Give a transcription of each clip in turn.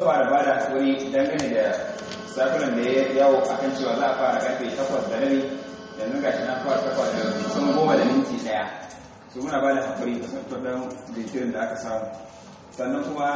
gaba da bada hakuri dangane da sakunan da ya yawo akan cewa za a fara karfe 8:30 yanzu gashi na fara 8 da kusan 10 da minti 1 su muna bada hakuri da sauran jinkirin da aka samu. Sannan kuma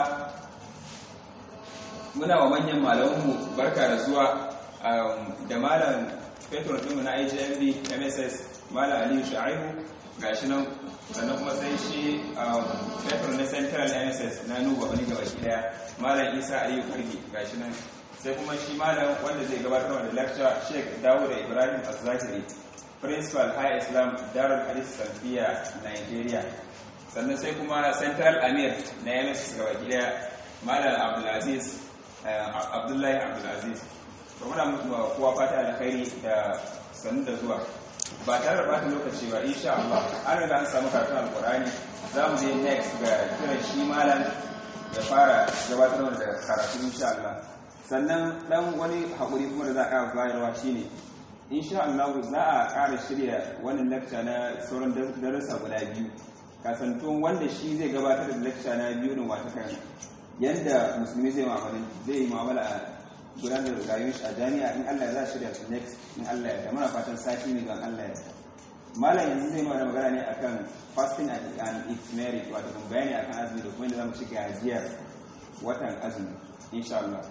muna wa manyan malamanmu barka da zuwa da malam Petro ɗinmu na IJMB MSS malam Aliyu Sha'ibu gashi nan, sannan kuma sai shi Petro na Central MSS na Nuba wani gaba shi daya malam Isa Aliyu Kargi gashi nan, sai kuma shi malam wanda zai gabatar da lecture Sheikh Dawud Ibrahim Az-Zakiri Principal High Islam Darul Hadith Salfiya Nigeria, sannan sai kuma Central Amir na MSS gaba daya malam Abdullahi Abdulaziz. To muna kowa fata alkhairi da sanin da zuwa ba tare da bata lokaci ba, insha Allah an riga an samu karatun alkur'ani. Za mu je next ga kiran shi malam ya fara gabatar da karatu insha Allah. Sannan dan wani hakuri kuma da za a ƙara bayarwa shine insha Allah za a ƙara shirya wannan lecture na sauran darussa guda biyu, kasantun wanda shi zai gabatar da lecture na biyu din wata kan yanda musulmi zai mu'amala a gudanar da rayuwar shi a jami'a. In Allah ya za shirya su next in Allah ya da muna fatan sati ne don Allah ya da. Malam yanzu zai mana magana ne akan fasting and its merit, wato kuma bayani akan azumi da kuma yadda zamu ci gajiyar watan azumi insha Allah.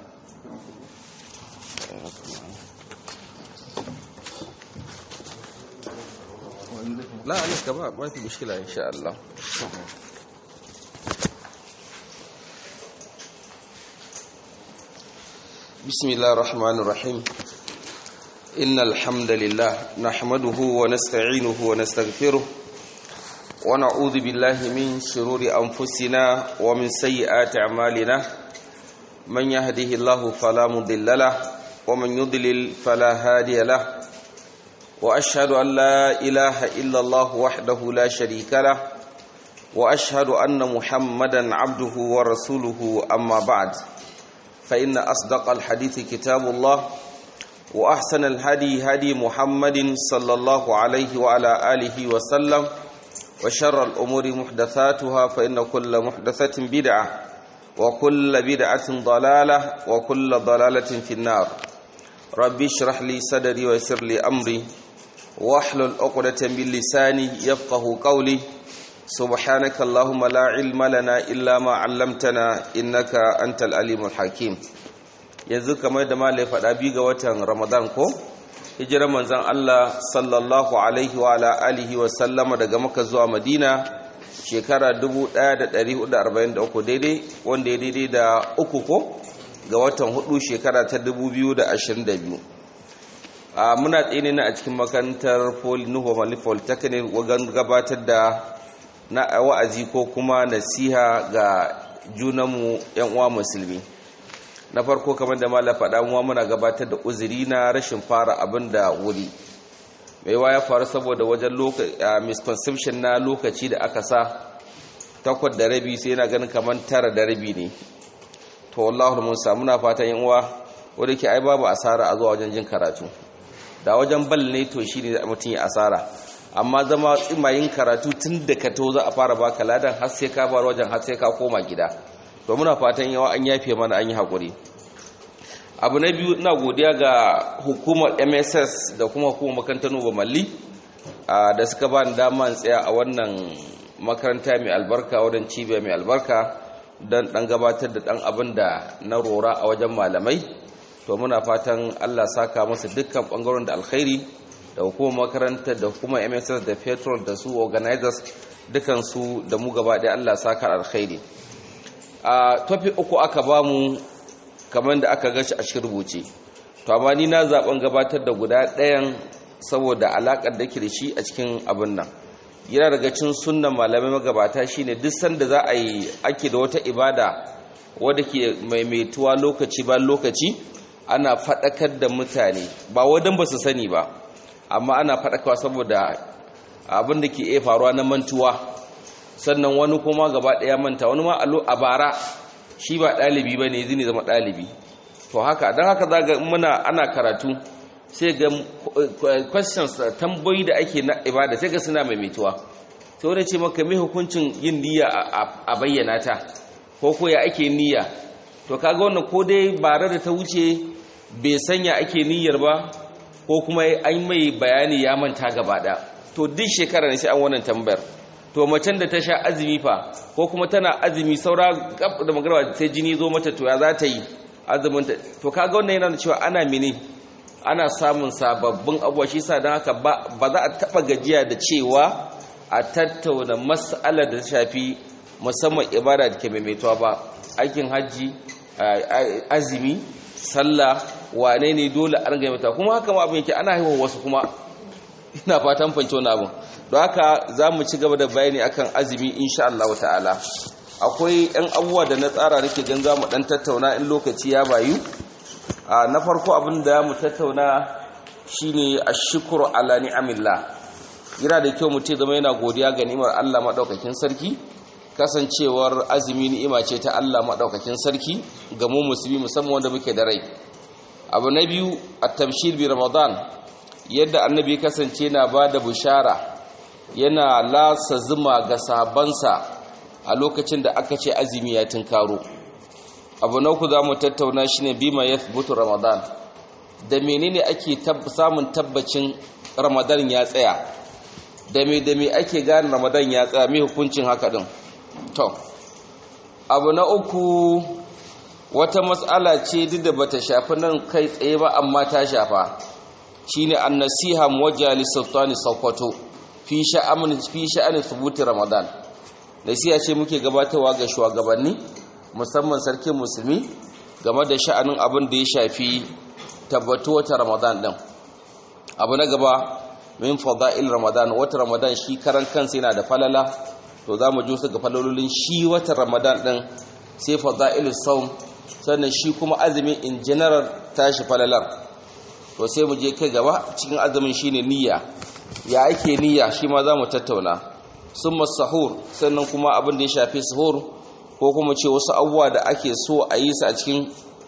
لا عليك كباب ما في مشكلة إن شاء الله. بسم الله الرحمن الرحيم. إن الحمد لله نحمده ونستعينه ونستغفره ونعوذ بالله من شرور أنفسنا ومن سيئات أعمالنا. من يهده الله فلا مضل له ومن يضلل فلا هادي له. وأشهد أن لا إله إلا الله وحده لا شريك له وأشهد أن محمدا عبده ورسوله. أما بعد، فإن أصدق الحديث كتاب الله وأحسن الهدي هدي محمد صلى الله عليه وعلى آله وسلم وشر الأمور محدثاتها فإن كل محدثة بدعة وكل بدعة ضلالة وكل ضلالة في النار. ربي اشرح لي صدري ويسر لي أمري واحلل عقدة من لساني يفقه قولي. سبحانك اللهم لا علم لنا إلا ما علمتنا إنك أنت العليم الحكيم. yanzu kamar da malai faɗa biyu ga watan Ramadan ko hijirar manzon Allah sallallahu alaihi wa ala alihi wa sallama daga Makka zuwa Madina shekara 1443 daidai, wanda ya daidai da uku ko ga watan hudu shekara ta 2022. Muna tsaye ne a cikin makarantar Nuhu Mali Polytechnic wajen gabatar da na wa'azi ko kuma nasiha ga junanmu yan uwa musulmi. Na farko kamar da mala faɗa muna gabatar da uzuri na rashin fara abin da wuri. Mai ya faru saboda wajen misconception na lokaci da aka sa 8:30 sai yana ganin kamar 9:30 ne. To wallahi mun samu na fatan yan uwa wanda ke ai babu asara a zuwa wajen jin karatu. Da wajen bal ne to shine mutum ya asara. Amma zama tsimayin karatu tun da ka to za a fara baka ladan har sai ka bar wajen har sai ka koma gida. To muna fatan yawa an yafe mana an yi hakuri. Abu na biyu, ina godiya ga hukumar MSS da kuma hukumar makarantar Nuba Malli da suka ba ni dama tsaya a wannan makaranta mai albarka, wurin cibiya mai albarka don dan gabatar da dan abin da na rora a wajen malamai. To muna fatan Allah saka masa dukkan bangaren da alkhairi, da hukumar makarantar da hukumar MSS da Petrol da su organizers dukan su da mu gaba da Allah saka alkhairi. Topic uku aka bamu kamar da aka gashi a cikin rubuce, to amma ni na zaben gabatar da guda ɗayan saboda alakar da ke da shi a cikin abin nan. Yana daga cikin sunnan malamai magabata shine duk sanda za a yi ake da wata ibada wadda ke maimaituwa lokaci ba lokaci, ana faɗakar da mutane ba wadan ba su sani ba, amma ana faɗakawa saboda abin da ke iya faruwa na mantuwa. Sannan wani kuma gaba ɗaya manta, wani ma a bara shi ba ɗalibi ba ne zai zama ɗalibi. To haka don haka za ga ana karatu sai ga questions tambayi da ake na ibada sai ga suna maimaituwa. sai wani ce maka mai hukuncin yin niyya a bayyana ta ko ya ake niyya, to kaga wannan ko dai bare da ta wuce bai sanya ake niyyar ba ko kuma an mai bayani ya manta gaba ɗaya. To duk shekara ne sai an wannan tambayar. To macen da ta sha azumi fa ko kuma tana azumi saura gab da magarba sai jini zo mata to ya za ta yi azumin ta. To kaga wannan yana cewa ana mini ana samun sababbin abuwa, shi sa don haka ba za a taɓa gajiya da cewa a tattauna mas'alar da ta shafi musamman ibada da ke maimaituwa ba, aikin hajji, azumi, sallah, wane ne dole an gaimata, kuma haka ma abin yake ana haihuwa wasu kuma. Ina fatan fahimci wani abin. Don haka za mu ci gaba da bayani akan azumi insha Allah ta'ala. Akwai 'yan abubuwa da na tsara nake gan za mu ɗan tattauna in lokaci ya bayu. Na farko abin da mu tattauna shine ashkuru ala ni'amillah. Yana da kyau mutum zama yana godiya ga ni'imar Allah madaukakin sarki, kasancewar azumi ni'ima ce ta Allah madaukakin sarki ga mu musulmi musamman wanda muke da rai. Abu na biyu at-tabshir bi Ramadan, yadda annabi kasance na bada bushara yana lasa zuma ga sahabbansa a lokacin da aka ce azumi ya tinkaro. Abu na uku za mu tattauna shi ne bima yathbutu Ramadan, da menene ake samun tabbacin Ramadan ya tsaya, da me ake gane Ramadan ya tsaya, mai hukuncin haka din. To abu na uku wata mas'ala ce duk da bata shafi nan kai tsaye ba amma ta shafa, shine an-nasiha muwajjaha lis-sultani Sokoto fi sha'ani thubuti Ramadan. Nasiha ce muke gabatarwa ga shugabanni musamman sarkin musulmi game da sha'anin abin da ya shafi tabbatu wata Ramadan din. Abu na gaba min fada'il Ramadan, wata Ramadan shi karan kansa yana da falala, to za mu ji su ga falalolin shi wata Ramadan din, sai fada'ilus sawm, sannan shi kuma azumi in general tashi falalar. To sai mu je kai gaba cikin azumin shine niyya, ya ake niyya shi ma za mu tattauna. Summa sahur, sannan kuma abin da ya shafi sahur ko kuma ce wasu abubuwa da ake so a yi su a cikin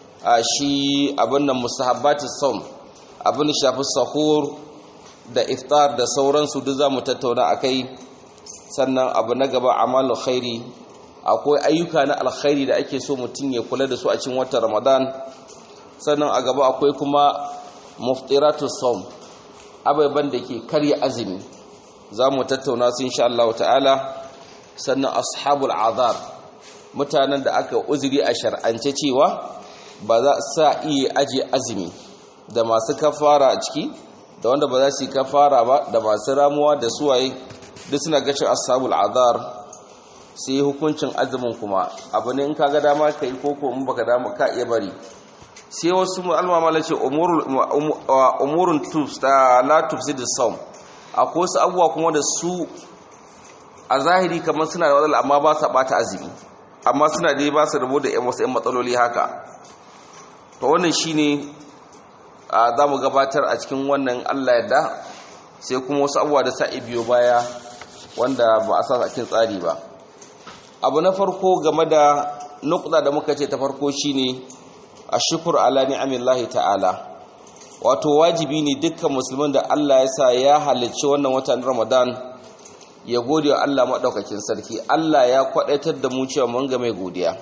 shi abin nan mustahabbatus sawm, abin da shafi sahur da iftar da sauransu duk za mu tattauna akai. Sannan abu na gaba amalu khairi, akwai ayyuka na alkhairi da ake so mutum ya kula da su a cikin watan Ramadan. Sannan a gaba akwai kuma muftiratus sawm, ababen da ke karya azumi, za mu tattauna su insha Allah ta'ala. Sannan ashabul azar, mutanen da aka uzuri a shar'ance cewa ba za sa iya aje azumi, da masu kafara a ciki da wanda ba za su yi kafara ba, da masu ramuwa da suwaye duk suna gashin ashabul azar. sai hukuncin azumin kuma abu ne in ka ga dama ka yi koko in baka dama ka iya bari. Sai wasu almamala ce umurun la tufsidu sawm, akwai wasu abubuwa kuma da su a zahiri kamar suna da wadala amma ba sa bata azumi, amma suna dai ba su rabo da wasu 'yan matsaloli haka. To wannan shine za mu gabatar a cikin wannan Allah yadda, sai kuma wasu abubuwa da sa'i biyo baya wanda ba a sa a cikin tsari ba. Abu na farko game da nukta da muka ce ta farko shine ashkur ala ni'amillahi ta'ala, wato wajibi ne dukkan musulmin da Allah ya sa ya halicci wannan watan Ramadan ya gode wa Allah madaukakin sarki. Allah ya kwadaitar da mu cewa mun ga mai godiya.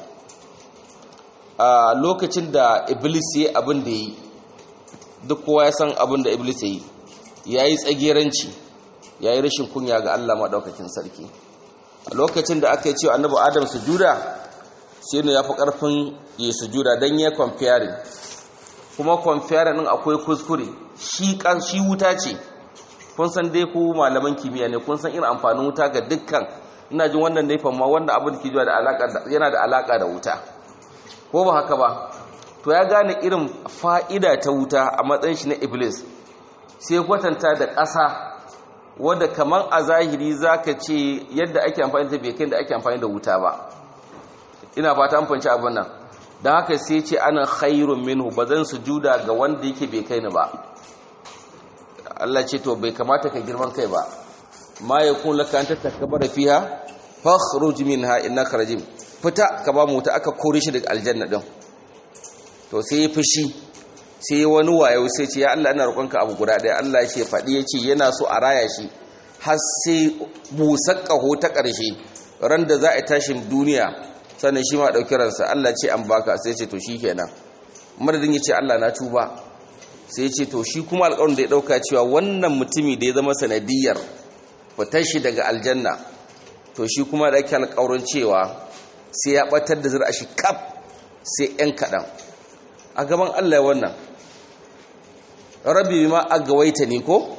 A lokacin da Iblis yayi abin da yi, duk kowa ya san abin da Iblis yayi, yayi tsageranci, yayi rashin kunya ga Allah madaukakin sarki. A lokacin da aka yi cewa annabi Adam sujuda, sai ne yafi karfin yi sujuda dan ya comparing, kuma comparing din akwai kuskure. Shi wuta ce, kun san dai ku malaman kimiyya ne, kun san irin amfanin wuta ga dukkan, ina jin wannan ne fa ma wanda abin da ke zuwa da alaka yana da alaka da wuta, ko ba haka ba? To ya gane irin fa'ida ta wuta a matsayin shi na Iblis, sai kwatanta da ƙasa wadda kamar a zahiri zaka ce yadda ake amfani da bai kai da ake amfani da wuta ba. Ina fata an fanci abin nan. Don haka sai ce ana khairun minhu, ba zan sujuda ga wanda yake bai kai ni ba. Allah ce to bai kamata ka girman kai ba. Ma yakun laka an tatakabara fiha fakhruj minha innaka rajim. Fita ka ba mu wuta, aka kore shi daga aljanna din. To sai ya fushi, sai wani wayo sai ce ya Allah ina roƙonka abu guda ɗaya. Allah ya ce faɗi, ya ce yana so a raya shi har sai busar ƙaho ta ƙarshe, ran da za a tashin duniya sannan shi ma ɗauki ransa. Allah ce an baka, sai ce to shi kenan. Madadin ya ce Allah na tuba, sai ya ce to shi kuma alƙawarin da ya ɗauka cewa wannan mutumi da ya zama sanadiyar fitar shi daga aljanna, to shi kuma da ake alƙawarin cewa sai ya ɓatar da zira shi kaf sai ‘yan kaɗan a gaban Allah wannan. Rabbi ma agawaita ne ko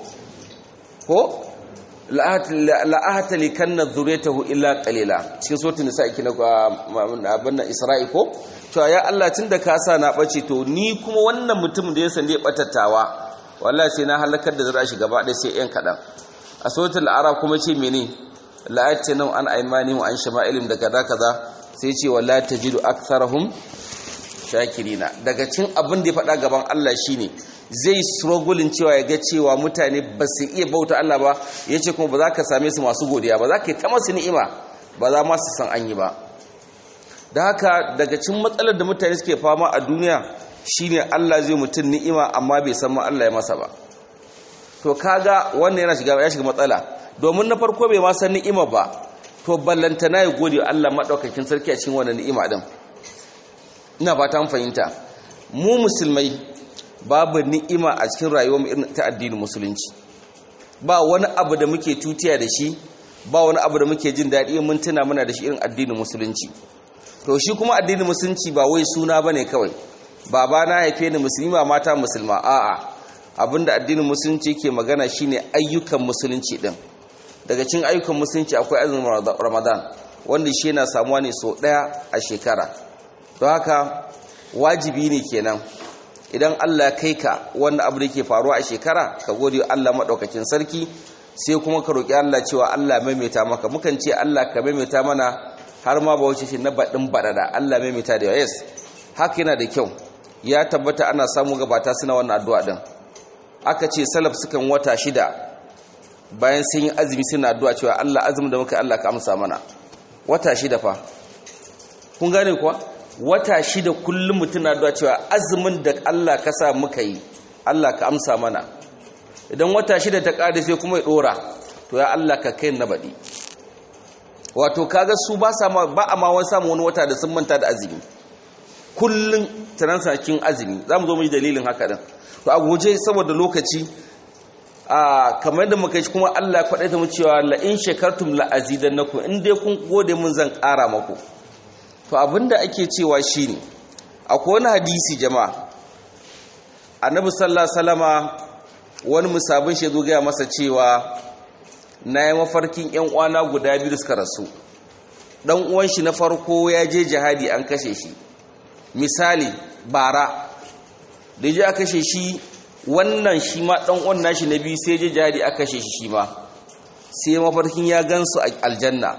la'ahata likanna zuriyatahu illa qalila, cikin suratul nisa yake na abin Isra'i ko to ya Allah tunda ka sa na bace to ni kuma wannan mutum da ya sande batattawa wallahi sai na halakar da zura shi gaba ɗaya sai ‘yan kaɗan. A suratul Araf kuma ce mene la'atina an aymanihim an shama'ilihim da kaza sai ce wala tajidu aktharahum shakirina. Daga cin abin da ya faɗa gaban Allah shine zai struggle cewa ya ga cewa mutane ba su iya bauta Allah ba, yace kuma ba za ka same su masu godiya ba, za ka yi ta masu ni'ima ba za ma su san an yi ba. Da haka daga cin matsalar da mutane suke fama a duniya shine Allah zai mutum ni'ima amma bai san ma Allah ya masa ba. To kaga wannan ya shiga matsala, domin na farko bai ma san ni'ima ba, to ballantana ya gode Allah madaukakin sarki a cikin wannan ni'ima din. Ina fata mun fahimta. Mu musulmai babu ni'ima a cikin rayuwar mu ta addinin musulunci. Ba wani abu da muke tutiya da shi, ba wani abu da muke jin daɗi mun tuna muna da shi irin addinin musulunci. To shi kuma addinin musulunci ba wai suna bane kawai. Baba na haife ni musulma, mata musulma, a'a. Abinda addinin musulunci yake magana shine ayyukan musulunci din. Daga cikin ayyukan musulunci akwai azumin Ramadan, wanda shi yana samuwa ne so ɗaya a shekara. Don haka wajibi ne kenan idan Allah ya kai ka wannan abu da yake faruwa a shekara ka gode wa Allah madaukakin sarki, sai kuma ka roki Allah cewa Allah maimaita maka. Mukan ce Allah ka maimaita mana, har ma ba wuce shi na baɗin baɗaɗa, Allah maimaita da yes. Haka yana da kyau, ya tabbata ana samu gabata suna wannan addu'a din. Aka ce salaf sukan wata 6 bayan sun yi azumi suna addu'a cewa Allah azumin da muka Allah ka amsa mana. Wata 6 fa, kun gane kuwa? Wata 6 kullum mutum na addu'a cewa azumin da Allah ka sa muka yi Allah ka amsa mana. Idan wata 6 ta ƙare sai kuma ya ɗora, to ya Allah ka kai na baɗi. Wato kaga su ba a ma wani samun wani wata da sun manta da azumi, kullum tanansa cikin azumi. Za mu zo mu ji dalilin haka din. To a goje saboda lokaci, kamar da muka yi kuma Allah ya kwaɗaita mu cewa la in shakartum la azidannakum, in dai kun gode mun zan ƙara maku. To abinda ake cewa shine akwai wani hadisi jama'a, Annabi sallallahu alaihi wasallama wani musabin shi zo ga masa cewa na yi mafarkin ƴan uwana guda biyu suka rasu. Dan uwan shi na farko ya je jihadi an kashe shi, misali bara da je aka kashe shi, wannan shi ma dan uwan nashi na biyu sai je jihadi aka kashe shi ma, sai mafarkin ya gansu a aljanna.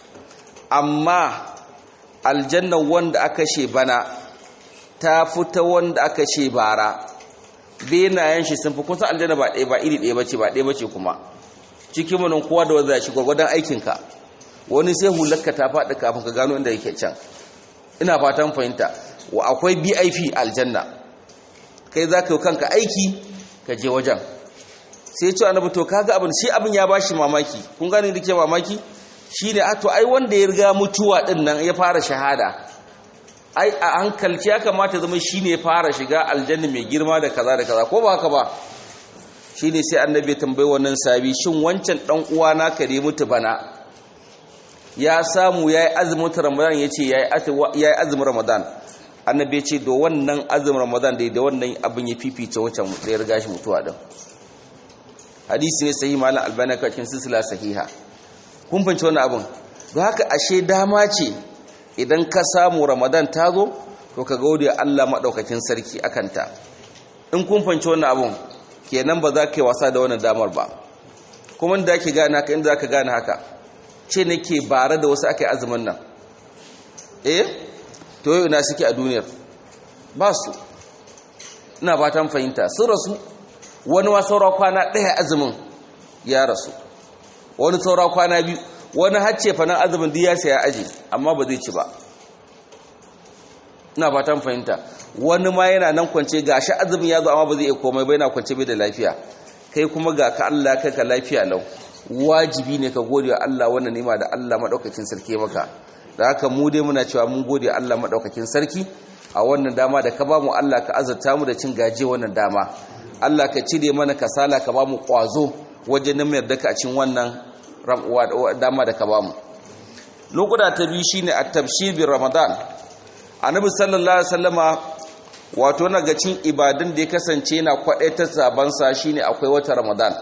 Amma aljanna wanda aka kashe bana ta fita wanda aka kashe bara, benayen shi sun fi kusa. Aljanna ba iri ɗaya bace, ba ɗaya bace kuma cikin manon kowa da wanda shi gwagwadon aikinka. Wani sai hularka ta faɗi kafin ka gano inda yake can. Ina fatan fahimta. Wa akwai BIP aljanna, kai za ka yi kanka aiki ka je wajen. Sai ce annabi to kaga abin, shi abin ya bashi mamaki. Kun gane da ke mamaki shine to ai wanda ya riga mutuwa din nan ya fara shahada, ai a hankalci ya kamata zama shine ya fara shiga aljanna mai girma da kaza ko ba haka ba? Shine sai annabi ya tambayi wannan sahabi, shin wancan dan uwa naka ne mutu bana ya samu yayi azumin Ramadan? Yace yayi azumin Ramadan. Annabi ya ce do wannan azumin Ramadan da wannan abin ya fifice wancan mutu ya riga shi mutuwa din. Hadisi ne sahihi, malam Albani ka cikin silsila sahiha. Kun fahimci wannan abin? Don haka ashe dama ce idan ka samu Ramadan ta zo, to ka gode Allah madaukakin sarki akanta. In kun fahimci wannan abin, kenan ba za ka yi wasa da wannan damar ba. Kuma inda ake gane haka, inda za ka gane haka, ce nake bare da wasu aka yi azumin nan. To yau ina suke a duniyar? Ba su. Ina fatan fahimta, sun rasu. Wani ma saura kwana 1 azumin ya rasu, wani saura kwana 2, wani hacce fanan azumin diya sai ya aje amma ba zai ci ba. Ina fatan fahimta. Wani ma yana nan kwance, gashi azumin ya zo amma ba zai iya komai ba, yana kwance bai da lafiya. Kai kuma ga ka Allah kai ka lafiya lau. Wajibi ne ka gode wa Allah wannan ni'ima da Allah madaukakin sarki maka. da haka mu dai muna cewa mun gode Allah madaukakin sarki a wannan dama da ka bamu. Allah ka azurta mu da cin gaje wannan dama. Allah ka cire mana kasala, ka bamu kwazo wajen nan yarda ka a cikin wannan dama da ka bamu. Lokuta ta biyu shine at-tabshir bi Ramadan. Annabi sallallahu alaihi wasallama wato na ga cin ibadun da ya kasance yana kwadaitar sabansa shine akwai wata Ramadan.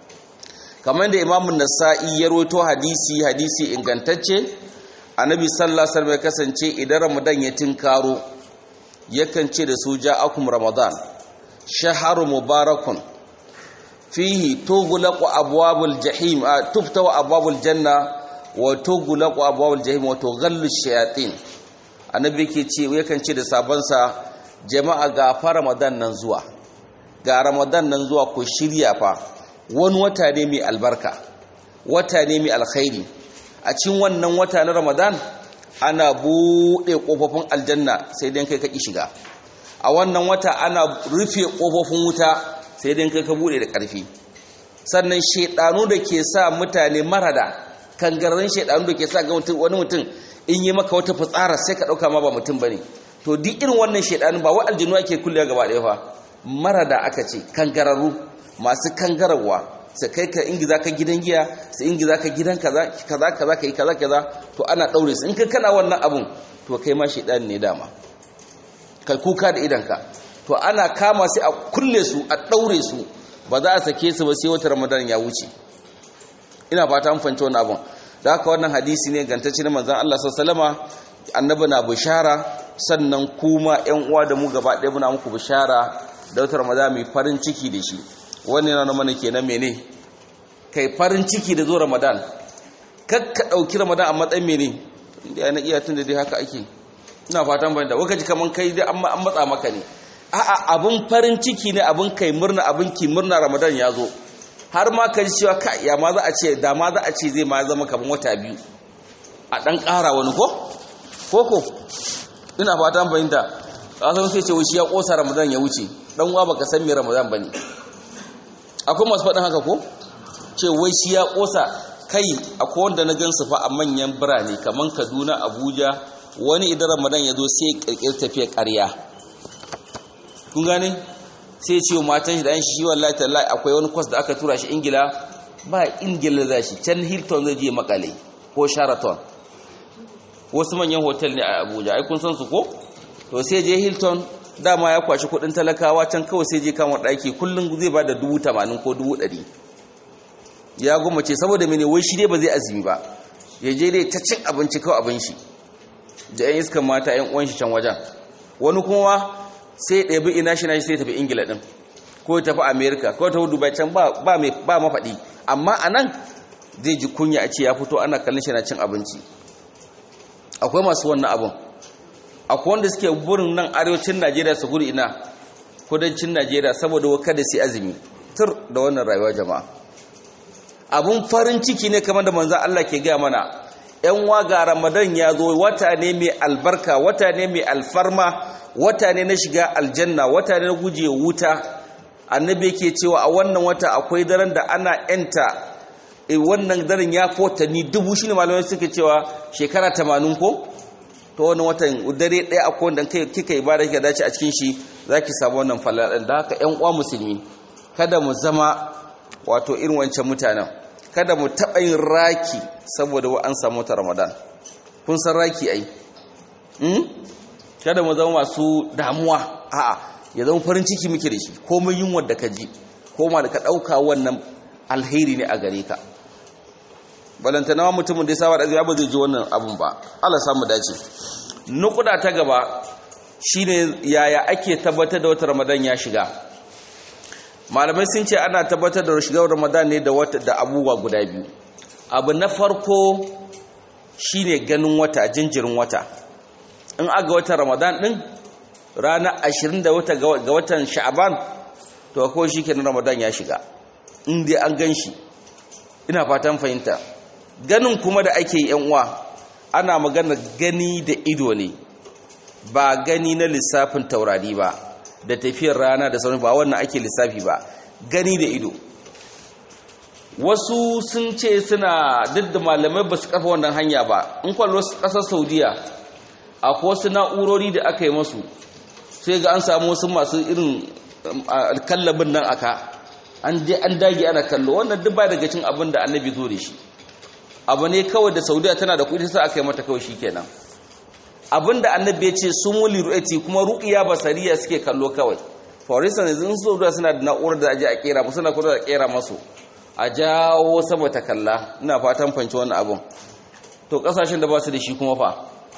Kamar da Imam Nasa'i ya rawaito hadisi ingantacce, Annabi sallallahu alaihi wasallam ya kasance idan Ramadan ya tinkaro yakan ce da su ja'akum Ramadan shaharu mubarakun fihi tughlaqu abwabul jahim tuftahu abwabul janna wa tughlaqu abwabul jahim wa tughallu shayatin. Annabi yakan ce da sabansa, jama'a ga fa Ramadan nan zuwa, ga Ramadan nan zuwa ku shirya fa, wani wata ne mai albarka, wata ne mai alkhairi. A cikin wannan wata na Ramadan ana buɗe ƙofofin aljanna sai dai kai ka ƙi shiga. A wannan wata ana rufe ƙofofin wuta sai dai kai ka buɗe da ƙarfi. Sannan shedanu da ke sa mutane marada, kangararren shedanu da ke sa ga wani mutum in yi maka wata fitsara sai ka ɗauka ma ba mutum bane. To duk irin wannan shedanu ba wa aljinu ake kullewa gaba ɗaya fa, marada aka ce, kangararru masu kangararwa, sai kai ka ingiza ka gidan giya, sai ingiza ka gidan kaza kai kaza, to ana daure su. In ka kana wannan abun to kai ma shedan ne dama, kai kuka da idanka. To ana kama sai a kulle su, a daure su, ba za a sake su ba sai wata Ramadan ya wuce. Ina fata an fahimci wannan abun. Da haka wannan hadisi ne gantacce na manzon Allah sallallahu alaihi wasallama. Annabi na bishara, sannan kuma ƴan uwa da mu gaba ɗaya muna muku bishara da wata Ramadan mai farin ciki da shi. Wannan yana mana kenan mene, kai farin ciki da zo Ramadan, kakka dauki Ramadan a matsayin mene, inda yana iya tun da dai haka ake. Ina fatan bayan da wakaci kaman kai dai an matsa maka ne. A'a, abun farin ciki ne, abun kai murna, abun ki murna Ramadan ya zo. Har ma ka ji cewa ka ya ma za a ce, da ma za a ce zai ma zama kaman wata biyu a dan ƙara wani ko ina fatan bayan da kasan sai ce wuce ya kosa Ramadan ya wuce, dan uwa baka san me Ramadan bane. Akwai masu faɗin haka ko? Ce wai shi ya ƙosa kai. Akwai wanda na gansu fa a manyan birane kamar Kaduna, Abuja, wani idan Ramadan ya zo sai ƙirƙir tafiya ƙarya. Kun gane? Sai ce wa matan shi da yan shi wallahi tallahi akwai wani kwas da aka tura shi Ingila, ba Ingila za shi, can Hilton zai je makale ko Sheraton. Wasu manyan hotel ne a Abuja, ai kun san su ko? To sai je Hilton, dama ya kwashi kudin talakawa can kawai sai je kama daki kullun zai bada 80,000 ko 100,000. Ya goma ce saboda mene, wai shi dai ba zai azumi ba, ya je dai ta cin abinci kawai abin shi da yan iskan mata yan uwan shi can wajen. Wani kuma sai ɗebi ina shi sai tafi Ingila din, ko ya tafi America, ko ta Dubai, can ba mafaɗi. Amma anan zai ji kunya a ce ya fito ana kallon shi na cin abinci. Akwai masu wannan abun. Akwai wanda suke burin nan arewacin Najeriya su gudu ina kudancin Najeriya saboda kada su azumi. Tur da wannan rayuwa jama'a. Abun farin ciki ne kamar da manzon Allah ke gaya mana. Yan waga Ramadan ya zo, wata ne mai albarka, wata ne mai alfarma, wata ne na shiga aljanna, wata ne na guje wuta. Annabi yake cewa a wannan wata akwai daren da ana yanta, wannan daren ya fota ni 1000, shine malamai suke cewa shekara 80 ko? To wani watan dare ɗaya akwai wanda kika ibada kika dace a cikin shi zaki samu wannan falalan. Da haka ƴan uwa musulmi, kada mu zama wato irin wancan mutanen, kada mu taɓa yin raki saboda an samu ta Ramadan. Kun san raki ai? Kada mu zama masu damuwa, a'a, ya zama farin ciki muke da shi, komai yunwar da ka ji, koma da ka ɗauka wannan alheri ne a gare ka. Balantana mutumin da ya saba da azumi ba zai ji wannan abun ba. Allah samu dace. Nukuda ta gaba shine yaya ake tabbatar da wata Ramadan ya shiga. Malamai sun ce ana tabbatar da shigar Ramadan ne da abubuwa guda biyu. Abu na farko shine ganin wata, jinjirin wata. In aga wata Ramadan din ranar 20 ga watan Sha'ban, to ko shikenan Ramadan ya shiga. In dai an gan shi. Ina fatan fahimta. Ganin kuma da ake yi uwa, ana magana gani da ido ne, ba gani na lissafin taurari ba da tafiyar rana da sauran, ba wannan ake lissafi ba, gani da ido. wasu sun ce suna duk da malamai ba su kafa wannan hanya ba. In kwallo ƙasar Saudiya akwai wasu na'urori da aka yi masu, sai ga an samu wasu masu irin kallabin nan aka an dage ana kallo. Wannan duk ba daga cin abin da annabi zo da shi, abu ne kawai da Saudiya tana da kuɗi sai aka yi mata kawai shikenan. Abin da annabi ya ce sun wuli ru'ati, kuma ru'iya basariya suke kallo kawai. For instance, in Saudiya suna da na'urar da aje a kera musu, suna kuma da kera masu a jawo sama ta kalla. Ina fatan fahimci wannan abun. To kasashen da ba su da shi kuma fa,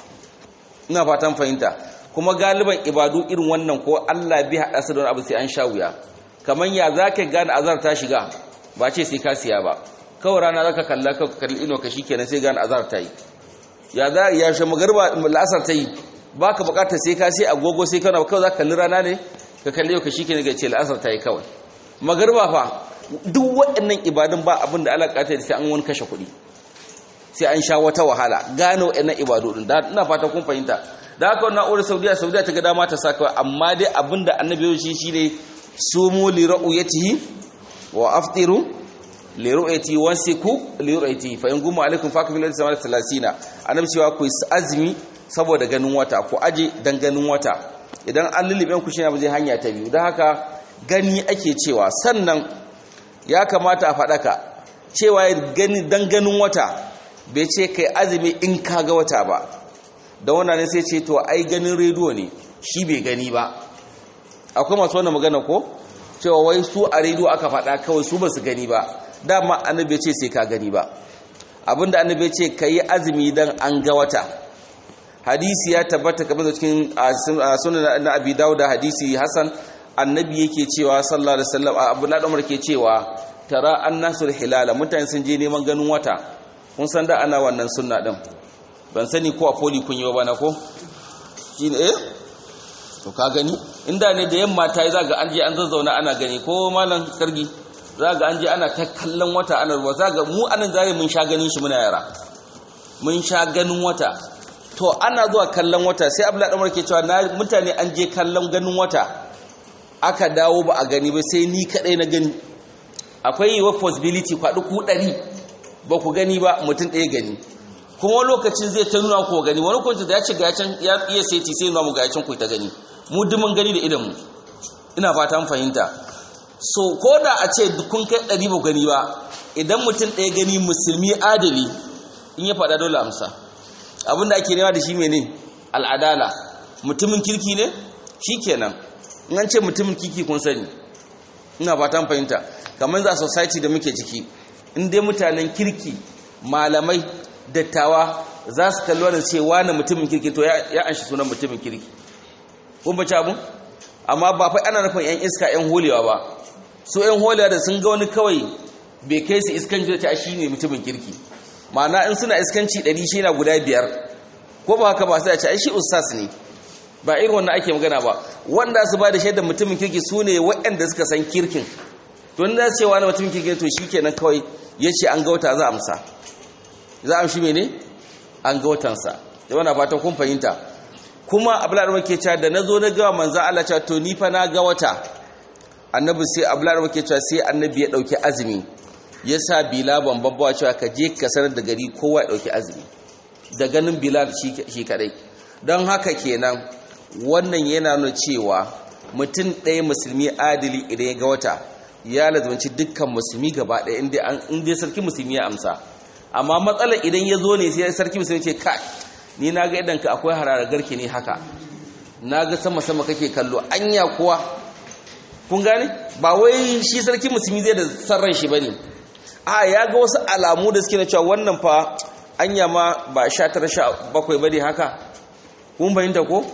ina fatan fahimta. Kuma galiban ibadu irin wannan ko Allah bi haɗa su da wani abu sai an sha wuya. Kamar ya za ka gane azar ta shiga, ba ce sai ka siya ba, kawai rana za ka kalla ka kalli ino ka shi kenan sai gane azar ta yi. Ya za ya shi magarba la'asar ta yi, ba ka bukatar sai ka sai agogo sai kana kawai za ka kalli rana ne ka kalli yau ka shi kenan ga ce la'asar ta yi kawai. Magarba fa duk waɗannan ibadun ba abin da alaƙa ta da sai an wani kashe kuɗi, sai an sha wata wahala gane waɗannan ibadu din. Da ina fata kun fahimta. Da haka wannan na'urar Saudiya ta ga dama ta saka, amma dai abinda annabi ya shi shine sumu li ru'yatihi wa aftiru li ru'yati wasiku li ru'yati fa in gumma alaikum fakfilu samana 30. Annabi cewa ku azumi saboda ganin wata, ku aje dan ganin wata. Idan an lulluben ku shine ba zai hanya ta biyu. Dan haka gani ake cewa, sannan ya kamata a fadaka cewa gani dan ganin wata bai ce kai azumi in ka ga wata ba. Da wannan ne sai ce to ai ganin rediyo ne, shi bai gani ba. Akwai masu wannan magana ko cewa wai su a rediyo aka faɗa kawai su ba su gani ba. Dama annabi ce sai ka gani ba. Abinda annabi ce kai azumi dan an ga wata. Hadisi ya tabbata kamar cikin sunan na Abi Dawud da hadisi Hasan, annabi yake cewa sallallahu alaihi wasallam, Abdullah Umar ke cewa tara annasul hilala, mutane sun je neman ganin wata. Kun san da ana wannan sunna din. Ban sani ko a poli kun yi ba na ko shine to ka gani inda ne da yamma tayi zaga an je an zazzauna ana gani ko malam kargi zaga an je ana ta kallon wata ana ruwa. Zaga mu anan zare mun sha ganin shi muna yara, mun sha ganin wata. To ana zuwa kallon wata sai Abdullahi Umar ke cewa mutane an je kallon ganin wata aka dawo ba a gani ba, sai ni kadai na gani. Akwai yiwuwar possibility kwaɗu ku 100 ba ku gani ba, mutum ɗaya gani. Kuma lokacin zai ta nuna ku gani, wani kwanci da ya ce ga can ya iya saiti sai nuna mu ga can ku ta gani. Mu dumin gani da idanmu. Ina fata mun fahimta. So ko da a ce kun kai 100 ba gani ba, idan mutum ɗaya gani musulmi adali in ya faɗa dole amsa. Abinda ake nema da shi mene? Al'adala. Mutumin kirki ne? Shikenan. In an ce mutumin kirki kun sani. Ina fata mun fahimta. Kamar za society da muke ciki, in dai mutanen kirki, malamai, dattawa za su kalli wannan cewa na mutumin kirki, to ya anshi sunan mutumin kirki. Kun bace abun? Amma ba fa ana nufin yan iska yan holewa ba. Su yan holewa da sun ga wani kawai bai kai su iskanci da ta shi ne mutumin kirki. Ma'ana in suna iskanci 100 shi yana guda 5. Ko ba haka ba sai a ce ai shi ustaz ne. Ba irin wannan ake magana ba. Wanda su ba da shaidar mutumin kirki su ne waɗanda suka san kirkin. To in da cewa na mutumin kirki to shikenan kawai yace an ga wata za a amsa. Za a amshi mene? An ga watansa. Da wannan fatan kun fahimta. Kuma Abdullahi ke cewa da nazo na ga manzo Allah cewa to ni fa na ga wata. Annabi sai Abdullahi ke cewa sai annabi ya dauki azumi. Yasa Bilal babbawa cewa ka je ka sanar da gari kowa ya dauki azumi. Da ganin Bilal shi kadai. Don haka kenan wannan yana nuna cewa mutum ɗaya musulmi adili idan ya ga wata ya lazumci dukkan musulmi gaba ɗaya inda sarki musulmi ya amsa. Amma matsalar idan ya zo ne sai sarki musulmi ce kai ni na ga idanka akwai hararar garke ne haka, na ga sama-sama kake kallo anya kuwa. Kun gane ba wai shi sarki musulmi zai da sarran shi ba ne, a ya ga wasu alamu da suke na cewa wannan fa anya ma ba 19-17 ba ne haka. Kun fahimta ko?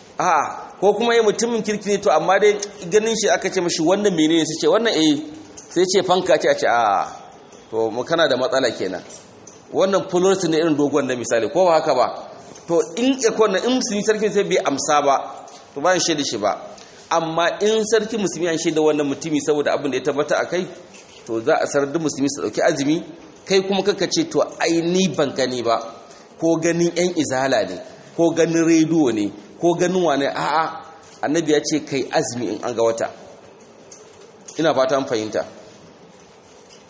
A ko kuma yi mutumin kirki ne to amma dai ganin shi aka ce mashi wannan menene su ce wannan sai ce fanka ce a ce a to mu kana da matsala kenan. Wannan fulorsu ne irin dogon na misali ko ba haka ba. To in ikon in musulmi sarki sai bai amsa ba to ba shi da shi ba. Amma in sarki musulmi an shaida wannan mutumi saboda abin da ya tabbata akai, to za a sarar da musulmi su dauki azumi. Kai kuma kaka ce to ai ni ban gani ba, ko ganin yan izala ne, ko ganin rediyo ne, ko ganin wane. A'a, annabi ya ce kai azumi in an ga wata. Ina fata an fahimta.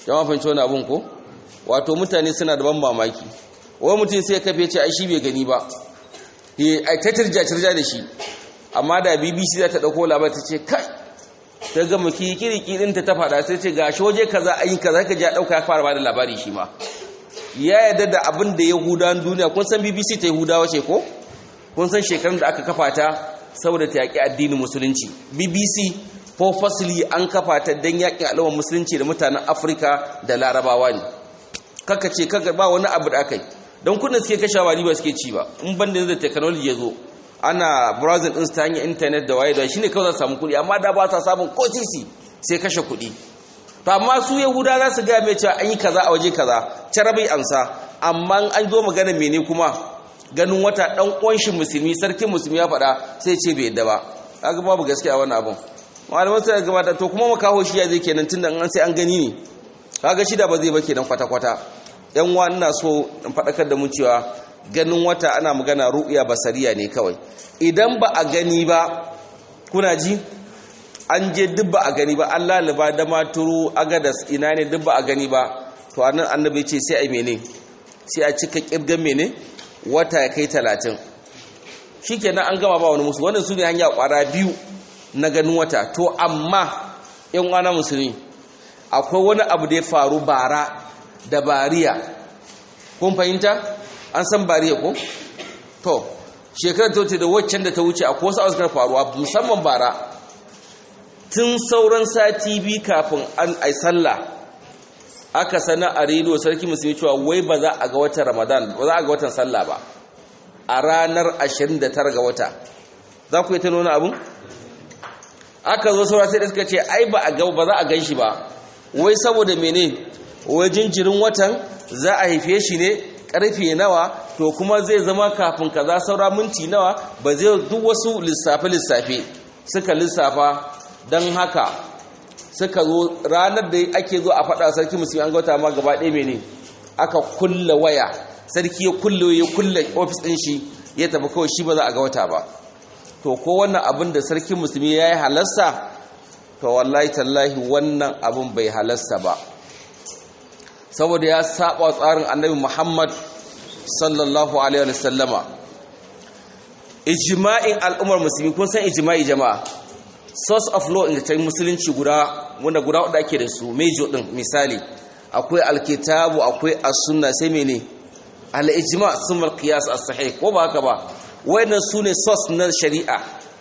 jama'a fahimci wani abun ko wato mutane suna da ban mamaki wani mutum sai kafe ce ai shi bai gani ba ai ta tirja da shi amma da BBC za ta dauko labar ta ce kai ta gama kiriki din ta faɗa sai ce ga shoje kaza ayi kaza ka ja dauka ya fara bada labari shi ma ya yarda da abin da Yahudawan duniya kun san BBC ta Yahudawa ce ko kun san shekarun da aka kafa ta saboda ta yaki addinin musulunci BBC purposely an kafa ta dan yakin al'ummar musulunci da mutanen Afirka da Larabawa ne kaka ce kaka ba wani abu da akai don kudin suke kashewa ba suke ci ba in banda da technology ya zo ana browsing din ta hanyar internet da waye da shine kawai za su samu kuɗi amma da ba sa samun ko tisi sai kashe kuɗi to amma su Yahuda za su ga mai cewa an yi kaza a waje kaza carabai ansa amma an zo magana mene kuma ganin wata dan uwan shi musulmi sarkin musulmi ya faɗa sai ce bai yadda ba kaga babu gaskiya a wannan abun malaman sai gabata to kuma makaho shi ya zai kenan tunda an sai an gani ne kaga shi da ba zai ba kenan kwata yan wa ina so in faɗakar da mu cewa ganin wata ana magana ru'ya basariya ne kawai idan ba a gani ba kuna ji an je duk ba a gani ba an laliba da maturu agadas ina ne duk ba a gani ba to anan annabi ce sai ai mene sai a cika kirgan mene wata ya kai 30 shikenan an gama ba wani musu wannan su ne hanya kwara biyu na ganin wata to amma yan wana musulmi akwai wani abu da ya faru bara da bariya kun fahimta an san bariya ko to shekarar ta wuce da waccan da ta wuce akwai wasu abubuwan faruwa musamman bara tun sauran sati biyu kafin an ai sallah aka sana a rediyo sarki musulmi cewa wai ba za a ga watan ramadan ba za a ga watan sallah ba a ranar 29 ga wata za ku yi ta nuna abun aka zo saura sai da suka ce ai ba za a gan shi ba wai saboda mene wai jinjirin watan za a haife shi ne karfe nawa to kuma zai zama kafin kaza saura minti nawa ba zai duk wasu lissafe suka lissafa don haka suka zo ranar da ake zo a faɗa sarki musulmi an gauta ma gaba ɗaya mene aka kulle waya sarki ya kulle ofis ɗin shi ya tafi kawai shi ba za a ga wata ba to ko wannan abin da sarki musulmi ya yi halasta to wallahi tallahi wannan abin bai halasta ba saboda ya saba tsarin annabi Muhammad sallallahu alaihi wasallama ijma'in al'ummar musulmi kun san ijma'i jama'a source of law in the musulunci guda ake da su major din misali akwai alkitabu akwai as-sunna sai mene al-ijma' summa al-qiyas as-sahih ko ba haka ba wayannan sune source na shari'a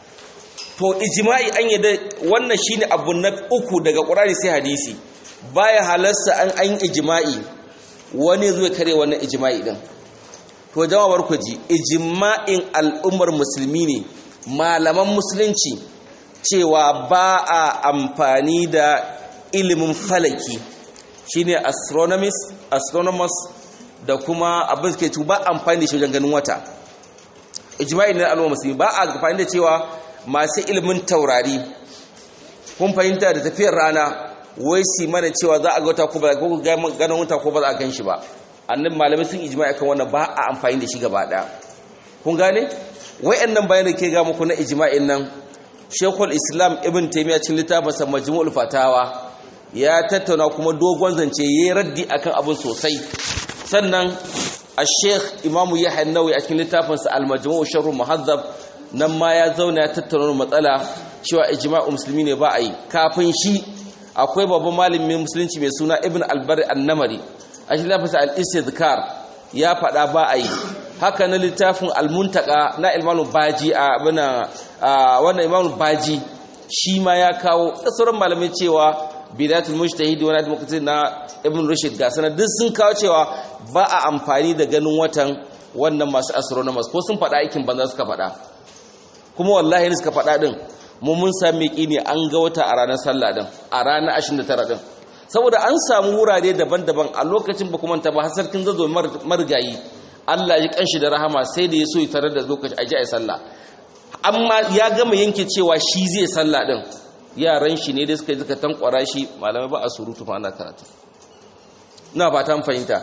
to ijma'i an yadda wannan shine abu na uku daga Qur'ani sai hadisi baya halarsa an ijma'i wani zai kare wannan ijma'i din to jawabin ku ji ijma'in al'ummar musulmi ne malaman musulunci cewa ba a amfani da ilimin falaki shine astronomers da kuma abin da ke ba amfani da shi wajen ganin wata ijma'in al'ummar musulmi ba a amfani da cewa masu ilimin taurari kun fahimta da tafiyar rana wai si mana cewa za a ga wata ko ba ko ganin wata ko ba za a gan shi ba annabi malamai sun ijma'i akan wannan ba a amfani da shi gaba daya kun gane wayannan bayanan ke ga muku na ijma'in nan Sheikhul Islam Ibn Taymiyyah cikin littafinsa Majmu'ul Fatawa ya tattauna kuma dogon zance yayin raddi akan abin sosai sannan Sheikh Imam Yahya an-Nawawi a cikin littafinsa Al-Majmu' Sharh Muhazzab nan ma ya zauna ya tattauna matsala cewa ijma'u musulmi ne ba a yi kafin shi akwai babban malamin musulunci mai suna Ibn al-Bari an-Namari a cikin littafinsa Al-Istidhkar ya faɗa ba a yi haka na littafin al-Muntaka na Imam Baji wannan Imam Baji shi ma ya kawo da sauran malamai cewa Bidatul Mujtahid wa Nadul Muqtasid na Ibn Rushd ga sanar duk sun kawo cewa ba a amfani da ganin watan wannan masu astronomers ko sun faɗa aikin banza suka faɗa kuma wallahi ne suka faɗa din mun sami ne an ga wata a ranar sallah din a ranar 29 din saboda an samu wurare daban-daban a lokacin ba kuma ta ba hasarkin zazo marigayi Allah ya kanshi da rahama sai da ya so ya tarar da lokaci aje ai sallah amma ya gama yanke cewa shi zai sallah din yaran shi ne da suka tankwara shi malamai ba a surutu ma ana karatu ina fata fahimta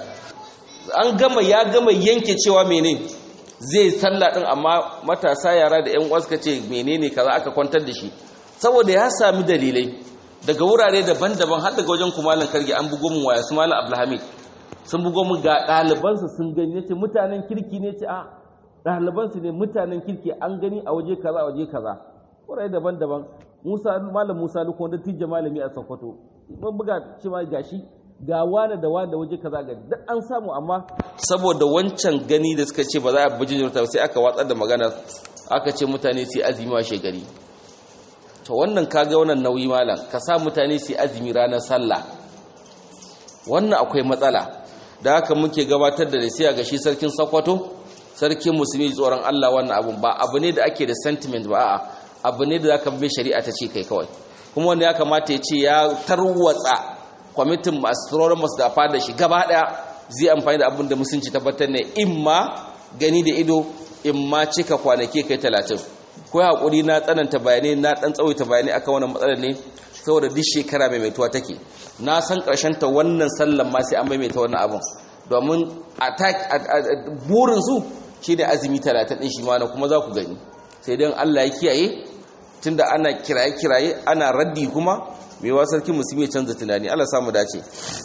ya gama yanke cewa mene zai sallah din amma matasa yara da ƴan uwa suka ce menene kaza aka kwantar da shi saboda ya sami dalilai daga wurare daban-daban har daga wajen kumalan karge an bugo min waya su malam Abdulhamid sun bugo min ga ɗalibansu sun gani yace mutanen kirki ne ce a ɗalibansu ne mutanen kirki an gani a waje kaza wurare daban-daban malam Musa Luko da tijja malami a Sokoto mun buga cewa gashi ga wani da waje kaza ga duk an samu amma saboda wancan gani da suka ce ba za a bijin ta sai aka watsar da magana aka ce mutane su azumi wa shegari to wannan kaga wannan nauyi malam ka sa mutane su azumi ranar sallah wannan akwai matsala da haka muke gabatar da nasiha ga shi sarkin Sokoto sarkin musulmi tsoron Allah wannan abun ba abu ne da ake da sentiment ba a'a abu ne da zaka bi shari'a ta ce kai kawai kuma wanda ya kamata ya ce ya tarwatsa kwamitin astronomers da fada shi gaba daya zai amfani da abin da musulunci tabbatar ne imma gani da ido imma cika kwanaki kai 30 ko hakuri na tsananta bayanai na dan tsawaita bayanai akan wannan matsalar ne saboda duk shekara mai maituwa take na san karshen ta wannan sallan ma sai an maimaita wannan abin domin burin su shine azumi 30 din shi ma na kuma za ku gani sai dan Allah ya kiyaye tunda ana kiraye ana raddi kuma mewa sarki musulmi ya canza tunani Allah samu dace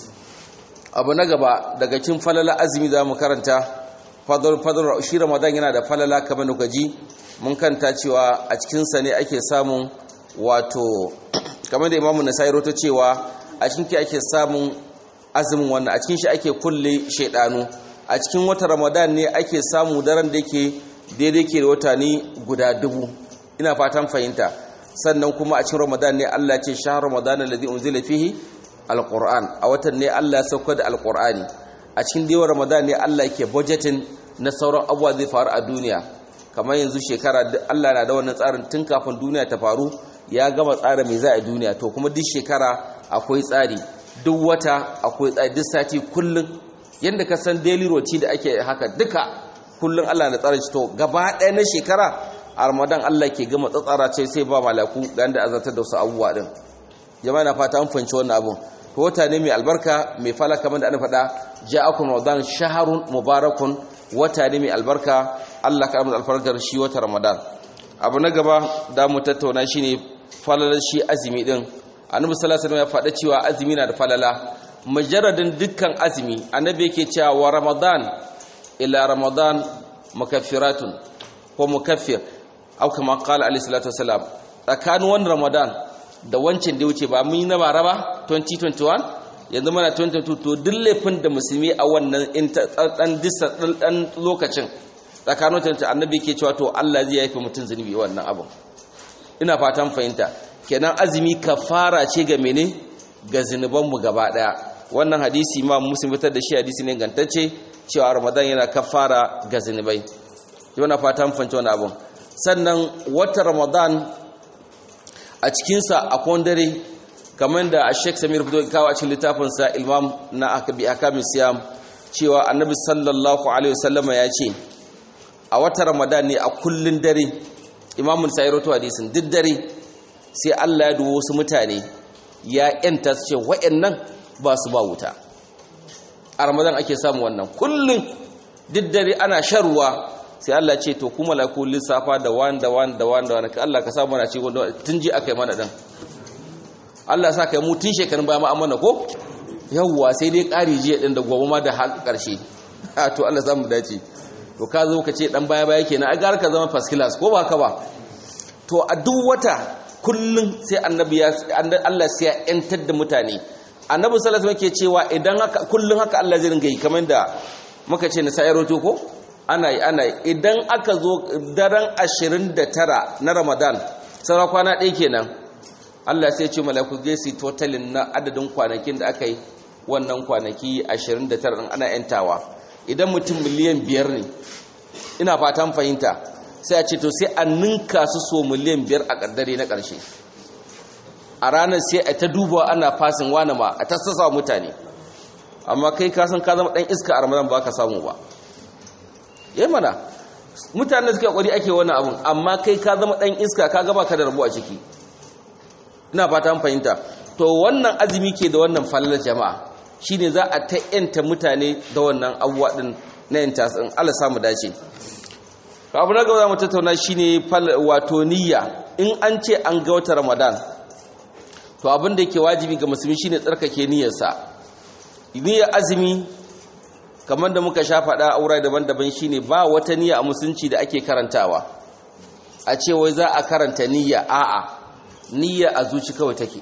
abu na gaba daga cikin falala azumi za mu karanta fadl shi Ramadan yana da falala kamar da gaji mun kanta cewa a cikin sa ne ake samun wato kamar da Imam Nasa'i rawaito cewa a cikin ki ake samun azumin wannan a cikin shi ake kulle shaydanu a cikin wata Ramadan ne ake samu daren da yake daidai ke da wata ni guda 1000 ina fatan fahimta sannan kuma a cikin Ramadan ne Allah ya ce shahr Ramadan alladhi unzila fihi alquran a watan ne Allah ya sauka da alqurani a cikin dewa Ramadan ne Allah yake budgeting na sauran abubuwa zai faru a duniya kamar yanzu shekara Allah na da wannan tsarin tun kafin duniya ta faru ya gama tsara mai za a duniya to kuma duk shekara akwai tsari duk wata akwai tsari duk sati kullun yanda ka san daily routine da ake haka duka kullun Allah na tsara shi to gaba ɗaya na shekara a Ramadan Allah ke gama tsatsara ce sai ba malaku dan da azartar da wasu abubuwa din jama'a na fata an fanci wannan abun to wata ne mai albarka mai fala kamar da an faɗa ja'akum Ramadan shahrun mubarakun wata ne mai albarka Allah ka amsa alfarkar shi wata Ramadan abu na gaba da mu tattauna shine falalar shi azumi din annabi sallallahu alaihi wasallam ya faɗa cewa azumi na da falala mujarradin dukkan azumi annabi yake cewa wa Ramadan ila Ramadan mukaffiratun ko mukaffir au kama qala alaihi salatu wasalam tsakanin wannan Ramadan da wancan da wuce ba mun yi na bara ba 2021 yanzu muna 2022 to duk laifin da musulmi a wannan dan lokacin tsakanin ta annabi ke cewa to Allah zai yafe mutun zunubi wannan abu ina fatan fahimta kenan azumi kafara ce ga mene ga zinuban mu gaba daya wannan hadisi Imam Muslim fitar da shi hadisi ne gantacce cewa Ramadan yana kafara ga zinubai yana fatan fahimta wannan abu sannan wata Ramadan a cikinsa akwai dare kamar da Sheikh Samir fito kawo a cikin littafinsa Ilmam na Ahkamis Siyam cewa Annabi sallallahu alaihi wasallama ya ce a wata Ramadan ne a kullun dare Imam Nasa'i rawaito hadisin duk dare sai Allah ya duwo wasu mutane ya yanta su ce wayannan ba su ba wuta a Ramadan ake samu wannan kullun duk dare ana sharuwa sai Allah ce to kuma malaiku lissafa da wanda ka Allah ka samu mana ce wanda tun ji akai mana dan Allah sa kai mu tun shekarun baya ma amana ko yawwa sai dai ƙari jiya din da gobe ma da har ƙarshe to Allah zamu dace to ka zo ka ce dan baya kenan ai gar ka zama first class ko ba ka ba to a duk wata kullun sai annabi Allah sai ya yantar da mutane annabi sallallahu alaihi wasallam ke cewa idan haka kullun haka Allah zai ringa yi kamar da muka ce na sayarwato ko ana yi idan aka zo daren 29 na Ramadan sauran kwana ɗaya kenan Allah sai ce mala'iku zai su totalin na adadin kwanakin da aka yi wannan kwanaki 29 ɗin ana yantawa idan mutum miliyan 5 ne ina fatan fahimta sai a ce to sai an ninka su so miliyan 5 a ƙaddare na ƙarshe a ranar sai a ta dubawa ana fasin wani ma a tassasa mutane amma kai ka san ka zama ɗan iska a Ramadan ba ka samu ba mana mutane suka kwari ake wannan abun amma kai ka zama dan iska ka gaba ka da rabu a ciki ina fata an fahimta to wannan azumi ke da wannan falalar jama'a shine za a ta yanta mutane da wannan abuwa din na yanta in Allah samu dace abu na gaba za mu tattauna shine wato niyya in an ce an ga wata Ramadan to abin da yake wajibi ga musulmi shine tsarkake niyyarsa. Niyyar azumi kamar da muka sha faɗa a wurare daban-daban shine ba wata niyya a musulunci da ake karantawa a ce wai za a karanta niyya, a'a niyya a zuci kawai take.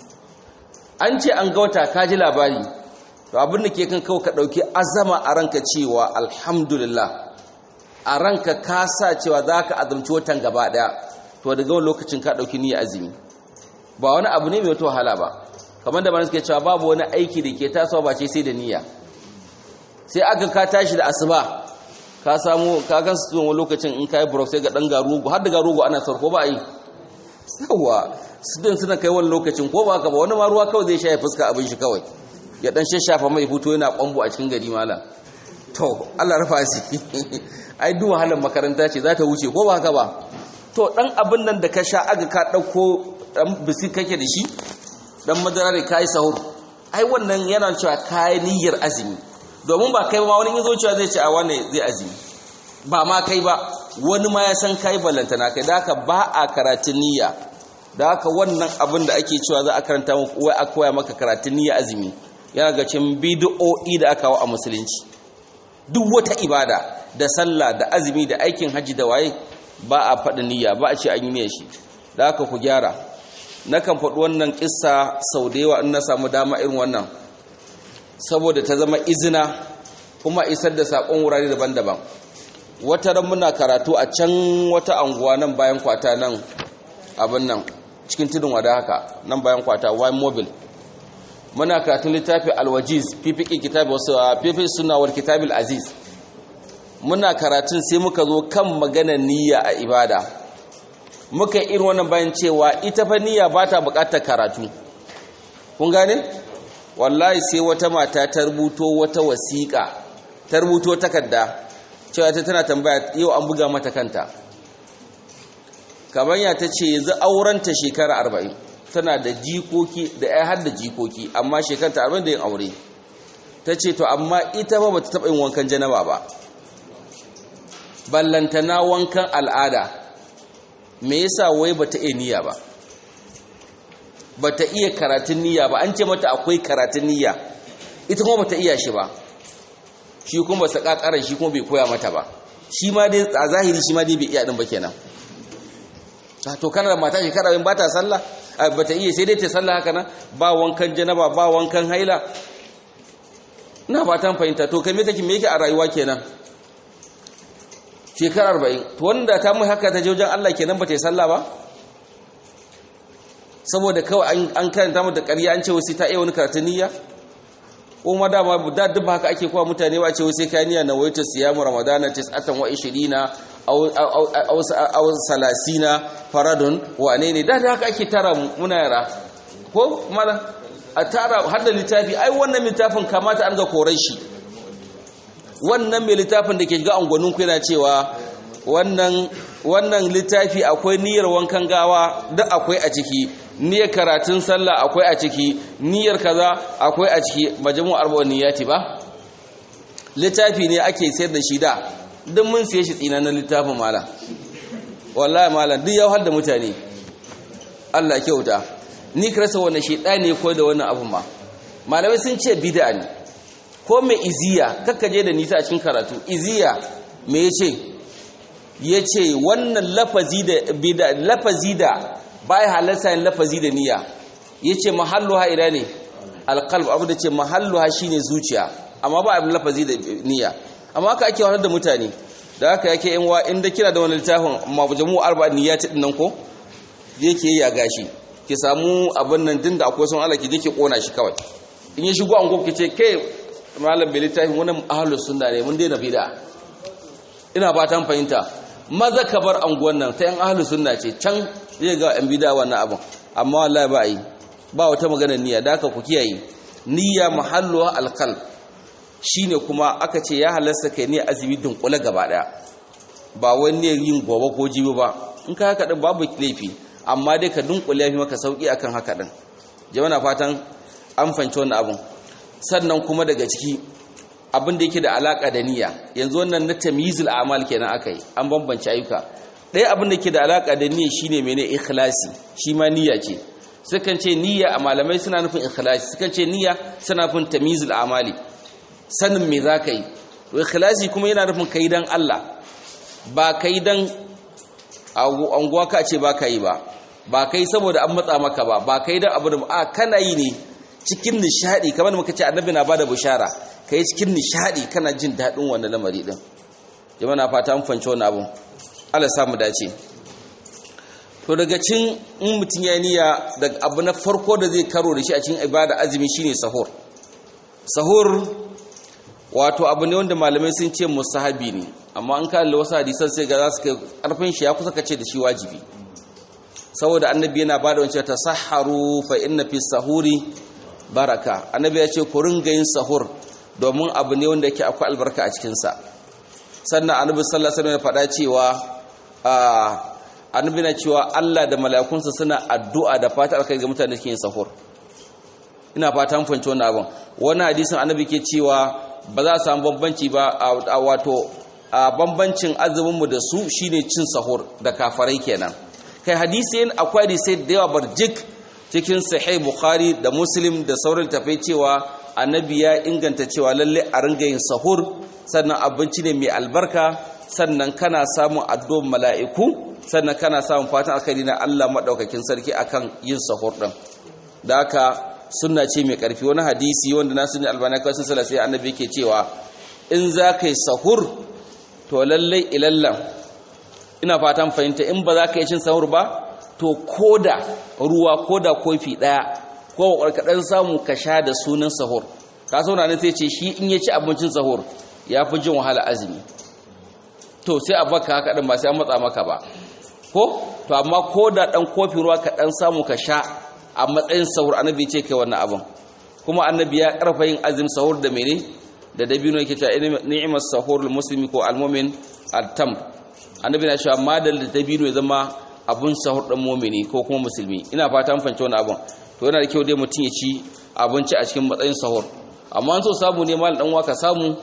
An ce an ga wata ka ji labari, to abin da ke kan kawai ka ɗauki azama a ranka cewa alhamdulillah, a ranka ka sa cewa za ka azumci watan gaba ɗaya, to daga wani lokacin ka ɗauki niyya azumi. Ba wani abu ne mai wata wahala ba, kamar da mana suke cewa babu wani aiki da ke tasowa ba ce sai da niyya. Sai aka ka tashi da asuba ka samu ka gan su wani lokacin in kai burok sai ga dan garugo, har da garugo ana sarko ba yi yawa su din suna kai wani lokacin ko ba ka ba, wani ma ruwa kawai zai shaye fuska abin shi kawai ya dan shashafa mai fito yana kwambo a cikin gari malam. To Allah rufa shi ai duk wahalar makaranta ce za ta wuce ko ba ka ba. To dan abin nan da ka sha aga ka dauko dan biskit kake da shi, dan madara da kai sahur, ai wannan yana cewa kai niyyar azumi. Domin ba kai ba wani in zo cewa zai ce a wane zai azumi, ba ma kai ba, wani ma ya san kai ballantana kai. Da haka ba a karatun niyya, da haka wannan abin da ake cewa za a karanta muku wai a koya maka karatun niyya azumi yana ga cin bid'o'i da aka kawo a musulunci. Duk wata ibada da sallah da azumi da aikin haji da waye ba a faɗi niyya, ba a ce an yi niyyar shi. Da haka ku gyara. Nakan faɗi wannan kissa sau da yawa in na samu dama irin wannan, saboda ta zama izina kuma isar da sakon wurare daban-daban. Wata ran muna karatu a can wata anguwa nan bayan kwata nan abin nan cikin tudun wada haka nan bayan kwata wine mobile, muna karatun littafi alwajiz fifiƙi kitabi wasu fifi suna wal kitabil aziz. Muna karatun sai muka zo kan maganar niyya a ibada, muka irin wannan bayan cewa ita fa niyya ba ta buƙatar karatu. Kun gane? Wallahi sai wata mata ta rubuto wata wasiƙa, ta rubuto takarda cewa ta tana tambaya yau an buga mata kanta. Kamanya ta ce yanzu aurenta shekara 40, tana da jikoki da ya har da jikoki, amma shekarta 40 da yin aure. Ta ce to amma ita ba ta taɓa yin wankan janaba ba, ballantana wankan al'ada. Me yasa wai bata iya niyya ba, bata iya karatun niyya ba. An ce mata akwai karatun niyya, ita kuma bata iya shi ba, shi kuma ba sakakaran shi kuma bai koya mata ba, shi ma dai a zahiri shi ma dai bai iya din ba kenan. To kana da mata shekara ba ta sallah, bata iya, sai dai ta sallah haka nan, ba wankan janaba ba wankan haila. Ina fatan fahimta. To kai me yake a rayuwa kenan? Shekara 40. To wanda ta mu haka ta je wajen Allah kenan bata yi sallah ba, saboda kawai an karanta mata ƙarya an ce wasu ta iya wani karatun niyya. Ko ma da duk haka ake kowa mutane ba, ce wasu kai niyya na wayta siyamu ramadana 29 aw 30 faradun wane ne da haka ake tara muna yara ko mala a tara har da littafi. Ai wannan littafin kamata an ga korai shi. Wannan mai littafin da ke shiga angwanin ku yana cewa wannan littafi akwai niyyar wankan gawa duk akwai a ciki, niyyar karatun sallah akwai a ciki, niyyar kaza akwai a ciki. Majmu' arba'un niyyati ba littafi ne ake sayar da shi da duk mun siye shi tsinanan littafin malam, wallahi malam duk ya har da mutane. Allah kyauta. Ni karasa wannan shedani ko da wannan abun ma malamai sun ce bid'a ne. Ko mai iziya kakkaje da nisa a cikin karatu, iziya me yace wannan lafazi da bid'a, lafazi da bai halarsa yin lafazi da niyya, yace mahalluha ila ne alqalb, abu da ce mahalluha shine zuciya, amma ba abin lafazi da niyya. Amma haka ake wahar da mutane. Da haka yake yan wa inda kira da wani littafin majmu' arba'in niyyat din nan ko yake ya gashi, ki samu abin nan din da akwai son Allah ki je ki kona shi kawai. In ya shigo an gobe ki ce kai malam bai littafin wannan ahlus sunna ne, mun daina bid'a. Ina fatan fahimta. Maza ka bar anguwan nan ta yan ahlus sunna ce, can zai ga yan bid'a wannan abin. Amma wallahi ba yi, ba wata maganar niyya. Da haka ku kiyaye niyya mahalluha alqalb. Shine kuma aka ce ya halasta kai ne azumi dunkule gaba daya, ba wani yin gobe ko jibi ba. In ka haka din babu laifi, amma dai ka dunkule yafi maka sauki akan haka din. Jama'a fatan an fahimci wannan abun. Sannan kuma daga ciki abin da yake da alaka da niyya, yanzu wannan na tamyizul a'mal kenan akai, an bambance ayyuka. Ɗaya abin da yake da alaka da niyya shine mene ikhlasi, shi ma niyya ce. sukan ce niyya a malamai suna nufin ikhlasi, sukan ce niyya suna nufin tamyizul amali, sanin me za ka yi. To ikhlasi kuma yana nufin kai dan Allah, ba kai dan anguwa ka ce ba ka yi ba kai saboda an matsa maka ba kai dan abu da a kana yi ne cikin nishadi, kamar da muka ce annabi na bada bushara kai cikin nishadi kana jin dadin wannan lamari din. Jama'a na fata mun fahimci wannan abun, Allah ya samu dace. To daga cin in mutun ya niyya, daga abu na farko da zai karo da shi a cikin ibada azumi shine sahur. Sahur wato abu ne wanda malamai sun ce musahabi ne, amma an kalle wasu hadisan sai ga za su kai karfin shi ya kusa kace da shi wajibi, saboda annabi yana bada wancan tasahharu fa inna fi sahuri baraka. Annabi ya ce ku ringa yin sahur domin abu ne wanda yake akwai albarka a cikin sa. Sannan annabi sallallahu alaihi wasallam ya faɗa cewa annabi na cewa Allah da mala'ikunsa suna addu'a da fata alkai ga mutane cikin sahur. Ina fata mun fahimci wannan abin. Wannan hadisin annabi ke cewa ba za a samu bambanci ba a wato bambancin azuminmu da su shine cin sahur da kafarai kenan. Kai hadisi akwai hadisi da yawa barjik cikin sahih Bukhari da Muslim da sauran tafai cewa annabi ya inganta cewa lalle a ringa yin sahur, sannan abinci ne mai albarka, sannan kana samun addu'ar mala'iku, sannan kana samun fatan alkhairi na Allah madaukakin sarki akan yin sahur din. Da haka sunna ce mai karfi. Wani hadisi wanda Nasiruddin Albani kawai sun sallah sai annabi yake cewa in za ka yi sahur to lallai ilallan, ina fatan fahimta, in ba za ka yi cin sahur ba to koda ruwa koda kofi daya ko kaɗan samu ka sha da sunan sahur. Ka sauna ne sai ce shi in ya ci abincin sahur ya fi jin wahala azumi, to sai a baka haka ɗin ba sai an matsa maka ba ko to, amma koda ɗan kofi ruwa ka ɗan samu ka sha a matsayin sahur, annabi ce kai wannan abin. Kuma annabi ya karfa yin azim sahur da mene da dabino, yake cewa ni'mat sahurul muslimi ko almu'min al-tamr. Annabi na cewa madal da dabino ya zama abun sahur din mu'mini ko kuma musulmi. Ina fata mun fahimci wannan abin. To yana da kyau dai mutum ya ci abinci a cikin matsayin sahur, amma an so samu ne mal dan waka samu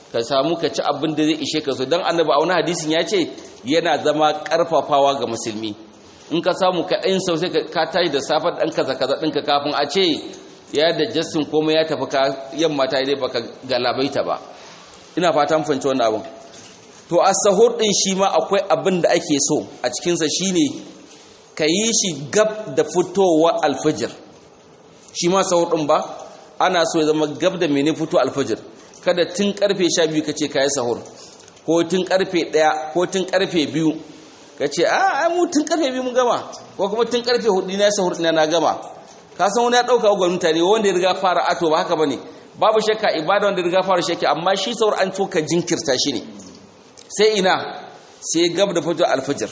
ka ci abin da zai ishe ka. So dan annabi a wani hadisin ya ce yana zama karfafawa ga musulmi. In ka samu ka ɗayin sau sai ka tashi da safar ɗan kaza ɗinka kafin a ce ya da jastin komai ya tafi ka yamma ta dai baka galabaita ba. Ina fata mun fahimci wannan abin. To a sahur ɗin shi ma akwai abin da ake so a cikinsa shine ka yi shi gab da fitowa alfajir. Shi ma sahur ɗin ba ana so ya zama gab da mene fito alfajir, kada tun karfe 12 ka ce ka yi sahur, ko tun karfe 1 ko tun karfe 2 ka ce a mu tun karfe 2 mun gama, ko kuma tun karfe 4 na sahur ɗina na gama. Ka san wani ya ɗauka ga mutane wanda ya riga fara ato, ba haka bane. Babu shakka ibada wanda ya riga fara shakka, amma shi sahur an so ka jinkirta shi ne sai ina sai gab da fito alfajir.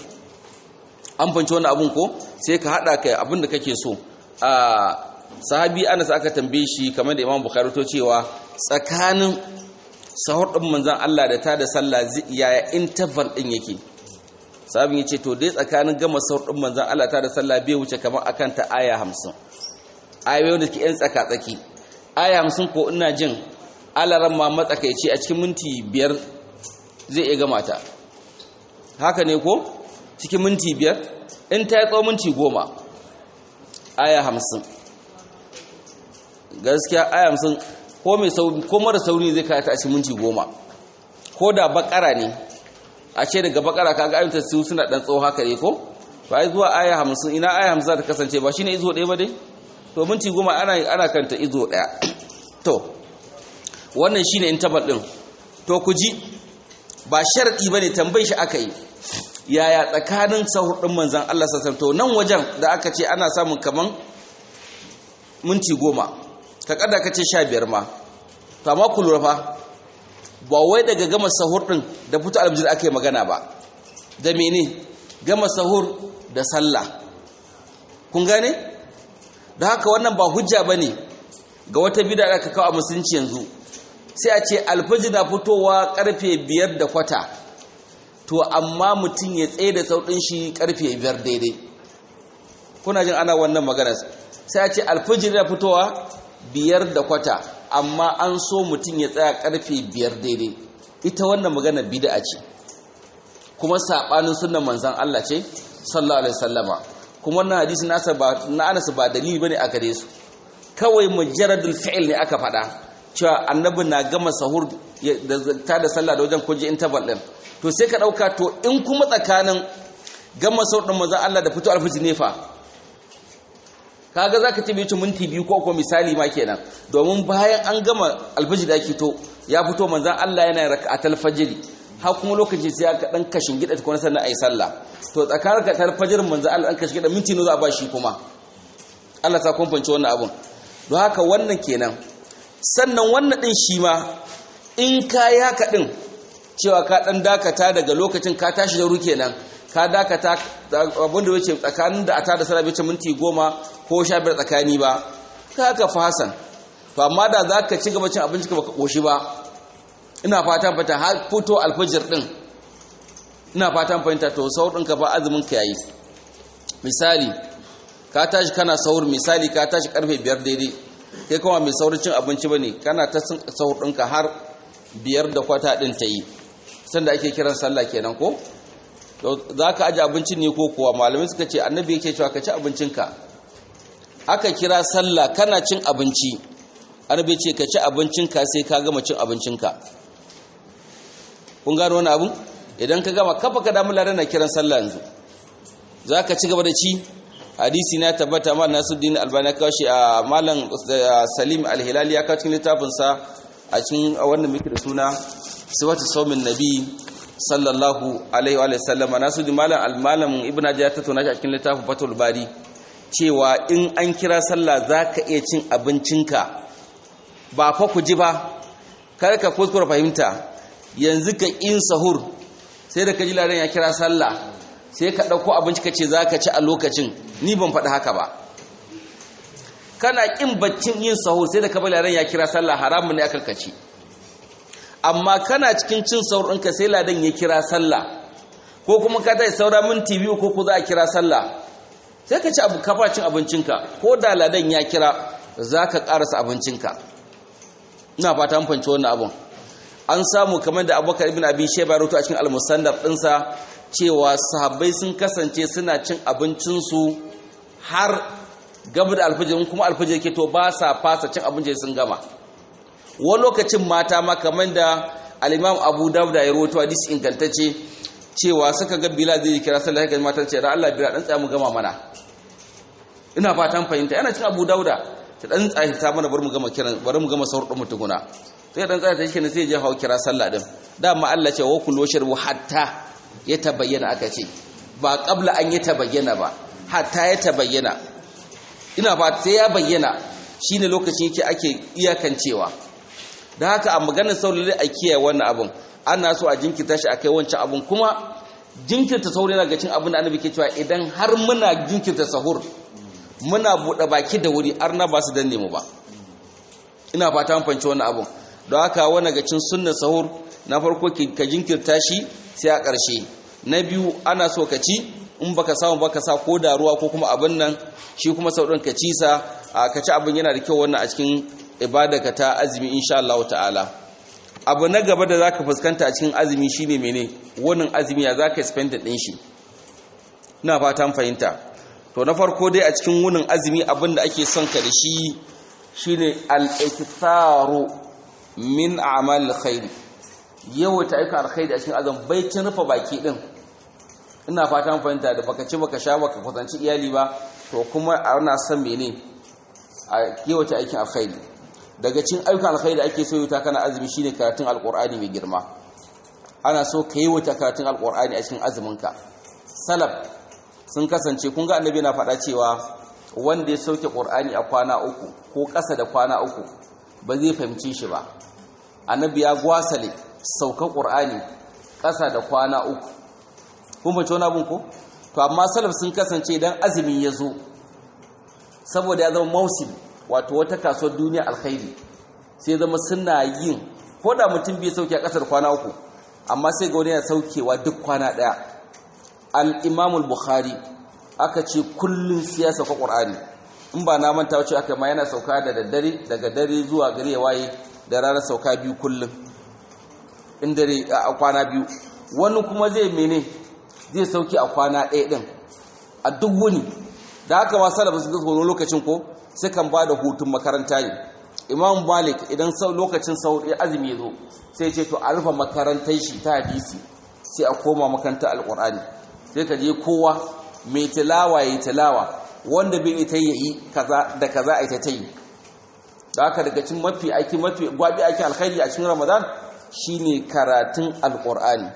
An fanci wannan abun ko sai ka hada kai abin da kake so. Sahabi Anas aka tambaye shi kamar da Imam Bukhari to cewa tsakanin sahur din manzon Allah da ta da sallah yaya interval din yake. Sahabin yace to dai tsakanin gama sahur din manzon Allah ta da sallah bai wuce kamar akan ta aya 50. Ayoyi da ke yan tsaka tsaki. Aya 50 ko ina jin alaran ma matsakaici a cikin minti 5 zai iya gama ta. Haka ne ko? Cikin minti 5 in ta yi tsawon minti 10 aya 50. Gaskiya aya 50 ko mai sauri ko mara sauri zai kai ta a cikin minti 10. Ko da bakara ne a ce daga bakara kaga ayyukan su suna dan tsawo haka ne ko? Ba zuwa aya 50 ina aya 50 za ta kasance ba shine izo ɗaya ba dai? To minti 10 ana kanta izo ɗaya. To wannan shine interval din. To ku ji ba sharadi bane tambayi shi aka yi. Yaya tsakanin sahur din manzon Allah sallallahu alaihi wasallam, to nan wajen da aka ce ana samun kaman minti 10 ka kada ka ce 15 ma. To amma ku lura fa ba wai daga gama sahur din da fito alfajir ake magana ba, da mene gama sahur da sallah. Kun gane? Da haka wannan ba hujja bane ga wata bid'a da ka kawo a musulunci yanzu. Sai a ce alfajir na fitowa karfe 5 da kwata, to amma mutum ya tsaye da sautin shi karfe 5 daidai. Kuna jin ana wannan magana? Sai a ce alfajir na fitowa 5 da kwata, amma an so mutum ya tsaya karfe 5 daidai. Ita wannan magana bid'a ce, kuma sabanin sunnar manzon Allah ce sallallahu alaihi wasallama. kuma wannan hadisi na Anas ba dalili bane a gare su kawai mujarradul fi'l ne aka faɗa cewa annabi na gama sahur ta da sallah da wajen koji interval din to sai ka dauka to in kuma tsakanin gama sahur din manzon Allah da fito alfijir ne fa kaga zaka ce bai ci minti 2 ko misali ma kenan domin bayan an gama alfijir da to ya fito manzon Allah yana rak'atul fajr har kuma lokaci sai aka dan kashin gida tukuna sannan ayi sallah to tsakanin ka tar fajirin manzo Allah an kashin gida minti ne za a ba shi kuma Allah ta kumfance wannan abun don haka wannan kenan sannan wannan din shi ma in ka yi haka din cewa ka dan dakata daga lokacin ka tashi da ru kenan ka dakata abin da yake tsakanin da ata da sallah bai ce minti 10 ko 15 tsakani ba ka haka fa hasan to amma da zaka ci gaba cin abinci ka baka koshi ba ina fatan fata har fito alfajir din ina fatan fahimta to sahur ɗinka ba azumin ka yayi misali ka tashi kana sahur misali ka tashi karfe 5 daidai kai kuma mai saurin cin abinci bane kana ta sahur ɗinka har 5 da kwata din ta yi sanda ake kiran sallah kenan ko to zaka aje abincin ne ko kuwa malamai suka ce annabi yake cewa ka ci abincinka aka kira sallah kana cin abinci annabi ce ka ci abincinka sai ka gama cin abincinka kun gano wani abu idan ka gama kafa ka damu ladan na kiran sallah yanzu za ka ci gaba da ci hadisi na tabbata ma Nasiruddin Albani kawo shi a malam Salim Al-Hilali ya kawo cikin littafinsa a cikin wannan muke da suna Sifatu Sawmin Nabi sallallahu alaihi wa sallam Nasiruddin malam Ibn Hajar ya tattauna shi a cikin littafin Fathul Bari cewa in an kira sallah za ka iya cin abincinka ba fa ku ji ba kar ka kuskura fahimta yanzu ka in sahur sai da ka ji ladan ya kira sallah sai ka dauko abinci ka ce za ka ci a lokacin ni ban faɗi haka ba kana kin baccin yin sahur sai da ka bari ladan ya kira sallah haramun ne akan kaci amma kana cikin cin sahur ɗinka sai ladan ya kira sallah ko kuma ka tayi saura minti 2 ko za a kira sallah sai ka ci abu kafa cin abincinka ko da ladan ya kira za ka ƙarasa abincinka ina fata mun fahimci wannan abun an samu kamar da Abubakar ibn Abi Shayba rawaito a cikin al-Musannaf dinsa cewa sahabbai sun kasance suna cin abincinsu har gaba da alfajir kuma alfajir yake to ba sa fasa cin abinci sun gama wani lokacin mata ma kamar da al-Imam Abu Dawud ya rawaito hadisi ingantacce cewa suka ga Bilal zai kira sallah kai mata ce da Allah Bilal dan tsaya mu gama mana ina fatan fahimta yana cin Abu Dawud ta dan tsaya ta mana bari mu gama sahur din mutuguna sai dan tsaya ta shi ne sai je hawo kira sallah din dama Allah ce wa kullu washrabu hatta yatabayyana aka ce ba qabla an yatabayyana ba hatta yatabayyana ina ba sai ya bayyana shine lokacin yake ake iyakancewa dan haka a maganar saurare a kiyaye wannan abun ana so a jinkirta shi akai wancan abun kuma jinkirta sahur yana ga cin abin da annabi ke cewa idan har muna jinkirta sahur muna bude baki da wuri arna ba su danne mu ba ina fata an fanci wannan abun don haka wani ga cin sunnar sahur na farko ka jinkirta shi sai a ƙarshe na biyu ana so ka ci in baka samu baka sa ko da ruwa ko kuma abin nan shi kuma saurin ka ci sa ka ci abin yana da kyau wannan a cikin ibadarka ta azumi insha Allah ta'ala abu na gaba da zaka fuskanta a cikin azumi shine mene wannan azumi ya zaka spend din shi ina fatan fahimta to na farko dai a cikin wunin azumi abin da ake son ka da shi shine al-iktharu min a'mal khair yawaita aika alkhairi a cikin azumi bai cin rufa baki din ina fatan fahimta da baka ci baka sha baka kusanci iyali ba to kuma ana son mene a yawaita aikin alkhairi daga cikin ayyukan alkhairi ake so yawaita kana azumi shine karatun alqur'ani mai girma ana so ka yawaita karatun alqur'ani a cikin azuminka salaf sun kasance kun ga annabi na faɗa cewa wanda ya sauke qur'ani a kwana 3 ko ƙasa da kwana 3 ba zai fahimci shi ba annabi ya gwasale saukan qur'ani ƙasa da kwana 3 kun fahimci wannan abun ko to amma salaf sun kasance idan azumi ya zo saboda ya zama mausim wato wata kasuwar duniya alkhairi sai zama suna yin ko da mutum bai sauke a ƙasar kwana 3 amma sai ga wani yana saukewa duk kwana ɗaya al-Imam al-Bukhari aka ce kullun sai ya sauka Qur'ani in ba na manta wace aka ma yana sauka da daddare daga dare zuwa gare ya waye da ranar sauka 2 kullun in dare a kwana 2 wani kuma zai mene zai sauki a kwana 1 din a duk wuni da haka ma salafu suka zo lokacin ko sukan ba da hutun makaranta ne. Imam Malik idan lokacin azumi ya zo sai ce to a rufe makarantar shi ta hadisi sai a koma makarantar alqur'ani sai ka je kowa mai tilawa yayi tilawa wanda bai ita yayi kaza da kaza ai ta yi. Da haka daga cikin mafi gwabi ake alkhairi a cikin Ramadan shine karatun alqur'ani.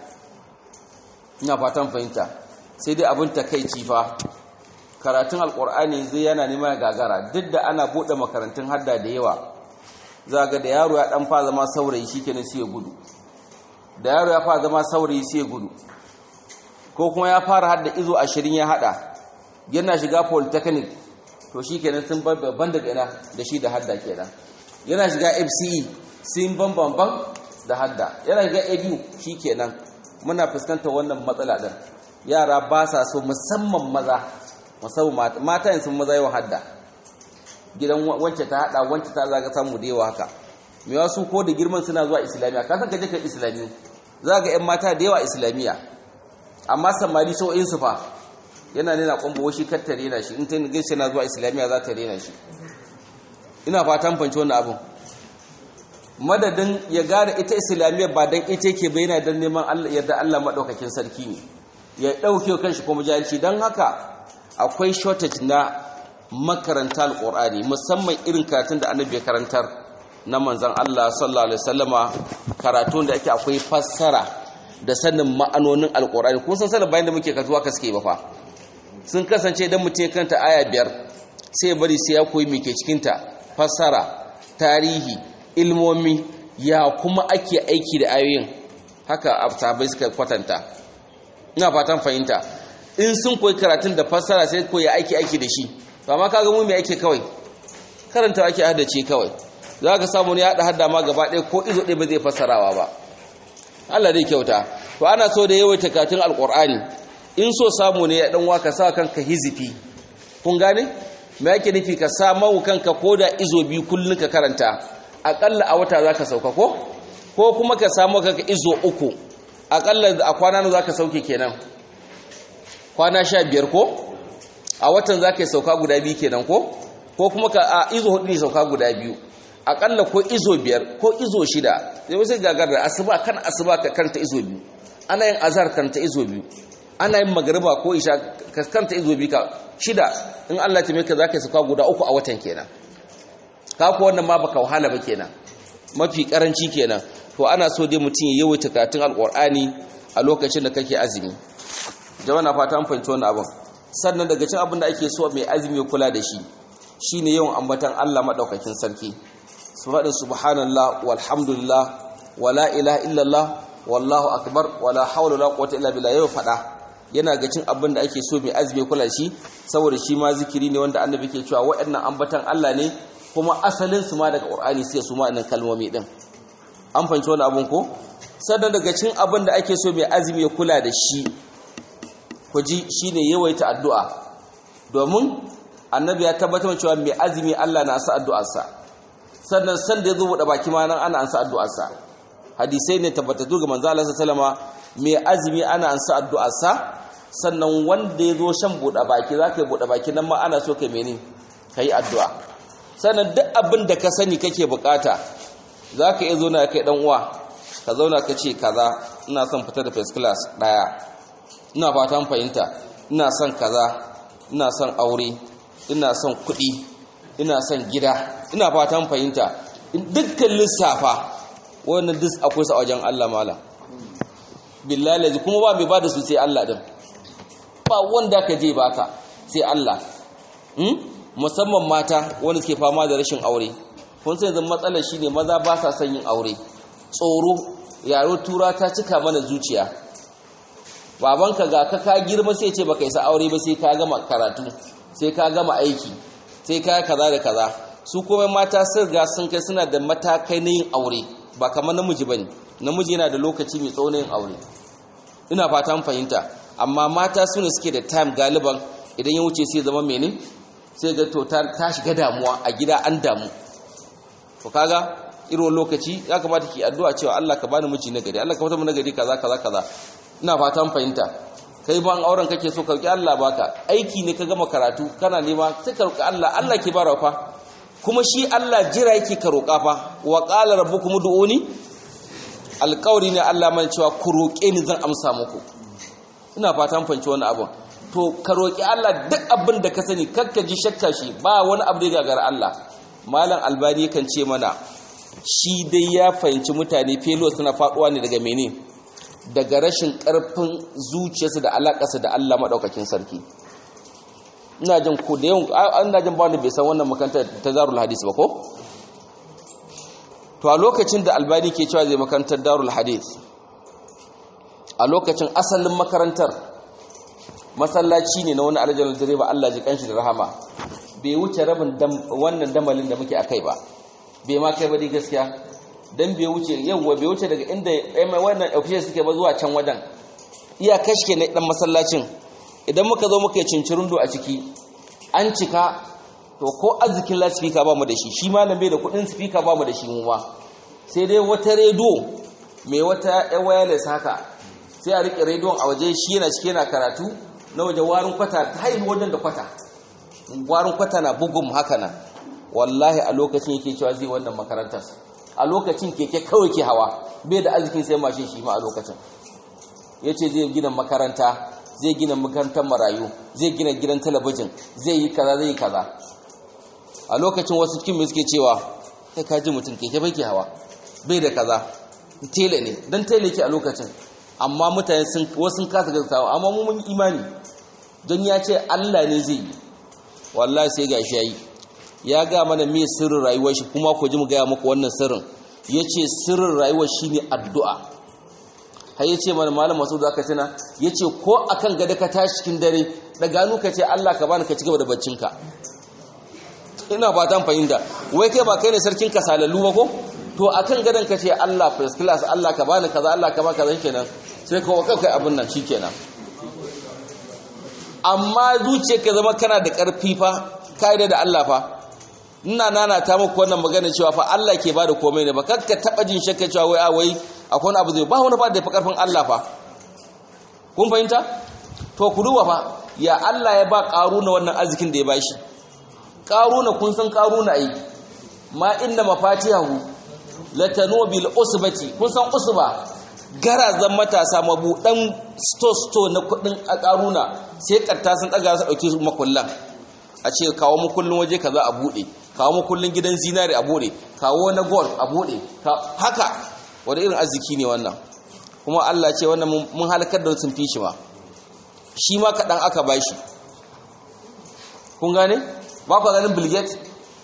Ina fatan fahimta. Sai dai abin takeici fa karatun alqur'ani zai yana neman gagara duk da ana bude makarantun hadda da yawa. Zaga da yaro ya dan fa zama saurayi shikenan sai ya gudu. Da yaro ya fa zama saurayi sai ya gudu. Ko kuma ya fara hadda izo 20 ya hada. Yana shiga polytechnic to shikenan sun babban daga ina da shi da hadda kenan. Yana shiga FCE sun bamban da hadda. Yana shiga ABU shikenan. Muna fuskantar wannan matsala din. Yara ba sa so musamman maza musamman mata yin sun maza yawan hadda. Gidan wance ta hada wance ta zaga samu da yawa haka. Me wasu ko da girman suna zuwa islamiya ka san ka je ka islami zaga ƴan mata da yawa islamiya amma samari sau'in su fa yana nuna kwambo shi kar ta rena shi in ta gaishe na zuwa islamiya za ta rena shi. Ina fatan fanci wannan abun madadin ya gane ita islamiyya ba dan ita yake bayyana dan neman Allah yarda Allah madaukakin sarki ne ya dauke kanshi kuma jahilci dan haka akwai shortage na makaranta alqur'ani musamman irin karatun da annabi ya karantar na manzon Allah sallallahu alaihi wasallama karatun da ake akwai fassara da sanin ma'anonin alqur'ani kun san sanin bayan da muke karatuwa ka suke ba fa sun kasance idan mutum ya kanta aya 5 sai bari sai ya koyi me ke cikin ta fassara tarihi ilmomi ya kuma ake aiki da ayoyin haka abtabai suka kwatanta. Ina fatan fahimta in sun koyi karatun da fassara sai koyi aiki da shi amma kaga mu me ake kawai karanta ake haddace kawai zaka samu ne ya hadda ma gaba ɗaya ko izo ɗaya ba zai fassarawa ba. Allah dai kyauta. To ana so da yawaita karatun alqur'ani in so samu ne ya dan waka sa kanka hizifi kun gane me yake nufi ka samu kanka koda izo biyu kullun ka karanta akalla a wata zaka sauka ko kuma ka samu kanka izo 3 akalla a kwana nawa zaka sauke kenan kwana 15 ko a watan zaka sauka guda biyu kenan ko kuma ka a izo 4 ne sauka guda biyu akalla ko izo 5 ko izo 6 sai gagar da asuba ka kanta izo 2 ana yin azhar kanta izo 2 ana yin magriba ko isha ka kanta izo 2 ka 6 in Allah ya maka zaka sauka guda 3 a watan kenan ka ko wannan ma baka wahala ba kenan mafi karanci kenan. To ana so dai mutum ya yawaita karatun alqur'ani a lokacin da kake azumi. Jama'a na fata an fahimci wannan abin. Sannan daga cikin abin da ake so mai azumi ya kula da shi shine yawan ambatan Allah madaukakin sarki. Subhanallah walhamdulillah wala ilaha illallah wallahu akbar wala hawla wala quwwata illa billah yau fada yana ga cin abin da ake so mai azumi ya kula shi saboda shi ma zikiri ne wanda annabi ke cewa waɗannan ambatan Allah ne kuma asalin su ma daga Qur'ani sai su ma innan kalmomi din an fahimci wannan abun ko sannan daga cikin abin da ake so mai azumi ya kula da shi kuji shine yawaita addu'a domin annabi ya tabbatar cewa mai azumi Allah na sa addu'arsa sannan san da yazo buɗe baki ma nan ana ansa addu'arsa hadisai ne tabbatattu ga manzo Allah sallama mai azumi ana ansa addu'arsa sannan wanda yazo shan buɗe baki zaka yi buɗe baki nan ma ana so kai menene kai addu'a sannan duk abin da ka sani kake bukata zaka iya zo na kai dan uwa ka zauna ka ce kaza ina son fita da first class daya ina fatan fahimta ina son kaza ina son aure ina son kuɗi ina son gida ina fatan fahimta dukkan lissafa wannan duk akwai sa wajen Allah mala billahi kuma ba mai bada su sai Allah din ba wanda ka je baka sai Allah musamman mata wanda suke fama da rashin aure kun sai zan matsalar shine maza ba sa son yin aure tsoro yaro tura ta cika mana zuciya babanka ga ka girma sai ce baka isa aure ba sai ka gama karatu sai ka gama aiki sai ka kaza da kaza su kuma mata sun ga sun kai suna da matakai na yin aure ba kamar namiji bane namiji yana da lokaci mai tsawo na yin aure ina fata mun fahimta amma mata su ne suke da time galiban idan ya wuce sai zama menene sai ga to ta shiga damuwa a gida an damu to kaga irin lokaci ya kamata ki addu'a cewa Allah ka bani miji nagari Allah ka fata mu nagari kaza ina fatan fahimta kai ban auren kake so ka roki Allah baka, aiki ne ka gama karatu kana nema sai ka roki Allah, Allah ke bara fa, kuma shi Allah jira yake ka roka fa. Wa qala rabbukum ud'uni, alƙawari ne Allah man cewa ku roke ni zan amsa muku. Ina fatan fanci wannan abun. To ka roki Allah duk abin da ka sani, kakka ji shakka shi, ba wani abu da ya gagara Allah. Malam Albani kan ce mana shi dai ya fahimci mutane felo suna faduwa ne daga mene, daga rashin karfin zuciyarsu da alakarsa da Allah madaukakin sarki. Ina jin ko da yawan ina jin ba wanda bai san wannan makarantar ta Darul Hadith ba ko? To a lokacin da Albani ke cewa zai makarantar Darul Hadith, a lokacin asalin makarantar masallaci ne na wani aljannar direba, Allah ji kanshi da rahama, bai wuce rabin wannan damalin da muke akai ba, bai ma kai ba dai gaskiya, dan bai wuce yawa bai wuce daga inda wannan ofishe suke ba zuwa can wajen iya kashke na dan masallacin. Idan muka zo muka yi cincirundo a ciki an cika, to ko arzikin lasfika ba mu da shi malam bai da kudin speaker ba mu da shi mu ma, sai dai wata rediyo mai wata wireless haka, sai a rike rediyon a waje, shi yana cike yana karatu na waje, warin kwata ta haihu wajen da kwata, warin kwata na bugun haka nan. Wallahi a lokacin yake cewa zai wannan makarantar, a lokacin keke kawai ke hawa, bai da arzikin sai mashin shi ma a lokacin. Yace zai gina makaranta, zai gina makarantar marayu, zai gina gidan talabijin, zai yi kaza zai yi kaza. A lokacin wasu cikin mai suke cewa kai ka ji mutum keke bai ke hawa, bai da kaza, tele ne, dan tele ke a lokacin. Amma mutane wasu kasa gaskawa, amma mu mun imani don ya ce Allah ne zai yi. Wallahi sai gashi yayi, ya ga mana me sirrin rayuwar shi, kuma ku ji mu ga muku wannan sirrin. Yace sirrin rayuwar shine addu'a. Har yace mana malam Masud aka tana, yace ko akan gada ka tashi cikin dare da gano ka ce Allah ka bani ka cigaba da baccinka. Ina ba ta fahimta, wai kai ba kai ne sarkin kasalallu ba ko? To akan gadan ka ce Allah first class, Allah ka bani kaza, Allah ka bani kaza kenan, sai ka waka kai abin nan shikenan. Amma zuciyarka zama kana da karfi fa, kaida da Allah fa. Ina nana ta muku wannan magana cewa fa Allah ke bada komai ne ba, kakka taba jin shakka cewa wai akwai wani abu zai ba wani ba da fa karfin Allah fa. Kun fahimta? To ku duba fa, ya Allah ya ba Qaruna wannan arzikin da ya bashi. Qaruna kun san Qaruna ai, ma inda mafatihahu latanu bil usbati, kun san usba, garazan matasa mabudan sto na kudin Qaruna, sai karta sun daga su dauke makullan, a ce kawo makullin waje kaza a bude, kawo makullin gidan zinari a bude, kawo na gold a bude, haka. Wanda irin arziki ne wannan? Kuma Allah ce wannan mun halakar da sun fi shi ma, shi ma kadan aka bashi. Kun gane? Ba ku ganin Bill Gates?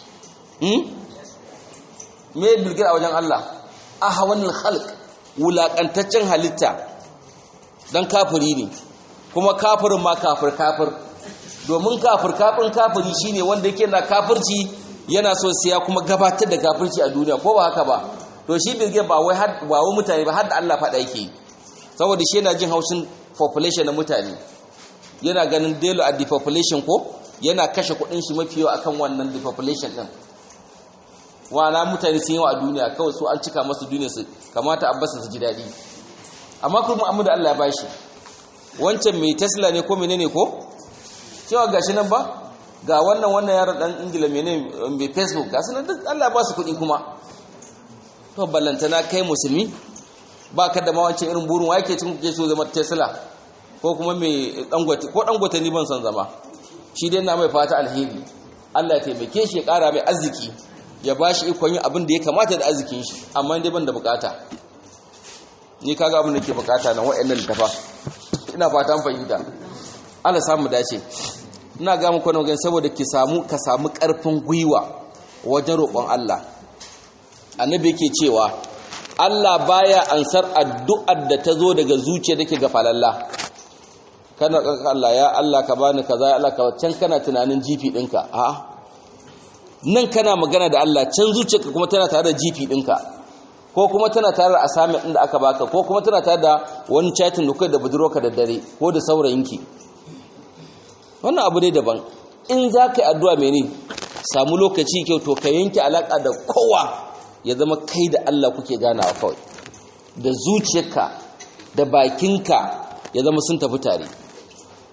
Me Bill Gates a wajen Allah? Ahwanul khalq, wulakantaccen halitta, dan kafiri ne, kuma kafirin ma kafir. Domin kafiri shine wanda yake na kafirci yana so sai ya kuma gabatar da kafirci a duniya, ko ba haka ba? To shi Bill Gates ba wai mutane ba, har da Allah fada yake, saboda shi yana jin haushin population na mutane, yana ganin delo a depopulation ko yana kashe kudin shi mafi yawa akan wannan depopulation din. Wana mutane sun yawa a duniya, kawai su an cika masu duniya su kamata abbasa su ji dadi. Amma kuma amma da Allah ya bashi, wancan mai Tesla ne ko menene ko cewa gashi nan ba, ga wannan yaron dan Ingila menene mai Facebook, ga sunan duk Allah ba su kudi kuma. To ballantana kai musulmi ba ka da ma wancan irin burin wake cin kuke so zama Tesla ko kuma mai Dangote ni ban son zama. Shi dai na mai fata alheri, Allah ya taimake shi ya kara mai arziki, ya bashi ikon yin abin da ya kamata da arzikin shi, amma dai ban da bukata. Ni kaga abin da ke bukata nan wa'annan littafa, ina fata an fahimta. Allah samu dace. Ina ga muku wannan saboda ka samu karfin gwiwa wajen roƙon Allah. Annabi yake cewa Allah baya ansar addu'ar da ta zo daga zuciya dake ga falalla. Kana Allah, ya Allah ka bani kaza, ya Allah ka, can kana tunanin jifi dinka. A'a, nan kana magana da Allah, can zuciyarka kuma tana tare da jifi dinka, ko kuma tana tare da assignment din da aka baka, ko kuma tana tare da wani chatting da kai da budurwarka da dare ko da saurayinki. Wannan abu dai daban. In za ka yi addu'a mene, samu lokaci kyau, to ka yanke alaka da kowa, ya zama kai da Allah kuke ganawa kawai, da zuciyarka da bakinka ya zama sun tafi tare.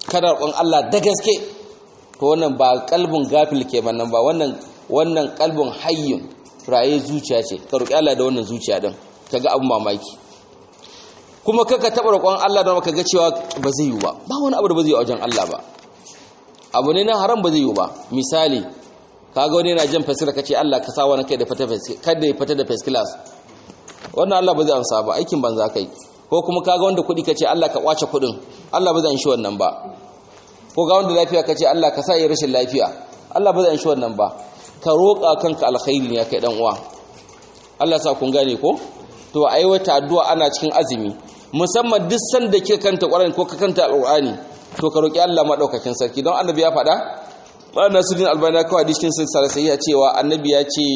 kana roƙon Allah da gaske to wannan ba kalbin gafil ke nan ba, wannan kalbin hayyun raye zuciya ce. Ka roƙi Allah da wannan zuciya din kaga abun mamaki. Kuma kaka taba roƙon Allah don ka ga cewa ba zai yi ba wani abu da ba zai yi a wajen Allah ba, abu ne na haram ba zai yi ba. Misali kaga wani yana jan fasira kace Allah ka sa wani kai da kada ya fita da first class, wannan Allah ba zai amsa ba, aikin banza kai. Ko kuma kaga wanda kuɗi kace Allah ka kwace kuɗin, Allah ba zai amshi wannan ba. Ko ga wanda lafiya kace Allah ka sa ya rashin lafiya, Allah ba zai amshi wannan ba. Ka roƙa kanka alkhairi ne kai dan uwa. Allah sa kun gane ko? To aiwata addu'a ana cikin azumi, musamman duk sanda kika kanta Qur'ani ko ka kanta Al-Qur'ani, to ka roki Allah madaukakin sarki. Don annabi ya faɗa, wannan Nasiruddin Albani kawai cikin silsila sai ya cewa annabi ya ce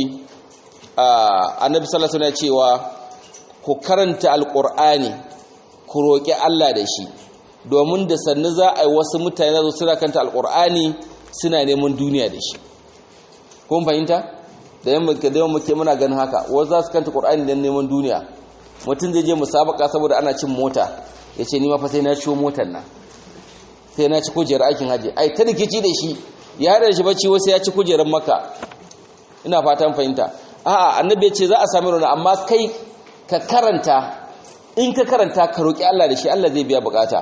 annabi sallallahu alaihi wasallam ya cewa ku karanta Al-Qur'ani ku roki Allah da shi, domin da sannu za a yi wasu mutane da suna kanta Al-Qur'ani suna neman duniya da shi. Kun fahimta? Da yamma muke muna ganin haka, wasu za su kanta Qur'ani dan neman duniya. Mutum zai je musabaka saboda ana cin mota, yace ni ma fa sai na ciwo motar nan, sai na ci kujerar aikin haji. Ai ta rikici da shi, ya da shi bacci wasu ya ci kujerar Makka. Ina fatan fahimta. A'a, annabi ya ce za a sami rona, amma kai ka karanta, in ka karanta ka roki Allah da shi, Allah zai biya bukata.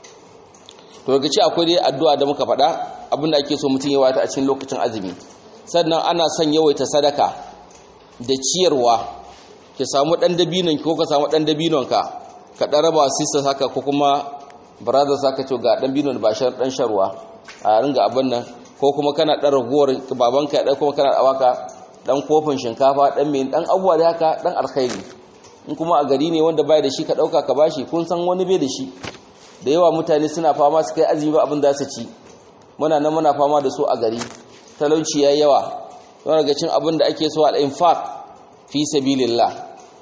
To ga ce akwai dai addu'a da muka faɗa, abinda ake so mutum ya wata a cikin lokacin azumi. Sannan ana son yawaita sadaka da ciyarwa. Ki samu dan dabinon ki ko ka samu dan dabinon ka dan raba sister haka ko kuma brother saka ce ga dan dabinon ba dan sharwa a ringa abin nan, ko kuma kana dan raguwar babanka ya kuma kana awaka dan kofin shinkafa dan mai dan abuwa da haka dan alkhairi. In kuma a gari ne wanda bai da shi ka dauka ka bashi, kun san wani bai da shi. Da yawa mutane suna fama su kai azumi ba abin da su ci, muna fama da su a gari, talauci yayi yawa. Don ga cin abin da ake so al-infaq fi sabilillah.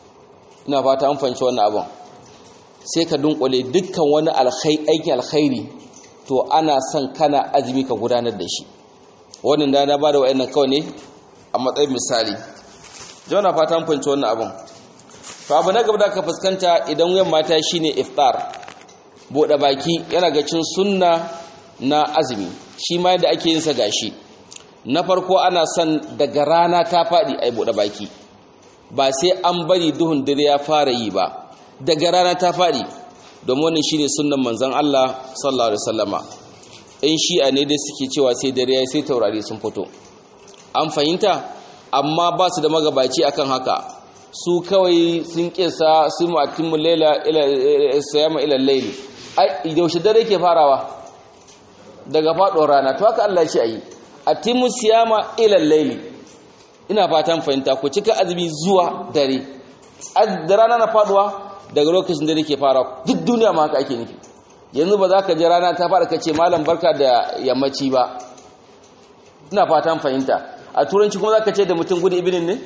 Ina fata an fahimci wannan abin. Sai ka dunkule dukkan wani aikin alkhairi, to ana son kana azumi ka gudanar da shi. Wannan da na bada wayannan kawai ne a matsayin misali. Jama'a fata an fahimci wannan abin. To abu na gaba da ka fuskanta idan yamma ta shine iftar. Bude baki yana ga cin sunna na azumi. Shi ma yadda ake yin sa gashi. Na farko ana son daga rana ta fadi ai bude baki. Ba sai an bari duhun dare ya fara yi ba, daga rana ta fadi, domin wannan shine sunnan manzon Allah sallallahu alaihi wasallama. In shi'a ne da suke cewa sai dare ya sai taurari sun fito, an fahimta, amma ba su da magabaci akan haka. Su kawai sun kisa su mu'attimu layla ila sayama ila layli. Ai yaushe dare ke farawa? Daga faɗuwar rana. To haka Allah ya ce ayi, atimu siyama ila layli. Ina fatan fahimta, ku cika azumi zuwa dare. Da rana na faduwa daga lokacin da ke fara, duk duniya ma haka ake nufi. Yanzu ba za ka je rana ta fara kace malam barka da yammaci ba. Ina fatan fahimta. A turanci kuma za ka ce da mutum good evening ne?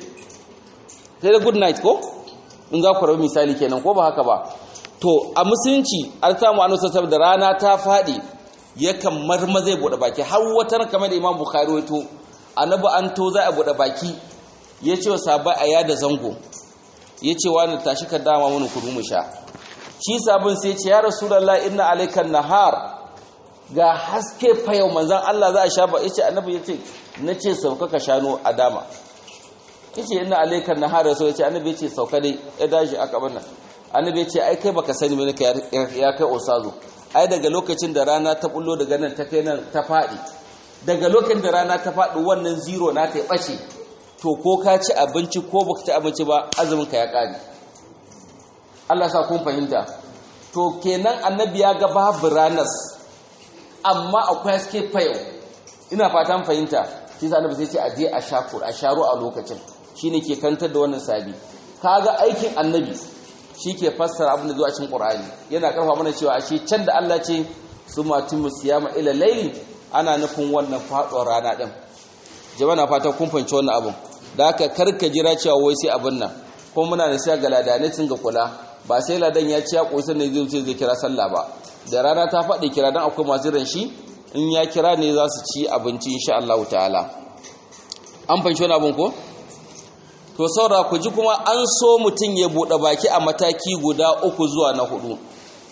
Sai da good night ko? In za ku rabu misali kenan ko ba haka ba. To a musulunci an samu annabi sallallahu da rana ta fadi yakan marmaza bude baki, har wata kamar da Imam Bukhari wato annabi an to za a bude baki, ya ce wa sahabbai a yada zango, ya ce wani tashi ka dama mana kudu mu sha. Shi sabon sai ya ce ya Rasulullah inna alaikan nahar, ga haske fa yau manzon Allah za a sha ba. Ya ce annabi, ya ce na ce sauka ka shano a dama. Ya ce inna alaikan nahar, ya ce annabi, ya ce sauka dai ya dashi aka bana. Annabi ya ce ai kai baka sani bane ya kai osazo, ai daga lokacin da rana ta bullo daga nan ta kai nan ta fadi, daga lokacin da rana ta faɗi wannan zero na ta ɓace, to ko ka ci abinci ko baka ci abinci ba azumin ka ya ƙare. Allah sa kun fahimta. To kenan annabi ya ga babu ranas, amma akwai haske fayau. Ina fatan fahimta. Shi sa annabi sai ce a je a sharo a lokacin. Shine ke kantar da wannan sabi. Kaga aikin annabi shi ke fassara abin da zuwa cikin Qur'ani. Yana karfa mana cewa ashe can da Allah ce summa timu siyama ila layli, ana nufin wannan faɗuwar rana ɗin. Jama'a na fata kun fahimci wannan abin. Da haka karka jira cewa wai sai abin nan, kuma muna da sai ga ladanai sun ga kula, ba sai ladan ya ci ya koyi sannan zai kira sallah ba. Da rana ta faɗi kira, dan akwai masu ran shi in ya kira ne za su ci abinci insha Allah ta'ala. An fahimci wannan abin ko? To saura ku ji kuma an so mutum ya buɗe baki a mataki guda 3 zuwa na 4.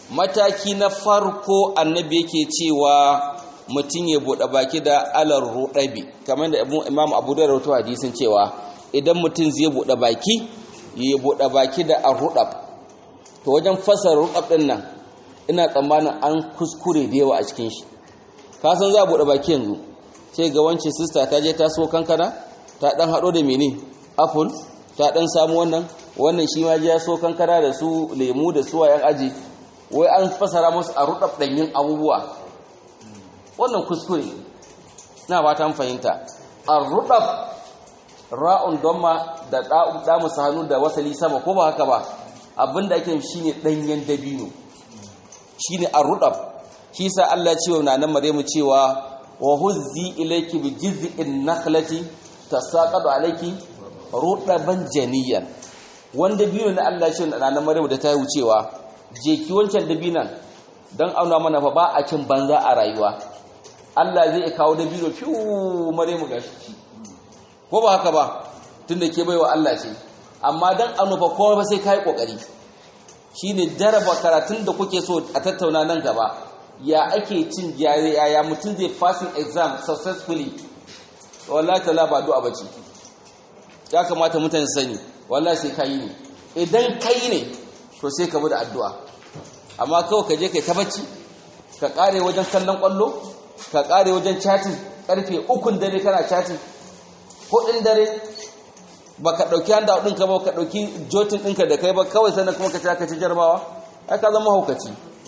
mataki na farko annabi yake cewa mutum ya buɗe baki da alar ruɗabi, kamar da imam abu da rawato hadisin cewa idan mutum zai buɗe baki ya buɗe baki da arruɗab. To wajen fasar ruɗab ɗin nan ina tsammanin an kuskure da yawa a cikin shi. Ka san za a buɗe baki yanzu sai ga wance sista ta je ta so kankana ta ɗan haɗo da mene apple ta ɗan samu wannan shi ma ya so kankana da su lemu da su wayan aji, wai an fasara musu a ruɗab ɗanyin abubuwa. Wannan kuskure na ba ta fahimta. Ar-ruɗab ra'un damma da da musu hannu da wasali sama, ko ba haka ba, abinda ake shine danyen dabino, shine ar-ruɗab. shi sa Allah ce wa nanan Maryamu cewa wa huzzi ilayki bi jiz'in nakhlati tasaqadu alayki ruɗaban janiyan. Wanda biyu na Allah ce wa nanan Maryamu da ta yi wucewa, je ki wancan dabinan dan auna mana fa ba a cin banza a rayuwa. Allah zai kawo dabino fiu Maryamu gashi, ko ba haka ba, tunda ke baiwa Allah ce, amma dan anufa kowa ba sai kai kokari. Shine jaraba karatun da kuke so a tattauna nan gaba, ya ake cin ya mutum zai passing exam successfully. Wallahi ta'ala ba du'a bace, ya kamata mutane sani, wallahi sai kai ne. Idan kai ne to sai ka bi da addu'a, amma kawai ka je kai ta bacci, ka kare wajen kallon kwallo, ka kare wajen chatting karfe 3 dare kana chatting, 4 dare baka dauki handa ɗinka ba, ka dauki jotin ɗinka da kai ba, kawai sannan kuma ka ci jarabawa. Ai ka zama haukaci,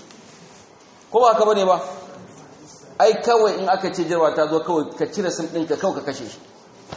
ko ba ka bane ba? Ai kawai in aka ce jarabawa ta zo, kawai ka cire sim ɗinka kawai ka kashe shi.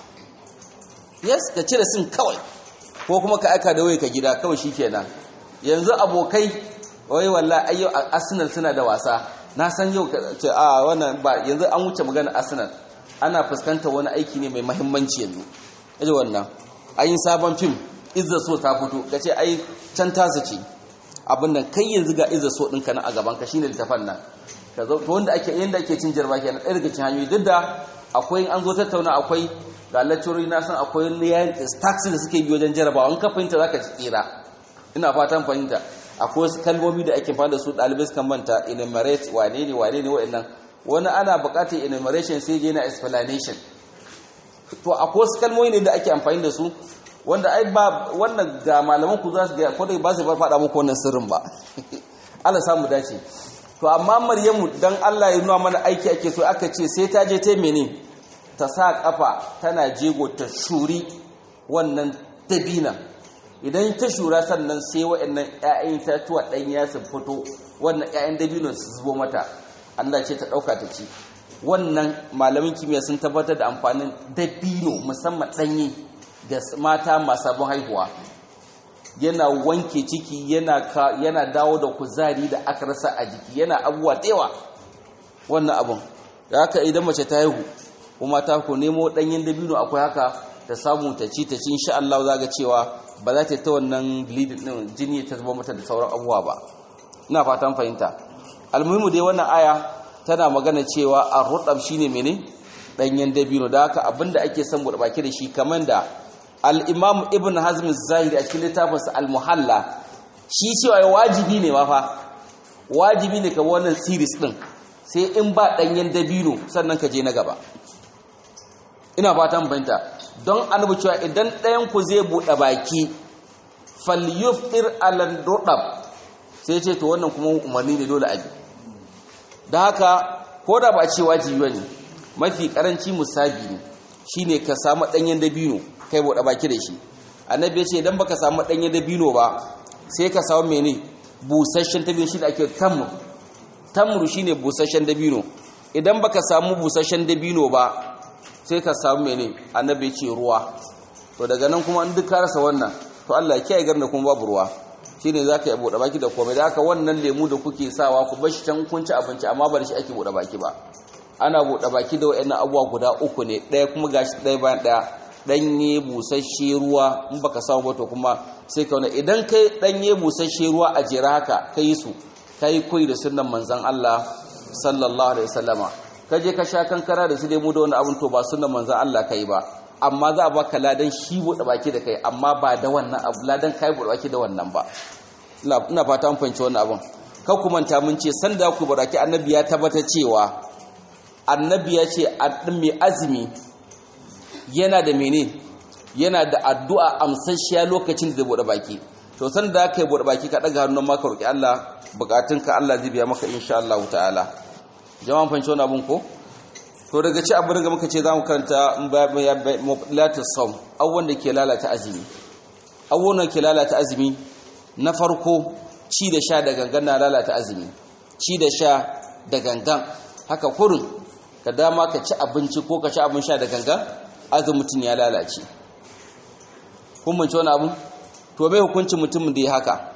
Yes, ka cire sim kawai, ko kuma ka aika da waye ka gida kawai, shikenan. Yanzu abokai wai wallahi ayyo Arsenal suna da wasa, na san yau ce a wannan ba, yanzu an wuce magana Arsenal, ana fuskantar wani aiki ne mai muhimmanci yanzu. Aje wannan ayin sabon fim Izza So ta fito, kace ai can tasa ce abin nan, kai yanzu ga Izza So ɗinka nan a gaban ka, shine littafin nan ka zo. To wanda ake yanda ake cin jarba kenan, ɗaya daga cikin hanyoyi. Duk da akwai an zo tattauna, akwai ga lecturer na san akwai taxi da suke bi wajen jarabawa, in ka fahimta zaka tsira. Ina fatan fahimta. Akwai wasu kalmomi da ake fara da su, ɗalibai sukan manta, enumerate wane ne wa'annan. Wani ana buƙatar enumeration sai je na explanation. To akwai wasu kalmomi ne da ake amfani da su, wanda ai ba wannan ga malaman ku za su ga, ko dai ba su faɗa muku wannan sirrin ba. Allah samu dace. To amma Maryamu dan Allah ya nuna mana aiki ake so, aka ce sai ta je ta mene, ta sa kafa tana jego ta shuri wannan dabina. Idan ta shura sannan sai waɗannan ƴaƴan tatuwa ɗanya su fito, wannan ƴaƴan dabino su zubo mata, Allah ce ta ɗauka ta ci. Wannan malamin kimiyya sun tabbatar da amfanin dabino musamman ɗanye ga mata masu sabon haihuwa. Yana wanke ciki, yana dawo da kuzari da aka rasa a jiki, yana abubuwa tsewa wannan abun. Da haka idan mace ta haihu kuma ta ku nemo ɗanyen dabino, akwai haka ta samu ta ci insha Allah za ga cewa ba za ta ta wannan bleeding din, jini ta zuba mata da sauran abubuwa ba. Ina fatan fahimta. Almuhimu dai wannan aya tana magana cewa ar-rutab shine mene, danyen dabino. Da haka abinda ake son buɗe baki da shi, kamar da al-Imam Ibn Hazm az-Zahiri a cikin littafinsa al-Muhalla, shi cewa wajibi ne ma fa, wajibi ne ka wannan series din, sai in ba danyen dabino sannan ka je na gaba. Ina fatan fahimta. Don annabi cewa idan ɗayan ku zai buɗe baki falyuftir al-rutab, sai ce to wannan kuma umarni ne dole a bi. Da haka ko da ba ce wajibi bane, mafi karanci musabi ne, shine ka samu danyen dabino kai buɗe baki da shi. Annabi ya ce idan baka samu danyen dabino ba, sai ka samu mene, busasshen dabino, shi da ake tamru shine busasshen dabino. Idan baka samu busasshen dabino ba, sai ka samu mene, annabi ya ce ruwa. To daga nan kuma in duk ka rasa wannan, to Allah ya kiyaye garna kuma babu ruwa, shine zaka yi buɗe baki da komai. Da haka wannan lemu da kuke sawa ku bar shi can kun ci abinci, amma ba da shi ake buɗe baki ba. Ana buɗe baki da wayannan abubuwa guda uku ne, ɗaya kuma gashi ɗaya bayan ɗaya, ɗanye busasshe ruwa. In baka samu ba to kuma sai ka wani, idan kai ɗanye busasshe ruwa a jera haka kai su, kai koyi da sunnan manzon Allah sallallahu alaihi wasallama. Ka je ka sha kankara da su lemu da wani abun, to ba sunnan manzon Allah kai ba, amma za a baka ladan shi buɗe baki da kai, amma ba da wannan abu, ladan kai buɗe baki da wannan ba. Ina fata mun fahimci wannan abun. ka kumanta mun ce sanda ku baraki annabi ya tabbata cewa annabi ya ce mai azumi yana da yana da addu'a amsasshiya lokacin da zai bude baki to sanda kai bude baki ka daga hannun maka roki Allah bukatunka Allah zai biya maka insha Allah ta'ala jama'an fanci wannan abun ko to daga ci abin da muka ce zamu karanta mublatus sawm awwan da ke lalata azumi awwan da ke lalata azumi na farko ci da sha da gangan na lalata azumi ci da sha da gangan haka kurin ka dama ka ci abinci ko ka ci abin sha da gangan azumin mutun ya lalace kun mun ci wani abu to bai hukuncin mutumin da ya haka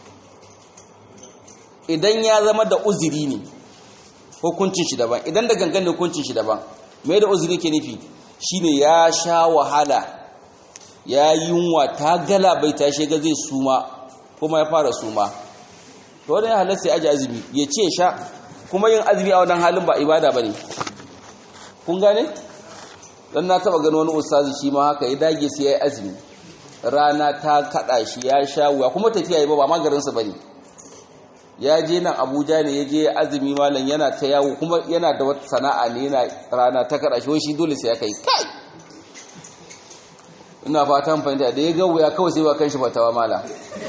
idan ya zama da uzuri ne hukuncin shi daban idan da gangan ne hukuncin shi daban mai da uzuri ke nufi shine ya sha wahala ya yunwa ta gala bai tashi ga zai suma kuma ya fara suma to wannan halasta ya aji azumi ya ce sha kuma yin azumi a wannan halin ba ibada bane kun gane dan na taba gano wani ustazi shi ma haka ya dage sai yayi azumi rana ta kada shi ya sha wuya kuma tafiya yi ba magarin sa bane ya je nan Abuja ne ya je azumi malam yana ta yawo kuma yana da wata sana'a ne yana rana ta kada shi wai shi dole sai ya kai ina fatan fahimta da ya ga wuya kawai sai ba kanshi fatawa mala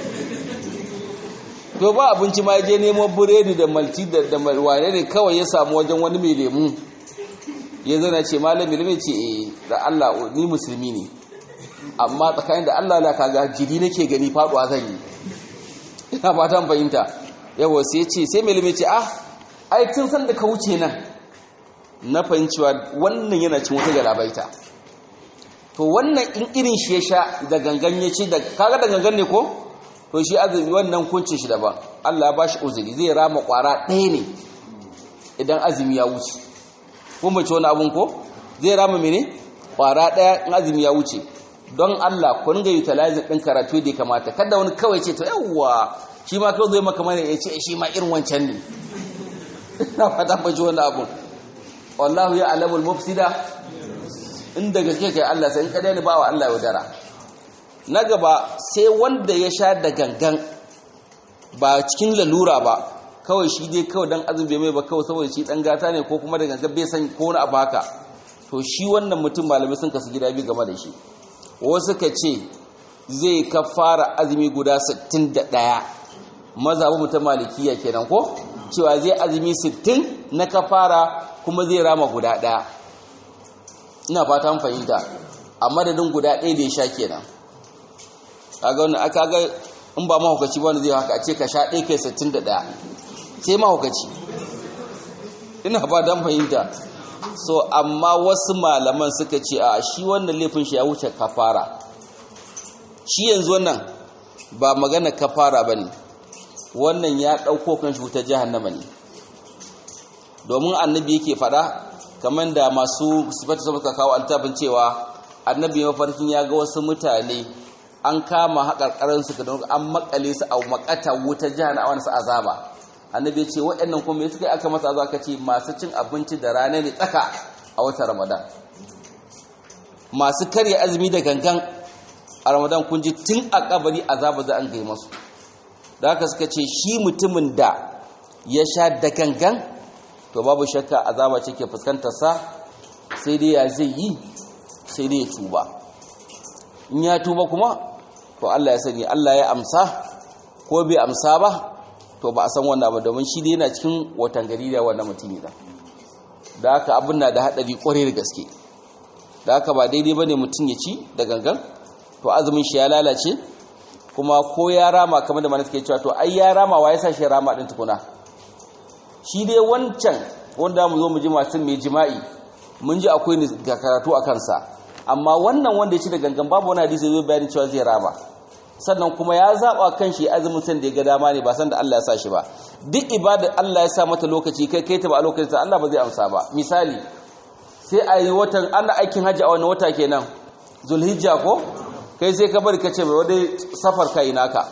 to ba abinci ma je nemo buredi da malti da wane ne kawai ya samu wajen wani mai lemu ya zana ce malami lemu ce da Allah ni musulmi ne amma tsakanin da Allah la kaga jiri nake gani faduwa zan yi ina fatan fahimta yawa sai ce sai mai lemu ce ai tun san da ka wuce nan na fahimcewa wannan yana cin wata galabaita to wannan in irin shi ya sha da gangan ya ce da kaga da gangan ne ko to shi azumi wannan kuncin shi daban Allah ya bashi uzuri zai rama kwara ɗaya ne idan azumi ya wuce kun bace wani abun ko zai rama mene kwara ɗaya in azumi ya wuce don Allah kun ga utilizing din karatu da kamata kada wani kawai ce to yawwa shi ma kawai zai maka mana ya ce shi ma irin wancan ne ina fata bace wani abun wallahu ya alamul mufsida inda gaske kai Allah sai in kada ne bawa Allah ya wadara na gaba sai wanda ya sha da gangan ba cikin lalura ba kawai shi dai kawai dan azumi mai ba kawai saboda shi dan gata ne ko kuma da gangan bai san ko wani abu haka to shi wannan mutum malamai sun kasu gida biyu game da shi wasu ka ce zai kafara azumi guda 61 mazhabu mutum malikiya kenan ko cewa zai azumi 60 na kafara kuma zai rama guda ɗaya ina fata mun fahimta a madadin guda ɗaya da ya sha kenan kaga wannan aka ga in ba mahaukaci ba wanda zai haka a ce ka sha ɗaya kai 61 sai mahaukaci ina ba dan fahimta so amma wasu malaman suka ce a shi wannan laifin shi ya wuce kafara shi yanzu wannan ba magana kafara bane wannan ya dauko kan shi wuta jahannama ne domin annabi yake fada kamar da masu sifatu suka kawo altafin cewa annabi mafarkin ya ga wasu mutane an kama haƙarƙarin su don an makale su a makata wuta jahannama wani su azaba annabi ya ce waɗannan kuma suka aka masa azaba kace masu cin abinci da rana ne tsaka a watan Ramadan masu karya azumi da gangan a Ramadan kun ji tun a kabari azaba za an gai masu da haka suka ce shi mutumin da ya sha da gangan to babu shakka azaba ce ke fuskantar sa sai dai ya zai yi sai dai ya tuba in ya tuba kuma to Allah ya sani Allah ya amsa ko bai amsa ba to ba a san wannan ba domin shi dai yana cikin watan gari da wannan mutumi da haka abin na da hadari kwarai da gaske da haka ba daidai bane mutum ya ci da gangan to azumin shi ya lalace kuma ko ya rama kamar da mana suke cewa to ai ya rama wa ya sa shi rama din tukuna shi dai wancan wanda mu zo mu ji masu mai jima'i mun ji akwai ne ga karatu a kansa amma wannan wanda ya ci da gangan babu wani hadisi zai bayani cewa zai rama sannan kuma ya zaba kanshi azumin san da ya ga dama ne ba san da Allah ya sa shi ba duk ibada Allah ya sa mata lokaci kai ta ba a lokacin Allah ba zai amsa ba misali sai a yi watan ana aikin haji a wani wata kenan zulhijja ko kai sai ka bari ka ce mai wadai safar kai naka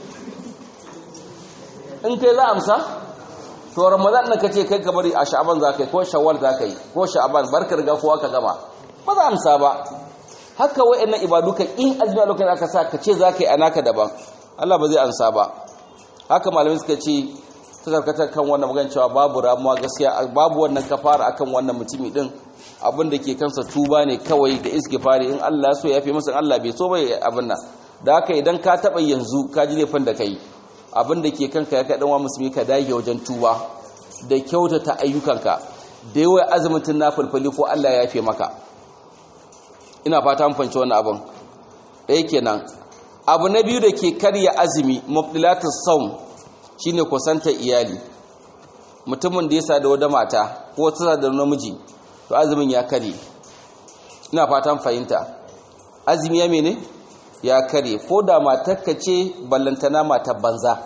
in kai za amsa to ramadan na kace kai ka bari a sha'aban za ka yi ko shawwal za ka yi ko sha'aban barka riga kowa ka gama ba za amsa ba haka wa'annan ibadu ka in azumi a lokacin aka sa ka ce za ka yi anaka daban Allah ba zai amsa ba haka malamai suka ce suka karkata kan wannan magana cewa babu ramuwa gaskiya babu wannan kafara akan wannan mutumi din abin da ke kansa tuba ne kawai da istighfari in Allah so ya fi masa Allah bai so bai abin nan da haka idan ka taba yanzu ka ji laifin da kai abin da ke kanka ya kai dan wa musulmi ka dage wajen tuba da kyautata ayyukanka da yawa azumin tun nafilfili ko Allah ya yafe maka ina fata mun fahimci wannan abin ɗaya kenan abu na biyu da ke karya azumi mubdilatus sawm shine kusanta iyali mutumin da ya sa da wata mata ko ta da namiji to azumin ya kare ina fatan fahimta azumi ya mene ya kare ko da matarka ce ballantana matar banza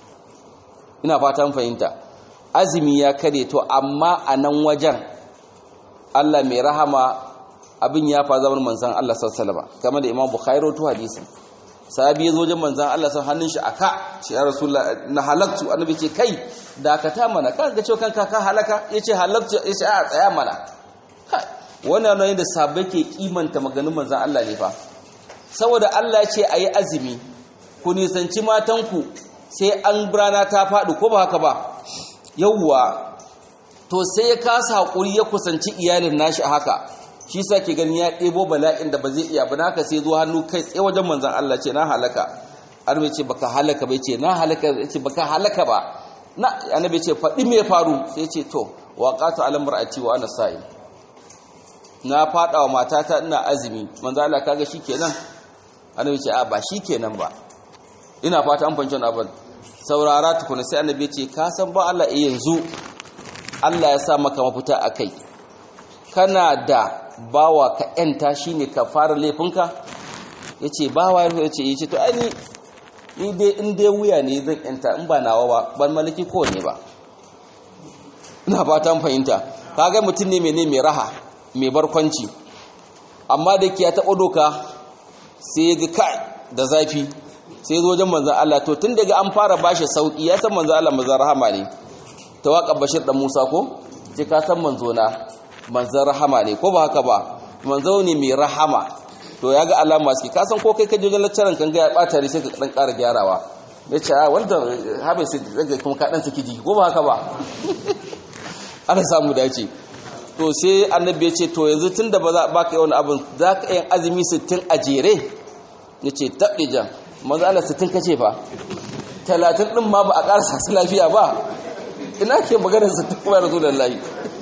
ina fatan fahimta azumi ya kare to amma a nan wajen Allah mai rahama abin ya fa zaman manzon Allah sallallahu alaihi wasallam kamar da Imam Bukhari rawaito hadisi sahabi ya zo wajen manzon Allah sai hannun shi aka ce ya rasulullah na halaktu annabi ce kai da ka ta mana kan ga cewa kanka ka halaka yace halaktu yace a tsaya mana wannan ne da sahabbai ke kimanta maganin manzon Allah ne fa saboda Allah ya ce ayi azumi ku nisanci matanku sai an rana ta faɗi ko ba haka ba yawwa to sai ya kasa hakuri ya kusanci iyalin nashi a haka shi sa ke gani ya ɗebo bala'in da ba zai iya ba naka sai zo hannu kai tsaye wajen manzan Allah ce na halaka annabi ce baka halaka bai ce na halaka ce baka halaka ba na annabi ce faɗi me faru sai ce to waqatu ala mar'ati wa ana sa'i na fada wa matata ina azumi manzan Allah kaga shikenan annabi ce a ba shikenan ba ina fata an fahimci abin saurara tukuna sai annabi ce ka san ba Allah yanzu Allah ya sa maka mafita akai kana da bawa ka yanta shine ka fara laifinka yace bawa yace to ai ni dai in dai wuya ne zan yanta in ba nawa ba ban malaki ko ne ba ina fatan fahimta kaga mutum ne mai raha mai barkwanci amma da ya taɓa doka sai ga kai da zafi sai zo wajen manzon Allah to tun daga an fara bashi sauki ya san manzon Allah manzon rahama ne tawaka Bashir dan Musa ko ce ka san manzo na manzon rahama ne ko ba haka ba manzo ne mai rahama to ya ga alama suke kasan ko kai ka je lecturer kan ga ya bata ne sai ka dan ƙara gyarawa yace a wanda habe sai daga kuma ka dan saki ji ko ba haka ba ana samu dace to sai annabi ya ce to yanzu tunda ba za baka yawan abin zaka yin azumi 60 a jere yace tabdijan manzo Allah 60 kace fa 30 din ma ba a ƙarsa su lafiya ba ina ke maganar 60 kuma rasulullahi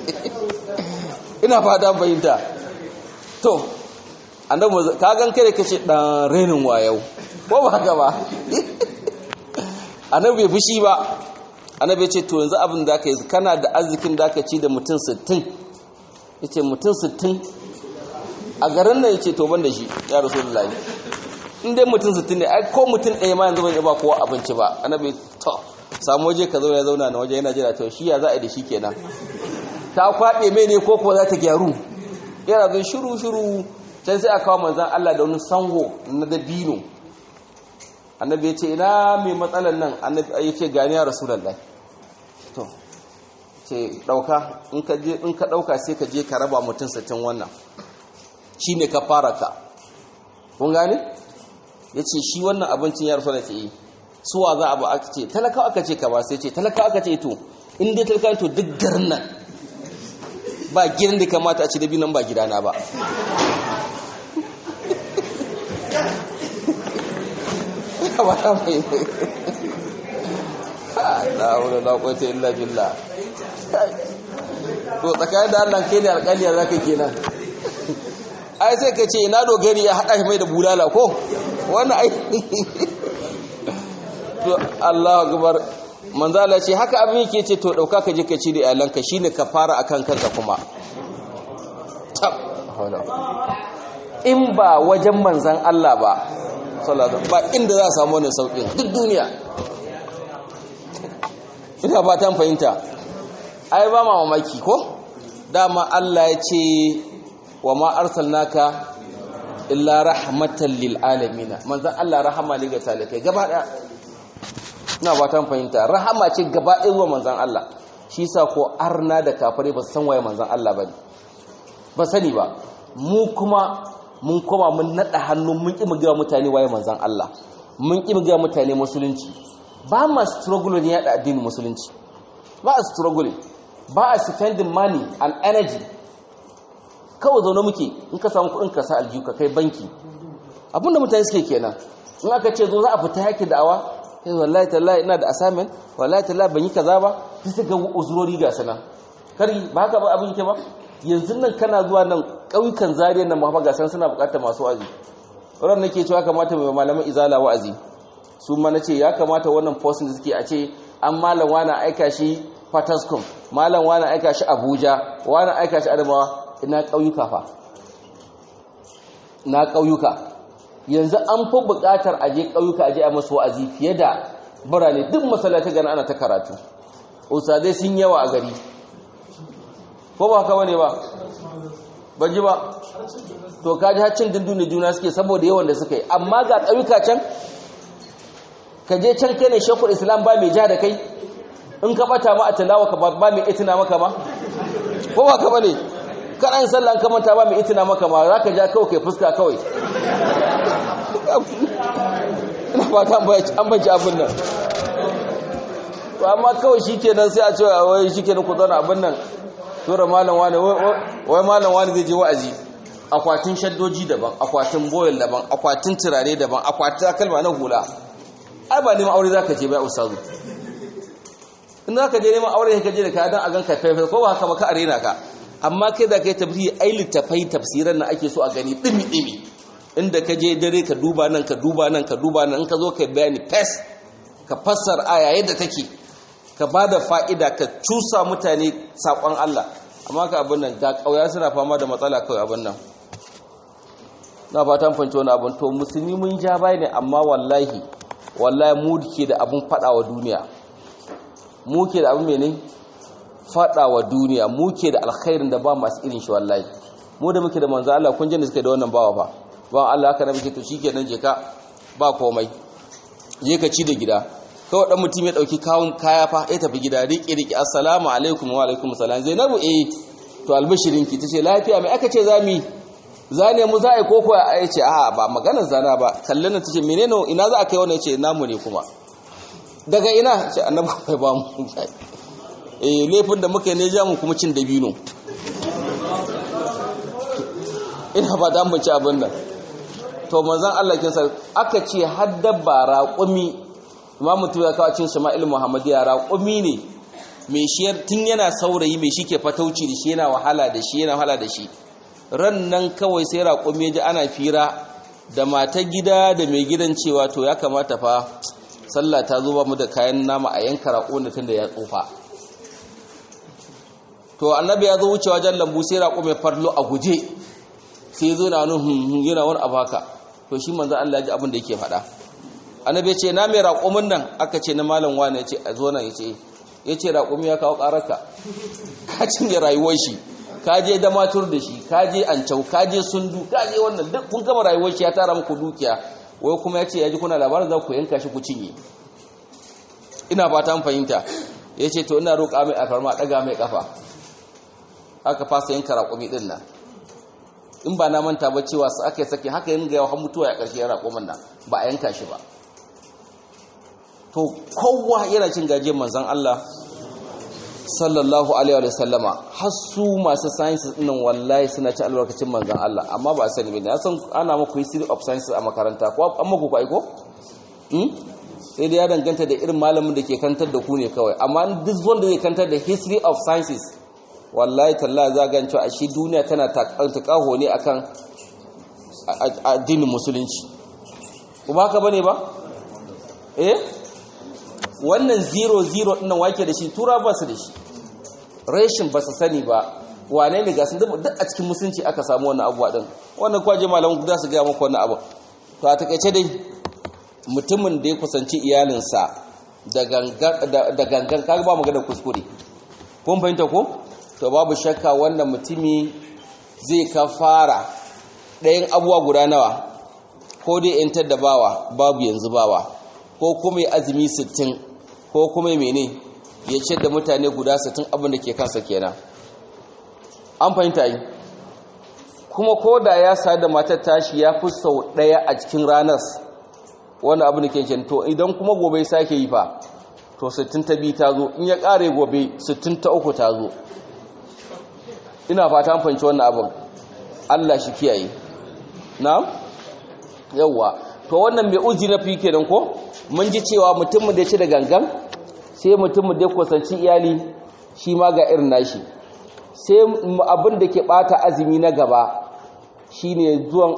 ina fata fahimta to annabi ka gan kai kace dan renin wayau ko ba haka ba annabi bai fushi ba annabi ce to yanzu abin da ka yi kana da arzikin da ka ci da mutum 60 yace mutum 60 a garin nan yace to ban da shi ya rasulullahi in dai mutum 60 ne ai ko mutum ɗaya ma yanzu ban ba kowa abinci ba annabi to samu waje ka zauna na waje yana jira to shi ya za a yi da shi kenan ta kwaɓe mai ne ko kuwa za ta gyaru yana zai shiru can sai a kawo manzan Allah da wani sango na dabino annabi ya ce ina mai matsalan nan annabi ya ce gani ya rasulullahi to ce ɗauka in ka ɗauka sai ka je ka raba mutum 60 wannan shi ne ka fara ka kun gane ya ce shi wannan abincin ya rasulullahi ce yi suwa za a ba aka ce talakawa aka ce ka ba sai ce talakawa aka ce to in dai talakawa to duk garin nan ba gidan da kamata a ci dabi nan ba gidana ba la hawla la quwwata illa billah to tsakanin da Allah kai ne alƙaliya zaka kenan ai sai ka ce ina dogari ya haɗa shi mai da bulala ko wannan ai to Allahu akbar manzo Allah ce haka abin yake ce to dauka ka je ka ci da iyalanka shine ka fara akan kanka kuma tab in ba wajen manzon Allah ba sallallahu ba inda za a samu wannan saukin duk duniya ina ba ta fahimta ai ba ma mamaki ko dama Allah ya ce wa ma arsalnaka illa rahmatan lil alamin manzon Allah rahama ne ga talikai gaba daya ina ba ta fahimta rahama ce gaba ɗaya zuwa manzan Allah shi sa ko arna da kafare ba su san waye manzan Allah ba ne ba sani ba mu kuma mun koma mun naɗa hannu mun ƙi mu gaya mutane waye manzan Allah mun ƙi mu gaya mutane musulunci ba ma struggle ne yaɗa addinin musulunci ba a struggling, ba a spending money and energy. Kawai zaune muke, in ka samu kuɗin ka sa aljihu ka kai banki. Abinda mutane suke kenan. In aka ce zo za a fita yaki da'awa, sai wallahi tallahi ina da assignment, wallahi tallahi ban yi kaza ba, sai ga uzurori ga sana. Kari ba haka ba abin yake ba. Yanzu nan kana zuwa nan ƙauyukan Zariya nan ma ga san suna buƙatar masu wa'azi. Wannan nake cewa kamata mai malaman izala wa'azi. Su ma nace ya kamata wannan posting da suke a ce an malam wani aika shi Fataskum, malam wani aika shi Abuja, wani aika shi Adamawa. Ina ƙauyuka fa, na ƙauyuka yanzu an fi buƙatar aje ƙauyuka aje a masu wa'azi fiye da birane. Duk masallaci gana ana ta karatu, ustadai sun yawa a gari, ko ba haka bane ba? Ban ji ba? To kaji haccin dindune juna suke saboda yawan da suka yi. Amma ga ƙauyuka can, ka je can kai ne shekul islam ba mai ja da kai, in ka bata ma a talawa ka ba mai itina maka ba, ko ba haka bane? Kaɗan sallan kamanta ba mai itina maka ma za ka ja kawai kai fuska kawai. Ina fata an banci abin nan. To amma kawai shi kenan sai a ce wai shi kenan ku zauna abin nan. Tura malam wani, wai malam wani zai je wa'azi. Akwatin shaddoji daban, akwatin boyel daban, akwatin turare daban, akwatin takalma na hula. Ai ba neman aure za ka je bai ustazu. In za ka je neman aure ka je da kayan a gan ka faifai ko ba haka ba ka arena ka. Amma kai da kai tafsiri ai littafai tafsiran nan ake so a gani dimi inda ka je dare ka duba nan ka duba nan ka duba nan in ka zo ka bayani fes ka fassar aya yadda take ka bada fa'ida ka cusa mutane sakon Allah. Amma ka abin nan ga kauya suna fama da matsala kawai abin nan. Na fatan fanci wani abin to musulmi mun ja bai ne, amma wallahi mu ke da abin fada wa duniya, mu ke da abin mene fada wa duniya, muke da alkhairin da ba masu irin shi wallahi. Mu da muke da manzo Allah kun jin da suke da wannan bawa fa ba Allah haka nabi ke to shikenan je ka ba komai, je ka ci da gida. Kawai dan mutum ya dauki kawun kaya fa ya tafi gida riki assalamu alaikum wa alaikum salam. Zainabu to albishirinki tace lafiya mai aka ce zami zane mu za a yi koko ya ce a ba maganar zana ba. Kallon tace menene ina za a kai wannan yace namu ne kuma daga ina ce annabi bai ba mu laifin da muka yi ne ja mu kuma cin dabino. Ina ba da mace abin nan. To manzon Allah kin sai aka ce har dabba raƙumi, Imam Tuya kawo cin Shama'il Muhammadiyya raƙumi ne mai shiyar tun yana saurayi mai shi ke fatauci da shi yana wahala da shi ran nan kawai sai raƙumi ji ana fira da mata gida da mai gidan cewa to ya kamata fa sallah ta zo ba mu da kayan nama a yanka raƙon da tun da ya tsufa. To annabi ya zo wuce wajen lambu sai raƙumi ya farlo a guje sai ya zo na wani yana wani abu haka. To shi manzo Allah ya ji abin da yake faɗa. Annabi ya ce na mai raƙumin nan aka ce na malam wani ya ce a zo nan ya ce raƙumi ya kawo ƙararka ka cinye rayuwar shi, ka je damatur da shi, ka je ancau, ka je sundu, ka je wannan duk kun gama rayuwar shi ya tara muku dukiya, wai kuma ya ce ya ji kuna labarin za ku yanka shi ku cinye. Ina fata an fahimta. Ya ce to ina roƙa mai alfarma ɗaga mai ƙafa aka fasa yanka raƙumi ɗin nan. In ba na manta ba cewa su aka yi sake haka yin ga yawan mutuwa ya ƙarshe ya raƙumin nan ba a yanka shi ba. To kowa yana cin gajiyar manzan Allah sallallahu alaihi wa sallama, har su masu sciences ɗinnan wallahi suna ci albarkacin manzan Allah, amma ba a sani bane. Na san ana muku history of sciences a makaranta ko an muku aiko sai dai ya danganta da irin malamin da ke kantar da ku ne kawai. Amma duk wanda zai kantar da history of sciences wallahi tallahi za ga cewa shi duniya tana takaho ne akan addinin musulunci. Kuma haka bane ba wannan 00 dinnan wake da shi tura ba su da shi, rashin ba su sani ba wane ne ga sun duk a cikin musulunci aka samu wannan abuwa din. Wannan kwaje malaman za su ga muku wannan abu. To a takeice dai mutumin da ya kusanci iyalinsa da gangan kaga ba magana kuskure, kun fahimta ko? To babu shakka wannan mutumi zai kafara ɗayan abuwa guda nawa, ko dai yantar da bawa babu yanzu bawa, ko kuma ya azumi 60, ko kuma ya mene ya ce da mutane guda 60 abin da ke kansa kenan. An fahimta yi. Kuma ko da ya sa da matar tashi ya fi sau ɗaya a cikin ranar wani abu da ke to idan kuma gobe sake yi fa to 62 ta zo, in ya kare gobe 63 ta zo. Ina fata an fahimci wannan abin, Allah shi kiyaye. Na'am yawa, to wannan mai uji na fi kenan ko mun ji cewa mutum da ya ci da gangan, sai mutum da ya kusanci iyali shi ma ga irin nashi. Sai abin da ke bata azumi na gaba shine zuwan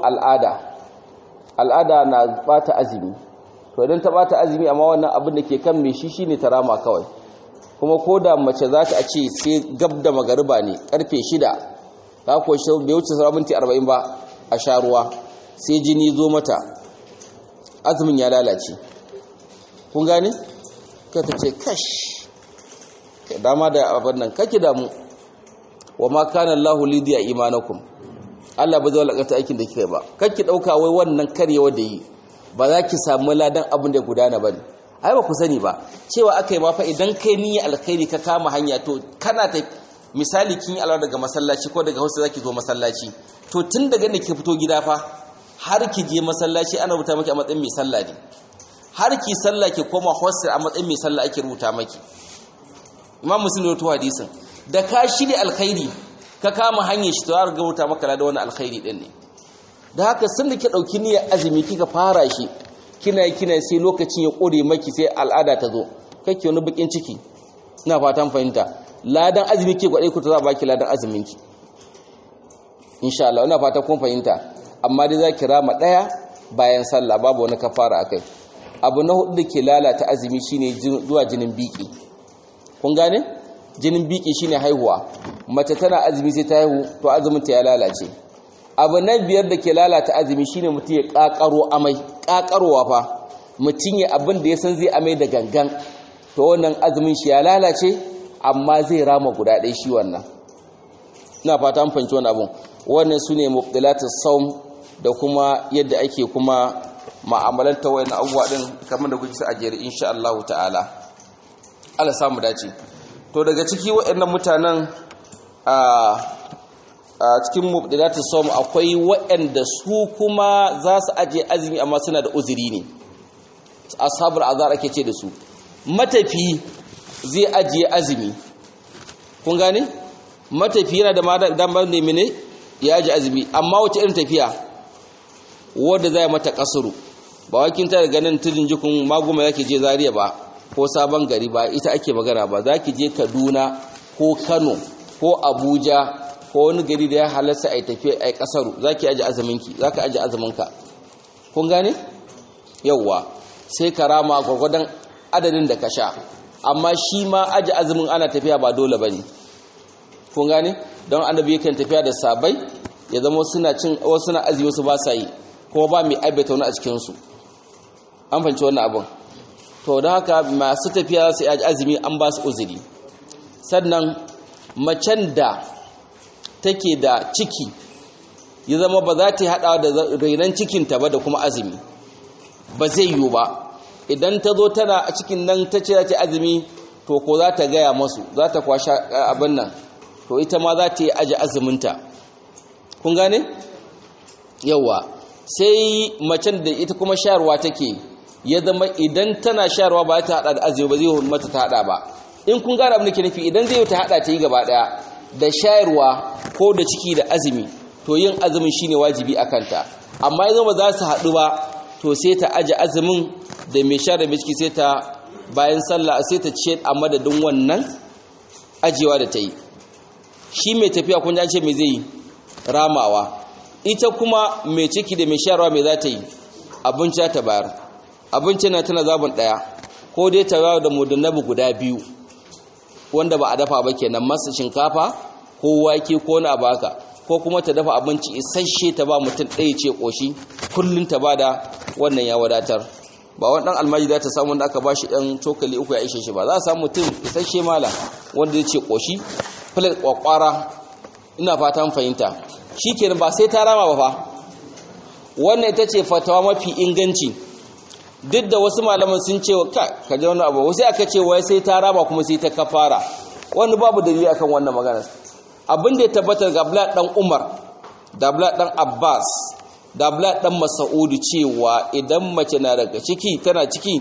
al'ada na bata azumi. To idan ta bata azumi, amma wannan abin da ke kan me shi shine tarama kawai. Kuma ko da mace za ta ce sai gab da magariba ne karfe 6, ta ko shi bai wuce sauran minti 40 ba a sha ruwa, sai jini zo mata, azumin ya lalace. Kun gane? Ka ta ce kash, dama da abin nan kake damu, wa ma kana Allahu lidiya imanakum, Allah ba zai walakata aikin da kike ba. Kake dauka wai wannan karyewa da yi ba za ki samu ladan abin da gudana bane. Ai ba ku sani ba cewa akai ma fa idan kai niyyar alkhairi ka kama hanya, to kana ta misali kin yi alwala daga masallaci ko daga hausa zaki zo masallaci, to tun daga da ki fito gida fa har ki je masallaci ana rubuta maki a matsayin mai sallah ne, har ki sallah ki koma hostel a matsayin mai sallah ake rubuta maki. Imam Muslim ya rawaito hadisin, da ka shirya alkhairi ka kama hanyar shi to har ga rubuta maka da wannan alkhairi din ne. Da haka sun da ki dauki niyyar azumi kika fara shi, kina sai lokacin ya kore maki sai al'ada ta zo, kake wani bakin ciki. Ina fatan fahimta, ladan azumi ke gwade ku ta za baki ladan azumin ki insha Allah. Ina fata kun fahimta, amma dai za ki rama daya bayan sallah, babu wani kafara akai. Abu na hudu da ke lalata azumi shine zuwa jinin biki. Kun gane? Jinin biki shine haihuwa. Mace tana azumi sai ta haihu, to azumin ta ya lalace. Abu na biyar da ke lalata azumi shine mutum ya kakaro amai. Kakarowa fa mutum ya abin da ya san zai amai da gangan, to wannan azumin shi ya lalace, amma zai rama guda ɗaya shi wannan. Ina fata an fahimci wannan abun. Wannan sune mubtilatus sawm, da kuma yadda ake kuma ma'amalanta wayannan abubuwa din kamar da kuke sa a jere insha Allah ta'ala. Allah samu dace. To daga ciki wayannan mutanen a cikin mubdilatus sawm akwai wayanda su kuma za su aje azumi amma suna da uzuri ne, ashabul azar ake ce da su. Matafi zai ajiye azumi, kun gane? Matafi yana da damar ne mene ya aje azumi, amma wace irin tafiya wanda zai mata kasuru, ba wakin ta daga nan tudun jikun maguma yake je Zaria ba ko Sabon Gari ba, ita ake magana ba. Zaki je Kaduna ko Kano ko Abuja ko wani gari da ya halarta ai tafiya ai kasaru, zaki aje azuminki, zaka aje azuminka. Kun gane? Yawwa, sai karama gurgurdan adadin da ka sha, amma shi ma aje azumin ana tafiya ba dole bane. Kun gane? Don annabi yakan tafiya da sabai, ya zama suna cin wasu na azumi wasu ba sa yi, kuma ba mai aibata wani a cikin su. An fahimci wannan abun. To don haka masu tafiya su aje azumi an ba su uzuri. Sannan macen da take da ciki, ya zama ba za ta yi haɗawa da rainon cikinta ba da kuma azumi, ba zai yiwu ba. Idan ta zo tana a cikin nan ta ce za ta azumi, to ko za ta gaya masu, za ta kwashe abin nan, to ita ma za ta yi aji azuminta. Kun gane? Yawa, sai macen da ita kuma shayarwa take, ya zama idan tana shayarwa ba ta haɗa da azumi ba, zai mata ta haɗa ba. In kun gane abin da ke nufi, idan zai ta haɗa ta yi gaba ɗaya da shayarwa ko da ciki da azumi, to yin azumin shine wajibi a kanta. Amma yanzu ba za su haɗu ba, to sai ta aje azumin da mai sha da mai ciki, sai ta bayan sallah sai ta ce a madadin wannan ajewa da ta yi. Shi mai tafiya kun ce mai zai yi ramawa, ita kuma mai ciki da mai shayarwa mai za ta yi abinci ta bayar. Abinci na tana zaɓin ɗaya, ko dai ta bayar da mudannabi guda 2 wanda ba a dafa ba kenan, masa shinkafa ko wake ko na baka, ko kuma ta dafa abinci isasshe ta ba mutum ɗaya ce ƙoshi, kullum ta ba da wannan ya wadatar. Ba wani ɗan almaji za ta samu wanda aka ba shi ɗan cokali 3 ya ishe shi ba, za a samu mutum isasshe mala wanda ya ce ƙoshi, filet ƙwaƙwara. Ina fatan fahimta. Shi kenan ba sai ta rama ba fa. Wannan ita ce fatawa mafi inganci, duk da wasu malaman sun ce ka ji wani abu, wasu aka ce wai sai ta rama kuma sai ta kafara. Wani babu dalili akan wannan magana. Abin da ya tabbatar ga Abdullah dan Umar da Abdullah dan Abbas da Abdullah dan Mas'ud cewa idan mace na daga ciki tana ciki,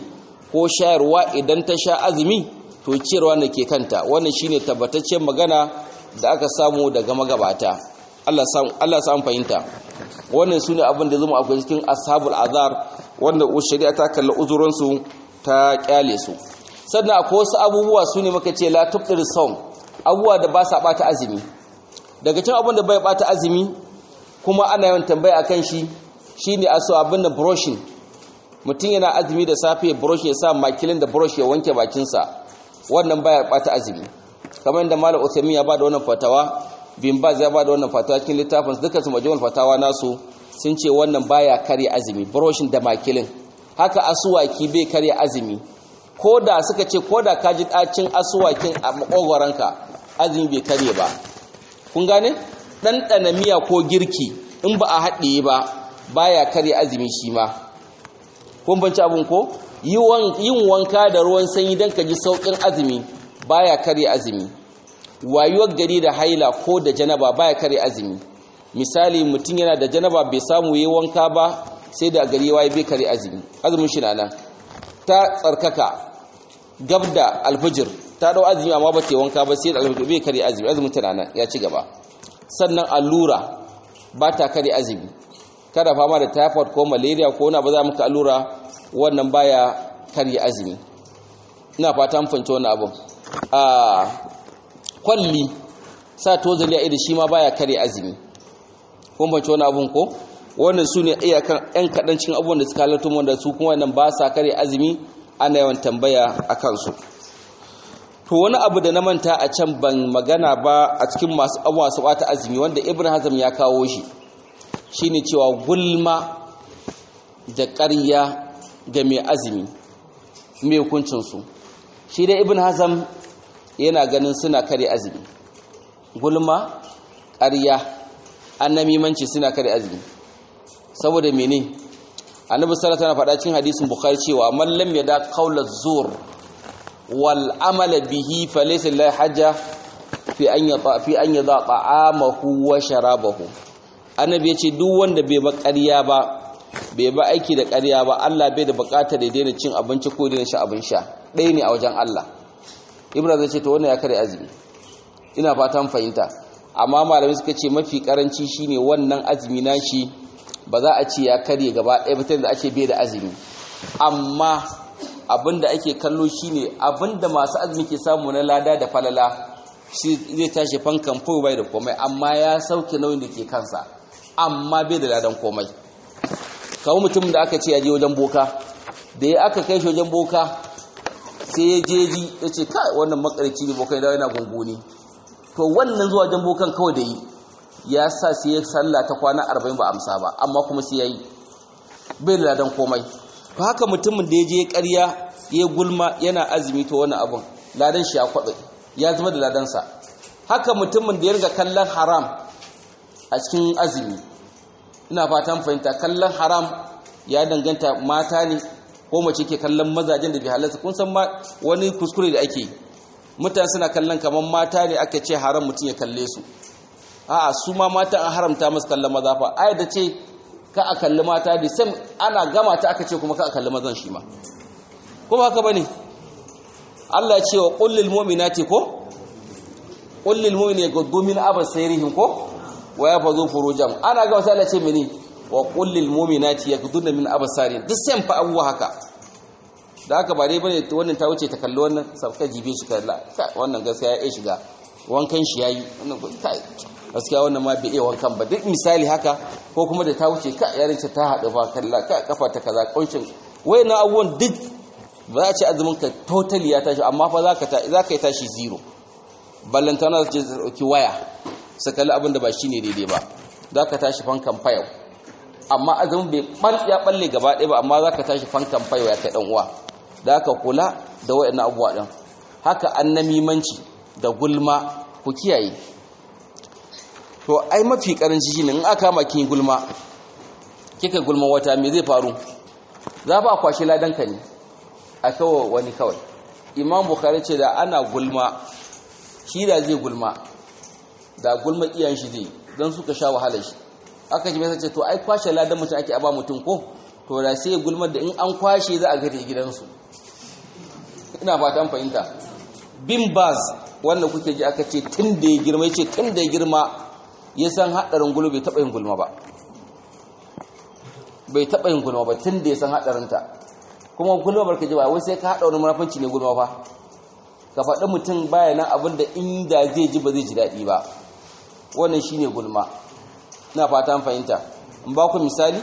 ko shayarwa idan ta sha azumi to ciyarwa ne ke kanta. Wannan shine tabbataccen magana da aka samu daga magabata. Allah samu fahimta. Wannan sune abin da zuma akwai cikin ashabul azar wanda shari'a ta kalla uzuransu ta kyale su. Sannan akwai wasu abubuwa sune muka ce la tubdir sawm, abubuwa da ba sa bata azumi. Daga cikin abin da bai bata azumi kuma ana yawan tambaya akan shi shine abin da brushing. Mutum yana azumi da safe brush ya sa makilin da brush ya wanke bakinsa, wannan baya bata azumi. Kamar yadda Malam Uthaymeen ya bada wannan fatawa, Bin Baz ya bada wannan fatawa cikin littafin dukkan su majmu'ul fatawa nasu sun ce wannan baya kare azumi, brushing da makilin. Haka asuwaki bai kare azumi. Koda suka ce koda ka ji dacin asuwakin a makogoranka, azumi bai kare ba. Kun gane? Ɗanɗana miya ko girki in ba a haɗe ba baya kare azumi shi ma. Kun banci abun ko? Yin wanka da ruwan sanyi don ka ji sauƙin azumi baya kare azumi. Wayuwar gari da haila ko da janaba baya kare azumi. Misali mutum yana da janaba bai samu yi wanka ba sai da gari waye bai kare azumi. Azumin shi nan ta tsarkaka gab da alfijir ta dau azumi amma ba ta wanka ba sai da alfijir bai kare azumi. Azumin ta nan ya ci gaba. Sannan allura ba ta kare azumi. Kada fama da typhoid ko malaria ko wani ba za muka allura, wannan baya kare azumi. Ina fata mun fahimci wannan abun. Kwalli sa tozali a ido shi ma baya kare azumi. Kun fahimci wannan abun ko? Wannan sune iyakan ɗan kadancin abubuwan da suka halarta wanda su kuma wannan ba sa kare azumi, ana yawan tambaya akan su. To wani abu da na manta a can ban magana ba a cikin masu abuwa su bata azumi wanda Ibn Hazm ya kawo shi shine cewa gulma da ƙarya ga mai azumi mai hukuncin su. Shi da Ibn Hazm yana ganin suna kare azumi. Gulma, ƙarya, annamimanci suna kare azumi. Saboda mene? Annabi sallallahu alaihi wasallam faɗa cikin hadisin Bukhari cewa man lam yada qawla zur wal amala bihi falaysa lillahi hajja fi an yada ta'amahu wa sharabahu. Annabi yace duk wanda bai ba ƙarya ba, bai ba aiki da ƙarya ba, Allah bai da buƙatar da daina cin abinci ko daina sha abin sha. Ɗaya ne a wajen Allah. Ibrahim zai ce to wannan ya kare azumi. Ina fatan fahimta. Amma malamai suka ce mafi karanci shine wannan azumi nashi ba za a ce ya kare gaba ɗaya ba da ake bai da azumi. Amma abinda ake kallo shine abinda masu azumi ke samu na lada da falala shi zai tashi fankan fa bai da komai, amma ya sauke nauyin da ke kansa, amma bai da ladan komai. Kawo mutum da aka ce ya je wajen boka, da ya aka kai shi wajen boka sai ya jeji ya ce kai wannan makarici ne bokai da yana gunguni. To wannan zuwa wajen bokan kawai da yi ya sa sai ya sallah ta kwana 40 ba amsa ba, amma kuma sai yayi bai da ladan komai. To haka mutumin da ya je ƙarya ya gulma yana azumi, to wannan abun ladan shi ya kwabe, ya zama da ladansa. Haka mutumin da ya riga kallon haram a cikin azumi, ina fatan fahimta, kallon haram ya danganta mata ne ko mace ke kallon mazajen da bai halarta. Kun san wani kuskure da ake mutane suna kallon kamar mata ne aka ce haram mutum ya kalle su. A'a, su ma mata an haramta musu kallon maza fa. Ayat da ce ka a kalli mata da sam ana gama ta aka ce kuma ka a kalli mazan shi ma. Ko haka bane? Allah ya ce wa qul lil mu'minati ko qul lil mu'minina yaghuddu min absarihim ko wa yafzu furujam. Ana ga sai Allah ce mene? Wa qul lil mu'minati yaghudduna min absarihim. Duk sai fa abuwa haka. Da haka ba dai bane wannan ta wuce ta kalli wannan sabka jibe shi kalla. Wannan gaskiya ya shiga. Wankan shi yayi. Wannan kai gaskiya wannan ma bai iya wankan ba. Duk misali haka ko kuma da ta wuce ka yarinta ta hadu ba kalla ka kafa ta kaza kuncin wayannan abubuwan duk ba za a ce azumin ka totally ya tashi, amma fa za ka yi tashi zero. Ballantana za ce ki waya sakali abin da ba shi ne daidai ba, za ka tashi fankan fayau. Amma azumin bai ya balle gaba ɗaya ba, amma za ka tashi fankan fayau ya kai ɗan uwa. Da ka kula da wayannan abubuwa ɗin. Haka annamimanci da gulma ku kiyaye. To ai mafi karanci shine in aka kama kin gulma, kika gulma wata me zai faru? Za ba kwashi ladanka ne a kawo wani kawai. Imam Bukhari ce da ana gulma, shi da zai gulma, da gulma iyan shi zai don suka sha wahalar shi. Aka ji mai ce to ai kwashe ladan mutum ake aba mutum ko? To da sai gulmar da in an kwashe za a gata gidansu. ina fatan fahimta. Bin Baz wanda kuke ji aka ce tun da ya girma, yace tun da ya girma ya san hadarin gulma, bai taba yin gulma ba, bai taba yin gulma ba tun da ya san hadarin ta. Kuma gulma barka ji ba wai sai ka hada wani munafanci ne gulma fa, ka faɗi mutum baya nan abinda inda zai ji ba zai ji daɗi ba, wannan shine gulma. Ina fatan fahimta. In ba ku misali,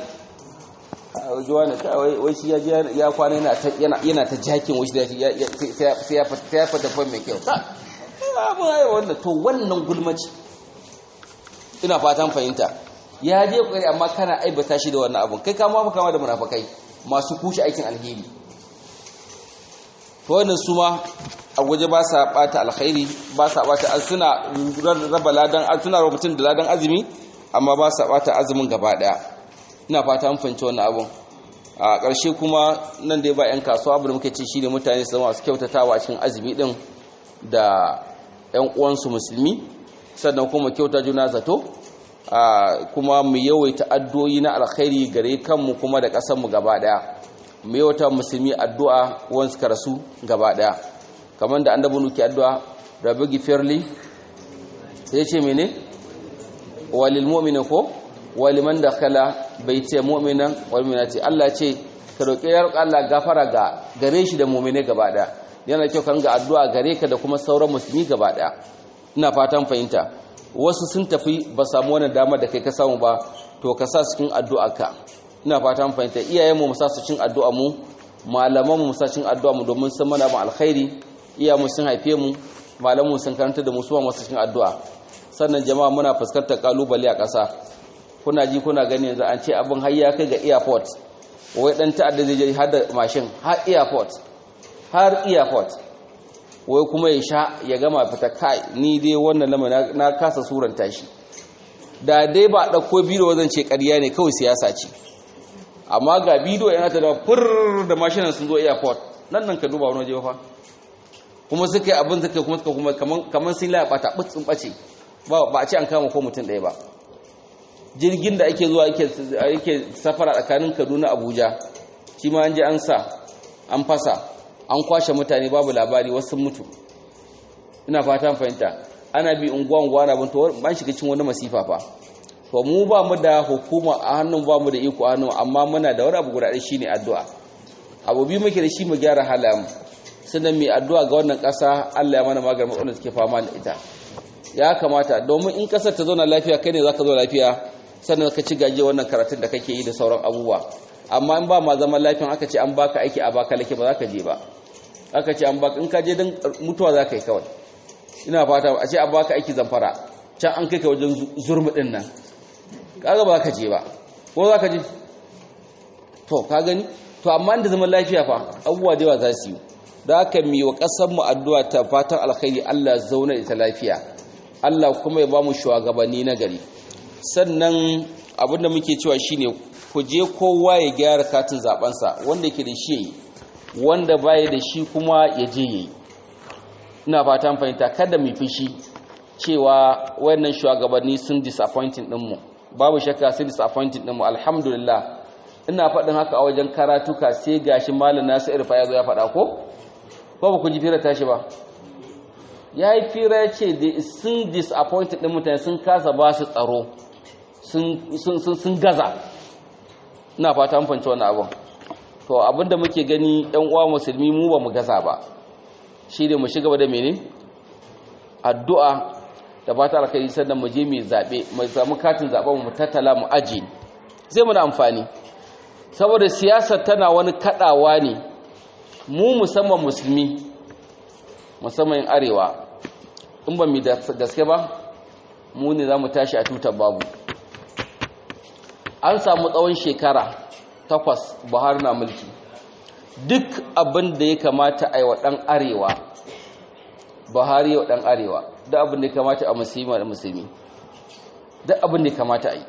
wai shi ya kwana yana ta jakin wasu da sai ya fata fan mai kyau wanda to wannan gulmaci. Ina fatan fahimta. Ya je kokari amma kana aibata shi da wannan abun, kai kama da munafikai masu kushe aikin alheri. To wannan su ma a waje ba sa bata alkhairi, ba sa bata, suna raba ladan, suna raba mutum da ladan azumi, amma ba sa bata azumin gaba daya. Ina fata an fahimci wannan abun. A ƙarshe kuma nan dai ba 'yan kasuwa abu da muke ce shine mutane su zama su kyautatawa cikin azumi din da 'yan uwansu musulmi, sannan kuma kyauta juna zato, kuma mu yawaita addu'o'i na alkhairi gare kanmu kuma da ƙasar mu gaba daya. Mu yawaita musulmi addu'a wansu karasu gaba daya, kamar da annabi nuke addu'a rabbi gifirli, sai ce mene walil mu'mina ko waliman dakhala baiti mu'minan wal mu'minati. Allah ce ka roki Allah gafara gare shi da mu'mine gaba daya. Yana kyau kan ga addu'a gare ka da kuma sauran musulmi gaba daya. Ina fatan fahimta. Wasu sun tafi ba samu wannan dama da kai ka samu ba, to ka sa su cikin addu'arka. Ina fatan fahimta. Iyayen mu sa su cikin addu'a mu, malaman mu sa cikin addu'a mu domin sun mana mu alkhairi. Iyayen mu sun haife mu, malaman mu sun karanta da mu, su ma su cikin addu'a. Sannan jama'a muna fuskantar kalubale a ƙasa. Kuna ji kuna gani yanzu an ce abin har ya kai ga airport, wai dan ta'adda zai je har da mashin har airport, wai kuma ya sha ya gama fita. Kai ni dai wannan lamarin na kasa suranta shi. Da dai ba dauko bidiyo zan ce ƙarya ne, kawai siyasa ce, amma ga bidiyo yana ta da fur da mashinan sun zo airport nan ka duba wani waje fa, kuma suka yi abin suka kuma kaman sun laɓa ta butsun bace, ba a ce an kama ko mutum ɗaya ba. Jirgin da ake zuwa yake safara tsakanin Kaduna Abuja, shi ma an je an sa an fasa, an kwashe mutane babu labari, wasu mutu. Ina fatan fahimta. Ana bi unguwa na bunto ban shiga cikin wani masifa fa. To mu ba mu da hukuma a hannun, ba mu da iko a hannun, amma muna da wani abu guda ɗaya shine addu'a. Abu biyu muke da shi mu gyara halayen, sannan mai addu'a ga wannan ƙasa Allah ya mana maganin matsalolin suke fama da ita. Ya kamata, domin in ƙasar ta zauna lafiya kai ne zaka zo lafiya, sannan ka ci gaje wannan karatun da kake yi da sauran abubuwa. Amma in ba ma zaman lafiyan aka ce an baka aiki a baka lake ba za ka je ba. Aka ce an baka, in ka je don mutuwa za ka yi kawai. Ina fata a ce an baka aiki Zamfara, can an kai ka wajen zurmi din nan, kaga ba ka je ba, ko za ka je? To ka gani, to amma da zaman lafiya fa abubuwa da yawa za su yi. Da haka mi wa ƙasar mu addu'a ta fatan alkhairi, Allah zauna ita lafiya, Allah kuma ya ba mu shugabanni na gari. Sannan abinda muke cewa shine ku je kowa ya gyara katin zabensa, wanda yake da shi, wanda baya da shi kuma ya je yayi. Ina fatan fahimta, kada mu fishi cewa wayannan shugabanni sun disappointing din mu. Babu shakka sun disappointing din mu, alhamdulillah. Ina faɗin haka a wajen karatuka, sai gashi Malam Nasir fa yazo ya faɗa ko ba ku ji fira tashi ba. Yayi fira ya ce sun disappointed din mutane, sun kasa ba su tsaro, sun gaza. Ina fata an fahimci wannan abin. To abinda muke gani ɗan uwa musulmi, mu ba mu gaza ba, shi ne mu shiga da mene addu'a da fata alkhairi, sannan mu je mu zabe, mu samu katin zaben mu tattala mu aje, zai mu da amfani. Saboda siyasar tana wani kadawa ne, mu musamman musulmi, musamman arewa, in ba mu da gaske ba, mu ne za mu tashi a tutar babu. An samu tsawon shekara 8 Buhari na mulki. Duk abin da ya kamata a yi wa ɗan arewa, Buhari wa ɗan arewa. Duk abin da ya kamata a musulmi da musulmi, duk abin da ya kamata a yi.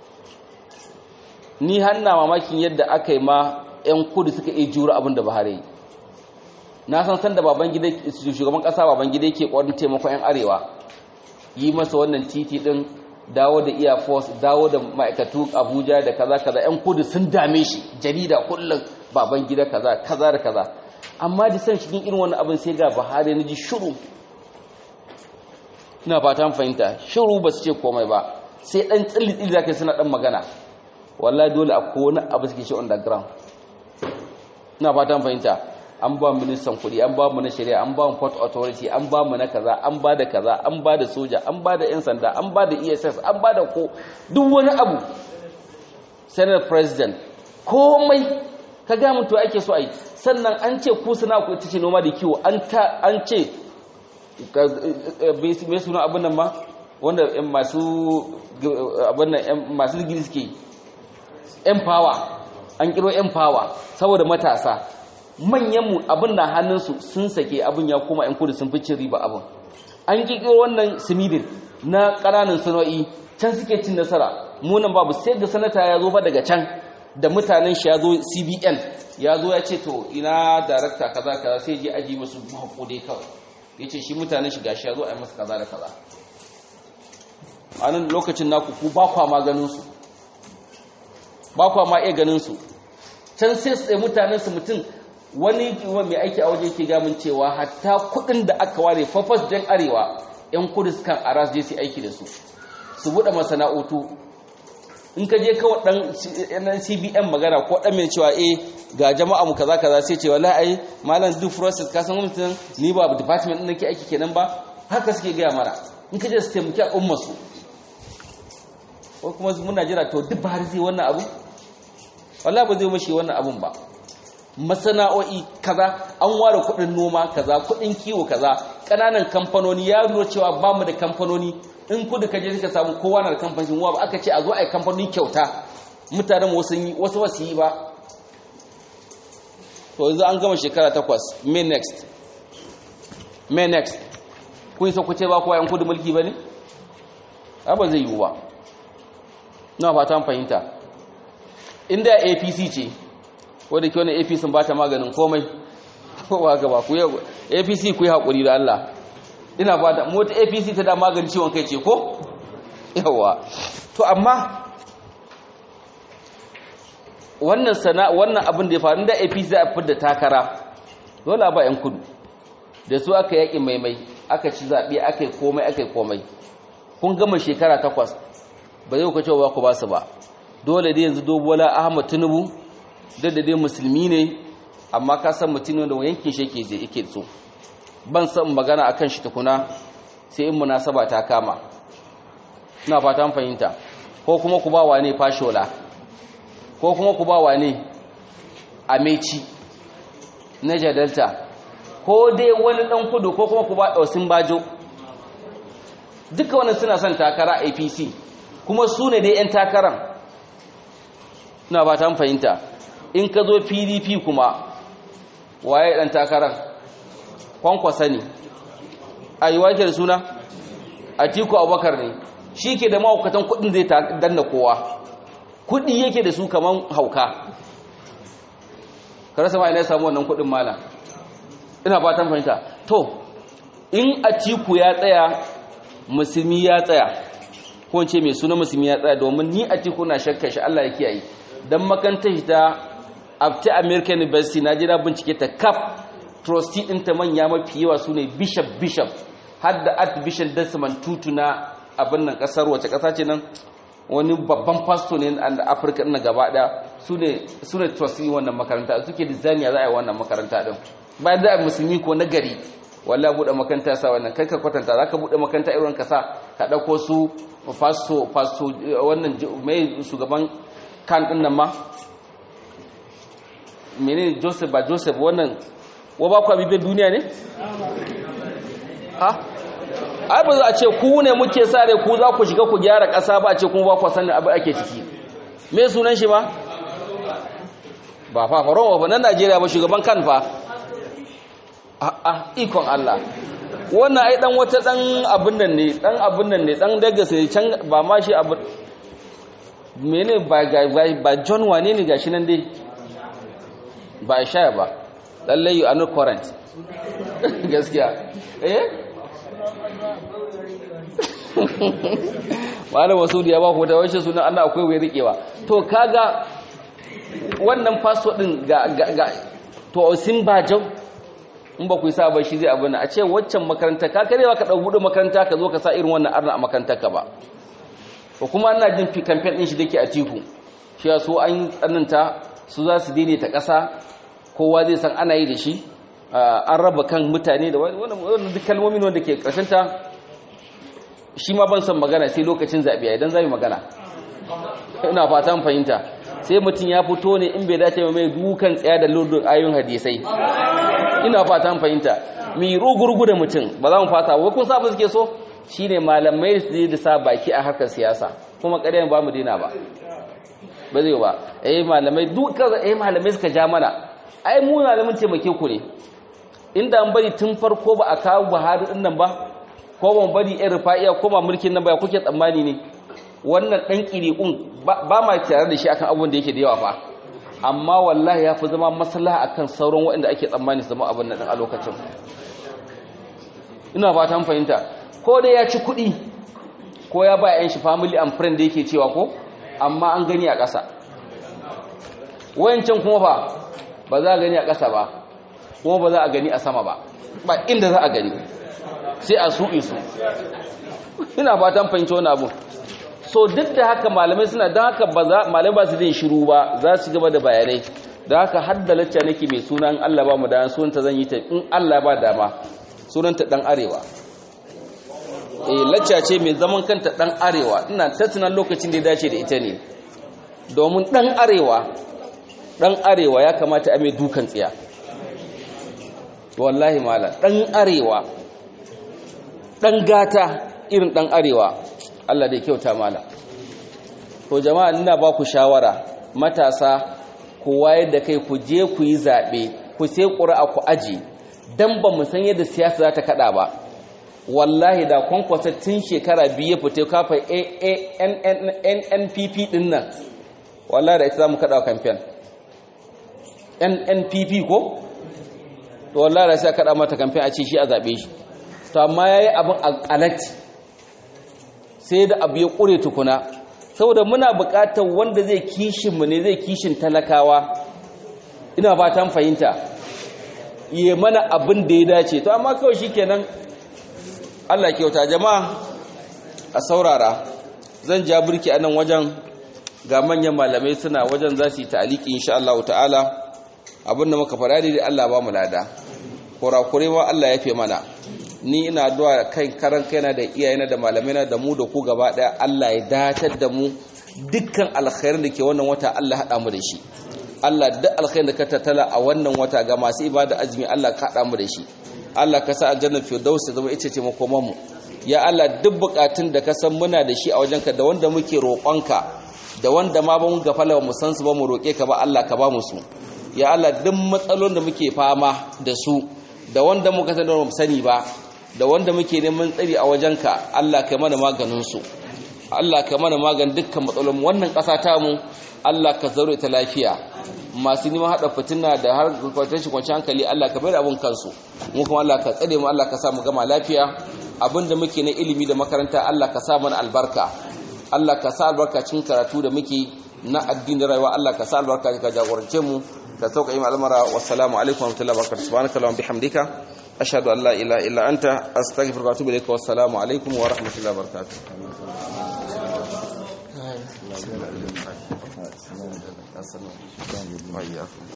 Ni hanna mamakin yadda aka yi ma 'yan kudu suka iya jura abin da Buhari yi. Na san da shugaban ƙasa Babangida yake ƙwarin taimakon 'yan arewa, yi masa wannan titi ɗin, dawo da Air Force, dawo da ma'aikatu Abuja da kaza 'yan kudu sun dame shi, jarida kullum Babangida kaza da kaza. amma da san cikin irin wannan abin sai ga Buhari na ji shiru ina fatan fahimta shiru ba su ce komai ba sai dan tsilli zaka suna dan magana wallahi dole akwai wani abu suke shi underground ina fatan fahimta an ba ministan kudi an ba mu na shari'a an ba mu port authority an ba mu na kaza an ba da kaza an ba da soja an ba da yan sanda an ba da ESS an ba da ko duk wani abu senate president komai ka ga mutu ake so ai sannan an ce ku suna ku ita ce noma da kiwo an ce me suna abin nan ma wanda masu abin nan masu digiri suke empower an kiro empower saboda matasa manyanmu abin na hannunsu sun sake abin ya koma 'yan kudu sun fi cin riba abin an kikiro wannan simidin na ƙananan sano'i can suke cin nasara munan babu sai ga sanata ya zo ba daga can da mutanen shi ya zo CBN ya zo ya ce to ina darakta kaza kaza sai je aji musu hakuri kawai ya ce shi mutanen shi gashi ya zo a yi masa kaza da kaza a nan lokacin naku ku ba kwa ma ganinsu ba kwa ma iya ganinsu can sai su tsaye mutanensu mutum wani mai aiki a waje ke gamin cewa hatta kudin da aka ware fafas jan arewa yan kudu sukan aras je su aiki da su su buɗe masana'otu in ka je kawai ɗan CBN magana ko ɗan mai cewa ga jama'a mu kaza kaza sai cewa la'ai malam duk process ka san mutum ni ba department ɗin nake aiki kenan ba haka suke gaya mana in ka je su taimaki al'ummar su ko kuma muna jira to duk ba zai wannan abu wallahi ba zai mashi wannan abun ba masana'o'i kaza an ware kudin noma kaza kudin kiwo kaza kananan kamfanoni ya nuna cewa ba mu da kamfanoni in kudu kaje suka samu kowa na da kamfanin wa ba aka ce a zo a yi kamfanoni kyauta mutanen wasu wasu yi ba to yanzu an gama shekara 8 May next kun so ku ce ba kowa yan kudu mulki bane ba zai yiwu ba na fata fahimta inda APC ce wadda ke wani APC ba ta maganin komai kowa gaba ku yau APC ku yi haƙuri da Allah ina ba da mota APC ta da maganin ciwon kai ce ko yawa to amma wannan abin da ya faru da APC za a fitar da takara dole ba yan kudu da su aka yaƙi maimai aka ci zaɓe aka yi komai kun gama shekara 8 ba zai ku cewa ku ba su ba dole dai yanzu Bola Ahmad Tinubu da dai musulmi ne amma ka san mutum ne da yankin shi yake so ban san magana akan shi tukuna sai in munasaba ta kama ina fatan fahimta ko kuma ku ba wane Fashola ko kuma ku ba wane Amechi Niger Delta ko dai wani dan kudu ko kuma ku ba Osin Bajo duka wannan suna son takara APC kuma su ne dai yan takaran ina fatan fahimta in ka zo PDP kuma waye dan takarar Kwankwasa ne ayyuwa ke da suna Atiku Abubakar ne shi ke da mahaukatan kudin zai danna kowa kudi yake da su kaman hauka karasa ma ina samu wannan kudin mala ina fatan fahimta to in Atiku ya tsaya musulmi ya tsaya ko ce mai suna musulmi ya tsaya domin ni Atiku na shakka shi Allah ya kiyaye dan makantar shi ta After American University na jira bincike ta kaf trustee ɗinta manya mafi yawa su ne bishop har da Archbishop Desmond Tutu na abin nan ƙasar wace ƙasa ce nan wani babban pastor ne a Afirka ɗin gaba ɗaya su ne trustee wannan makaranta suke design ya za a yi wannan makaranta ɗin bayan da musulmi ko na gari wallahi buɗe makaranta sa wannan kai ka kwatanta za ka buɗe makaranta irin kasa ka ɗauko su pastor wannan mai shugaban kan ɗin nan ma menene Joseph wannan wa ba ku abibin duniya ne ha ai ba za a ce ku ne muke sare ku za ku shiga ku gyara ƙasa ba a ce kuma ba ku sanin abin ake ciki me sunan shi ba faron ba nan Najeriya ba shugaban kan fa ikon Allah wannan ai dan wata dan abin nan ne dan daga sai can ba ma shi abu menene ba John wane ne gashi nan dai ba sha ba lallai you are not current gaskiya malam Masudi ya ba ku da wace sunan Allah akwai wai rikewa to kaga wannan passport din ga to sin ba jau in ba ku yi sa ba shi zai abin a ce waccan makaranta ka karewa ka ɗau buɗe makaranta ka zo ka sa irin wannan arna a makarantar ka ba ko kuma ana jin fi kamfen ɗin shi da ke a tiku shi ya so an tsananta su za su daidaita ƙasa kowa zai san ana yi da shi an raba kan mutane da wani duk kalmomin wanda ke ƙarshenta shi ma ban son magana sai lokacin zaɓe idan za mu magana ina fatan fahimta sai mutum ya fito ne in bai dace mai dukan tsaya da lodin ayoyin hadisai ina fatan fahimta mi rugurgu da mutum ba za mu fata ba kun sa ba suke so shine malamai su da sa baki a harkar siyasa kuma ƙaryan ba mu dina ba zai ba malamai malamai suka ja mana ai mu malamin taimake ku ne inda an bari tun farko ba a kawo Buhari din nan ba ko ban bari ɗan rufa'iya ko ma mulkin nan ba kuke tsammani ne wannan ɗan ƙiriƙun ba ma tare da shi akan abin da yake da yawa fa amma wallahi ya fi zama maslaha akan sauran waɗanda ake tsammani su zama abin nan a lokacin ina ba ta fahimta ko dai ya ci kuɗi ko ya ba yan shi family and friend da yake cewa ko amma an gani a ƙasa wayancan kuma ba za a gani a ƙasa ba kuma ba za a gani a sama ba inda za a gani sai a suɗe su ina ba ta fahimci wani abu so duk da haka malamai suna don haka malamai ba su din shiru ba za su gaba da bayanai da haka har da lacca nake mai sunan Allah ba mu da sunanta zan yi ta in Allah ba dama sunanta dan arewa lacca ce mai zaman kanta dan arewa ina ta tunan lokacin da ya dace da ita ne domin dan arewa ya kamata a mai dukan tsiya wallahi malam dan arewa dan gata irin dan arewa Allah dai kyauta mala to jama'a ina ba ku shawara matasa ku wayar da kai ku je ku yi zabe ku sai ƙuri'a ku aji dan ba mu san yadda siyasa za ta kada ba wallahi da kwankwasa tun shekara biyu ya fita kafa NNPP din nan wallahi da ita za mu kada campaign NNPP ko to wallahi da sai kada mata campaign a ce shi a zabe shi to amma yayi abin alati sai da abu ya ƙure tukuna saboda muna buƙatar wanda zai kishin mu ne zai kishin talakawa ina fatan fahimta yi mana abin da ya dace to amma kawai shikenan Allah kyauta jama'a a saurara zan ja burki a nan wajen ga manyan malamai suna wajen za su yi ta'aliki insha Allah ta'ala abin da muka fara da Allah ba mu lada kurakure ma Allah ya fi mana ni ina addu'a kai karan kaina da iyayena da malamaina da mu da ku gaba daya Allah ya datar da mu dukkan alkhairin da ke wannan wata Allah hada mu da shi Allah duk alkhairin da ka tattala a wannan wata ga masu ibada azumi Allah ka hada mu da shi Allah ka sa aljannar firdaus zama ita ce makoman mu ya Allah duk bukatun da ka san muna da shi a wajenka da wanda muke roƙonka da wanda ma ba mu gafala mu san su ba mu roƙe ka ba Allah ka ba mu su ya Allah duk matsalolin da muke fama da su da wanda muka san da mu sani ba da wanda muke neman tsari a wajenka Allah ka mana maganin su Allah ka mana maganin dukkan matsalolin wannan ƙasa ta mu Allah ka zaure ta lafiya masu neman hada fitina da har kwanci hankali Allah ka bari abun kansu mu kuma Allah ka tsare mu Allah ka sa mu gama lafiya abinda muke na ilimi da makaranta Allah ka sa mana albarka Allah ka sa albarka cikin karatu da muke na addinin rayuwa Allah ka sa albarka ka jagorance mu ka sauka yi al'amara wassalamu alaikum wa rahmatullahi wa barakatuh subhanakallahumma bihamdika ashhadu an la ilaha illa anta astaghfiruka wa atubu ilaik wa assalamu alaikum wa rahmatullahi wa barakatuh